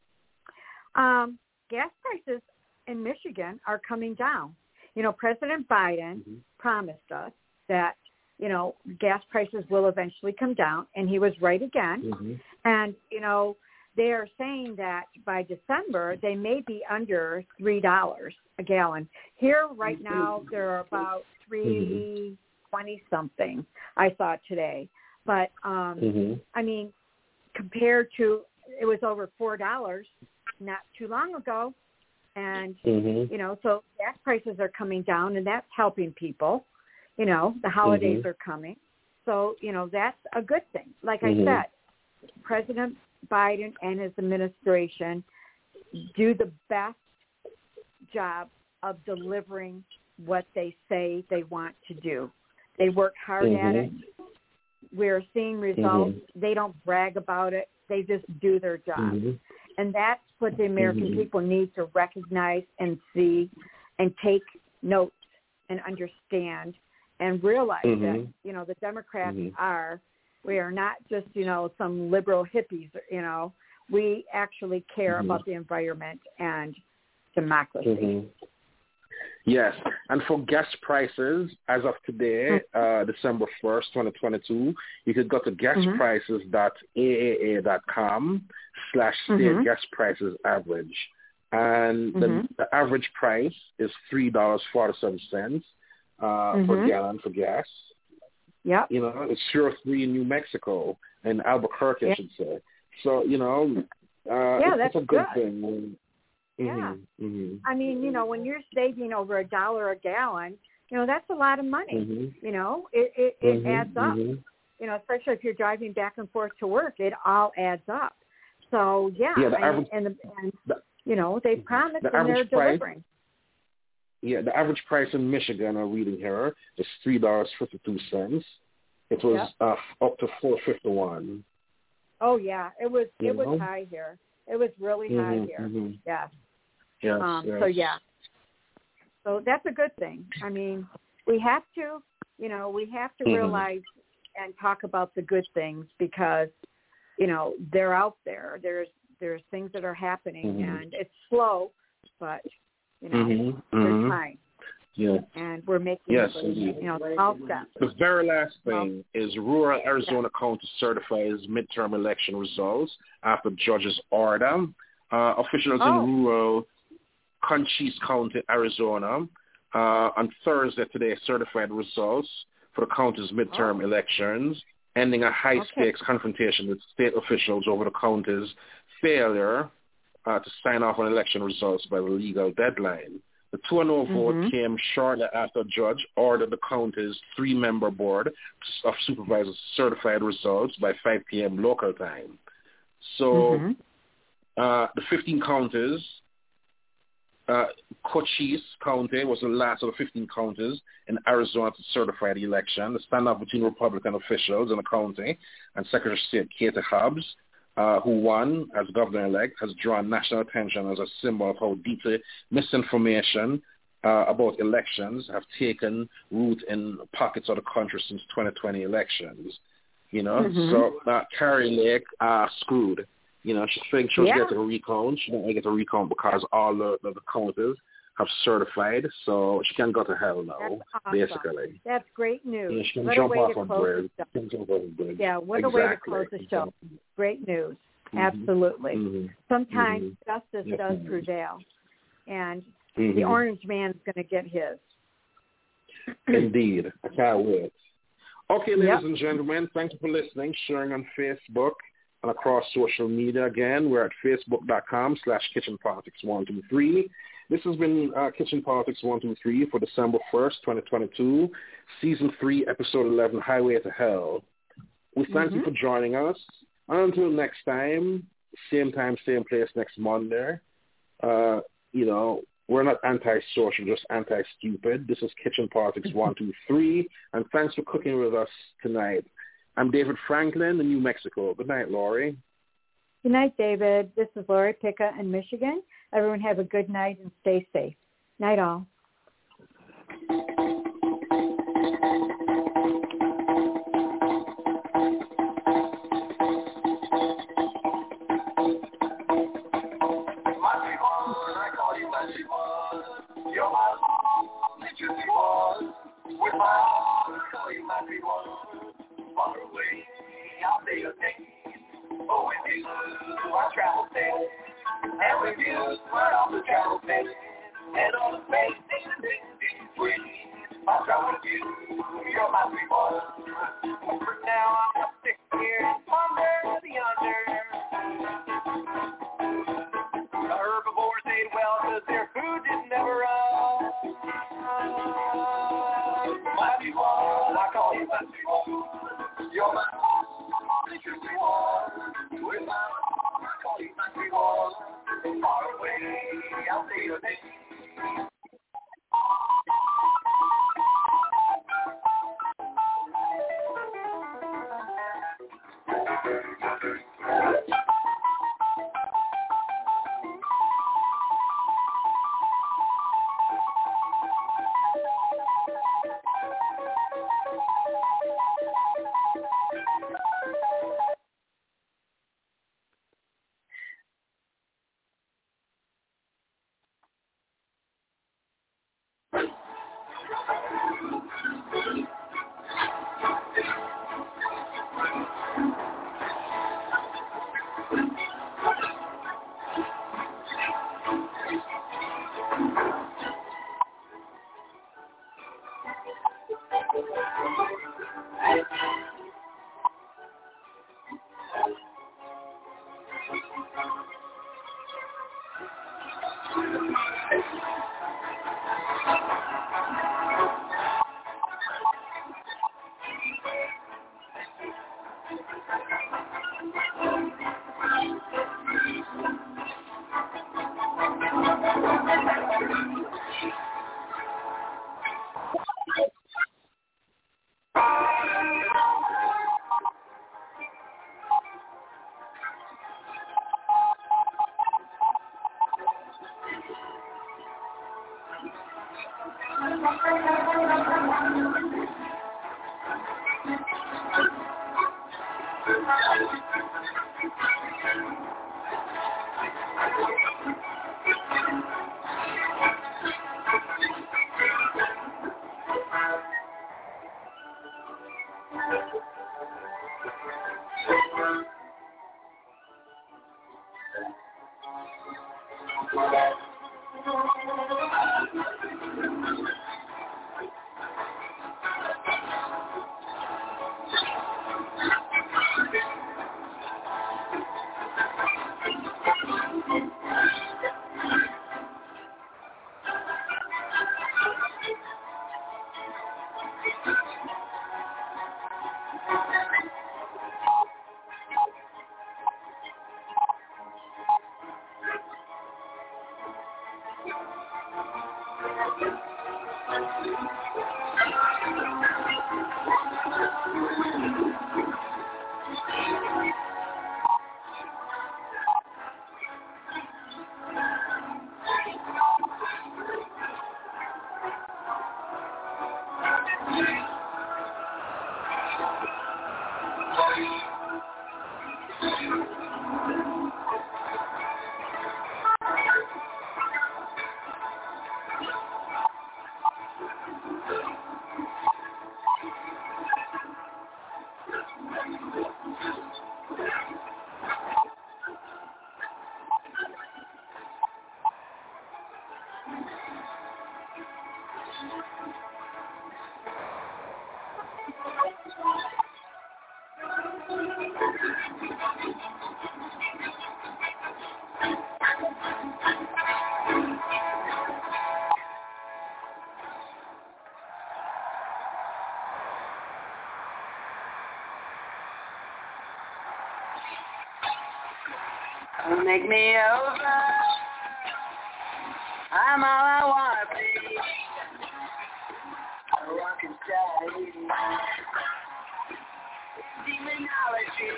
Um, gas prices in Michigan are coming down. You know, President Biden mm-hmm. promised us that, you know, gas prices will eventually come down, and he was right again. Mm-hmm. And, you know, they are saying that by December they may be under three dollars a gallon. Here right now they're about three twenty something. I saw today, but um, mm-hmm. I mean, compared to it was over four dollars not too long ago, and mm-hmm. you know, so gas prices are coming down, and that's helping people. You know, the holidays mm-hmm. are coming, so you know that's a good thing. Like mm-hmm. I said, President Biden and his administration do the best job of delivering what they say they want to do. They work hard mm-hmm. at it. We're seeing results. Mm-hmm. They don't brag about it. They just do their job. Mm-hmm. And that's what the American mm-hmm. people need to recognize and see and take notes and understand and realize mm-hmm. that, you know, the Democrats mm-hmm. are We are not just, you know, some liberal hippies, you know. We actually care mm-hmm. about the environment and democracy. Mm-hmm. Yes, and for gas prices, as of today, uh, December first, twenty twenty-two, you could go to gasprices dot a a a dot com slash state mm-hmm. gas prices average. And the, mm-hmm. the average price is three dollars and forty-seven cents uh, mm-hmm. per gallon for gas. Yeah. You know, it's Shore three in New Mexico and Albuquerque, yeah. I should say. So, you know, uh, yeah, it's, that's it's a good, good. thing. Yeah. Mm-hmm. Mm-hmm. I mean, you know, when you're saving over a dollar a gallon, you know, that's a lot of money. Mm-hmm. You know, it, it, it mm-hmm. adds up. Mm-hmm. You know, especially if you're driving back and forth to work, it all adds up. So, yeah. Yeah, the and, average, and, the, and the, you know, they promised The and they're average price, delivering. yeah, the average price in Michigan, I'm reading here, is three dollars fifty-two cents. It was Yep. uh, up to four fifty-one. Oh yeah, it was You it was know? high here. It was really Mhm, high here. mhm. Yeah. Yes, Um, yes. So yeah. So that's a good thing. I mean, we have to, you know, we have to Mhm. realize and talk about the good things because, you know, they're out there. There's there's things that are happening, Mhm. and it's slow, but you know, Mhm, we're mhm. trying, Yeah. and we're making, Yes, you indeed. know, small steps. The very last thing is rural Arizona County certifies midterm election results after judge's order. Uh, officials Oh. in rural Cochise County, Arizona, uh, on Thursday today certified results for the county's midterm Oh. elections, ending a high-stakes Okay. confrontation with state officials over the county's failure uh, to sign off on election results by the legal deadline. The two and oh vote Mhm. came shortly after a judge ordered the county's three-member board of supervisors certified results by five p.m. local time. So Mhm. uh, the fifteen counties, uh, Cochise County was the last of the fifteen counties in Arizona to certify the election. The standoff between Republican officials in the county and Secretary of State Katie Hobbs, uh, who won as governor-elect, has drawn national attention as a symbol of how deeply misinformation uh, about elections have taken root in pockets of the country since twenty twenty elections. You know, Mhm. so uh, Carrie Lake uh, screwed. You know, she thinks she'll Yeah. get a recount. She don't get a recount because all the, the, the counties have certified, so she can go to hell now, That's awesome. basically. That's great news. Yeah, she can What a jump way off to a close bridge. the She can jump off a bridge. Yeah, what exactly. a way to close the show. Great news. Mhm. Absolutely. Mhm. Sometimes Mhm. justice Yes, does ma'am. prevail, and Mhm. the orange man's going to get his. Indeed. I can't wait. Okay, ladies Yep. and gentlemen, thank you for listening, sharing on Facebook and across social media. Again, we're at facebook.com slash kitchen politics one two three. This has been uh, Kitchen Politics one two three for December first, twenty twenty-two, Season three, Episode eleven, Highway to Hell. We thank Mhm. you for joining us. Until next time, same time, same place next Monday. Uh, you know, we're not anti-social, just anti-stupid. This is Kitchen Politics one two three, and thanks for cooking with us tonight. I'm David Franklin in New Mexico. Good night, Laurie. Good night, David. This is Lori Pica in Michigan. Everyone have a good night and stay safe. Night all. You're my picture one. With my arms, I call you my one. Far away, I'll say your name. Oh, with you, I travel fast. And with you, run off the travel fast. And on the face, things and things be free. I travel with you, you're my sweet one. For now, I'm six years under the under. The herbivores ate well because their food didn't never run. My sweet one, I call you my sweet one. You're my picture sweet one. With my arms, I call you my sweet one. Far away, I'll say your name. Make me over. I'm all I wanna be. A rockin' steady. Demonology.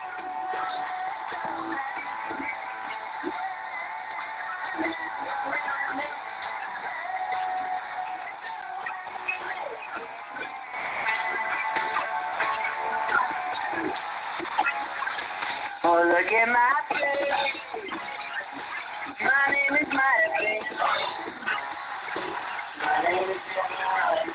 Oh, look at my face. My name is Miley. My name is Miley.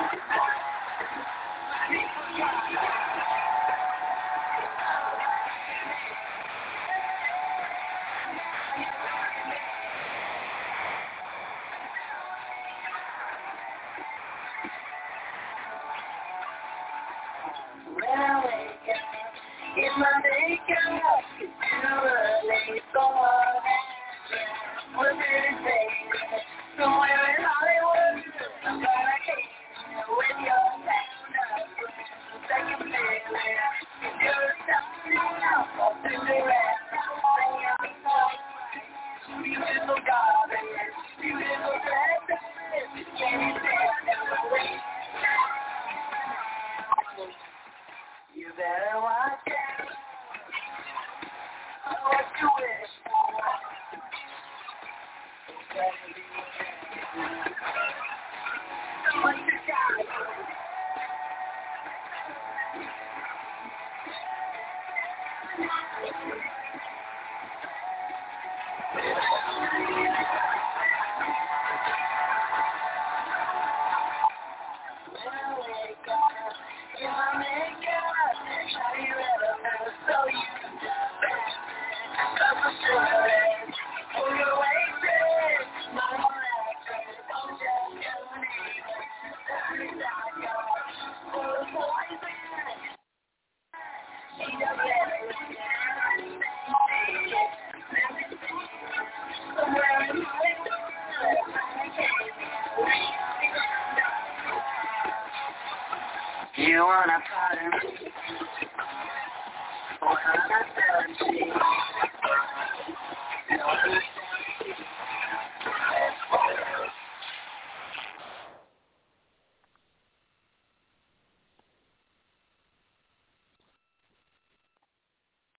When I wake up, it's my makeup. It's too early for what's it say? Somewhere in Hollywood, I'm gonna take you with your sound up. Second feeling, you're something else. I'll do the rest. Sing your song. Beautiful garbage, beautiful dresses. Can you stand away? You better watch out. What you wish for? You wanna party? one seventeen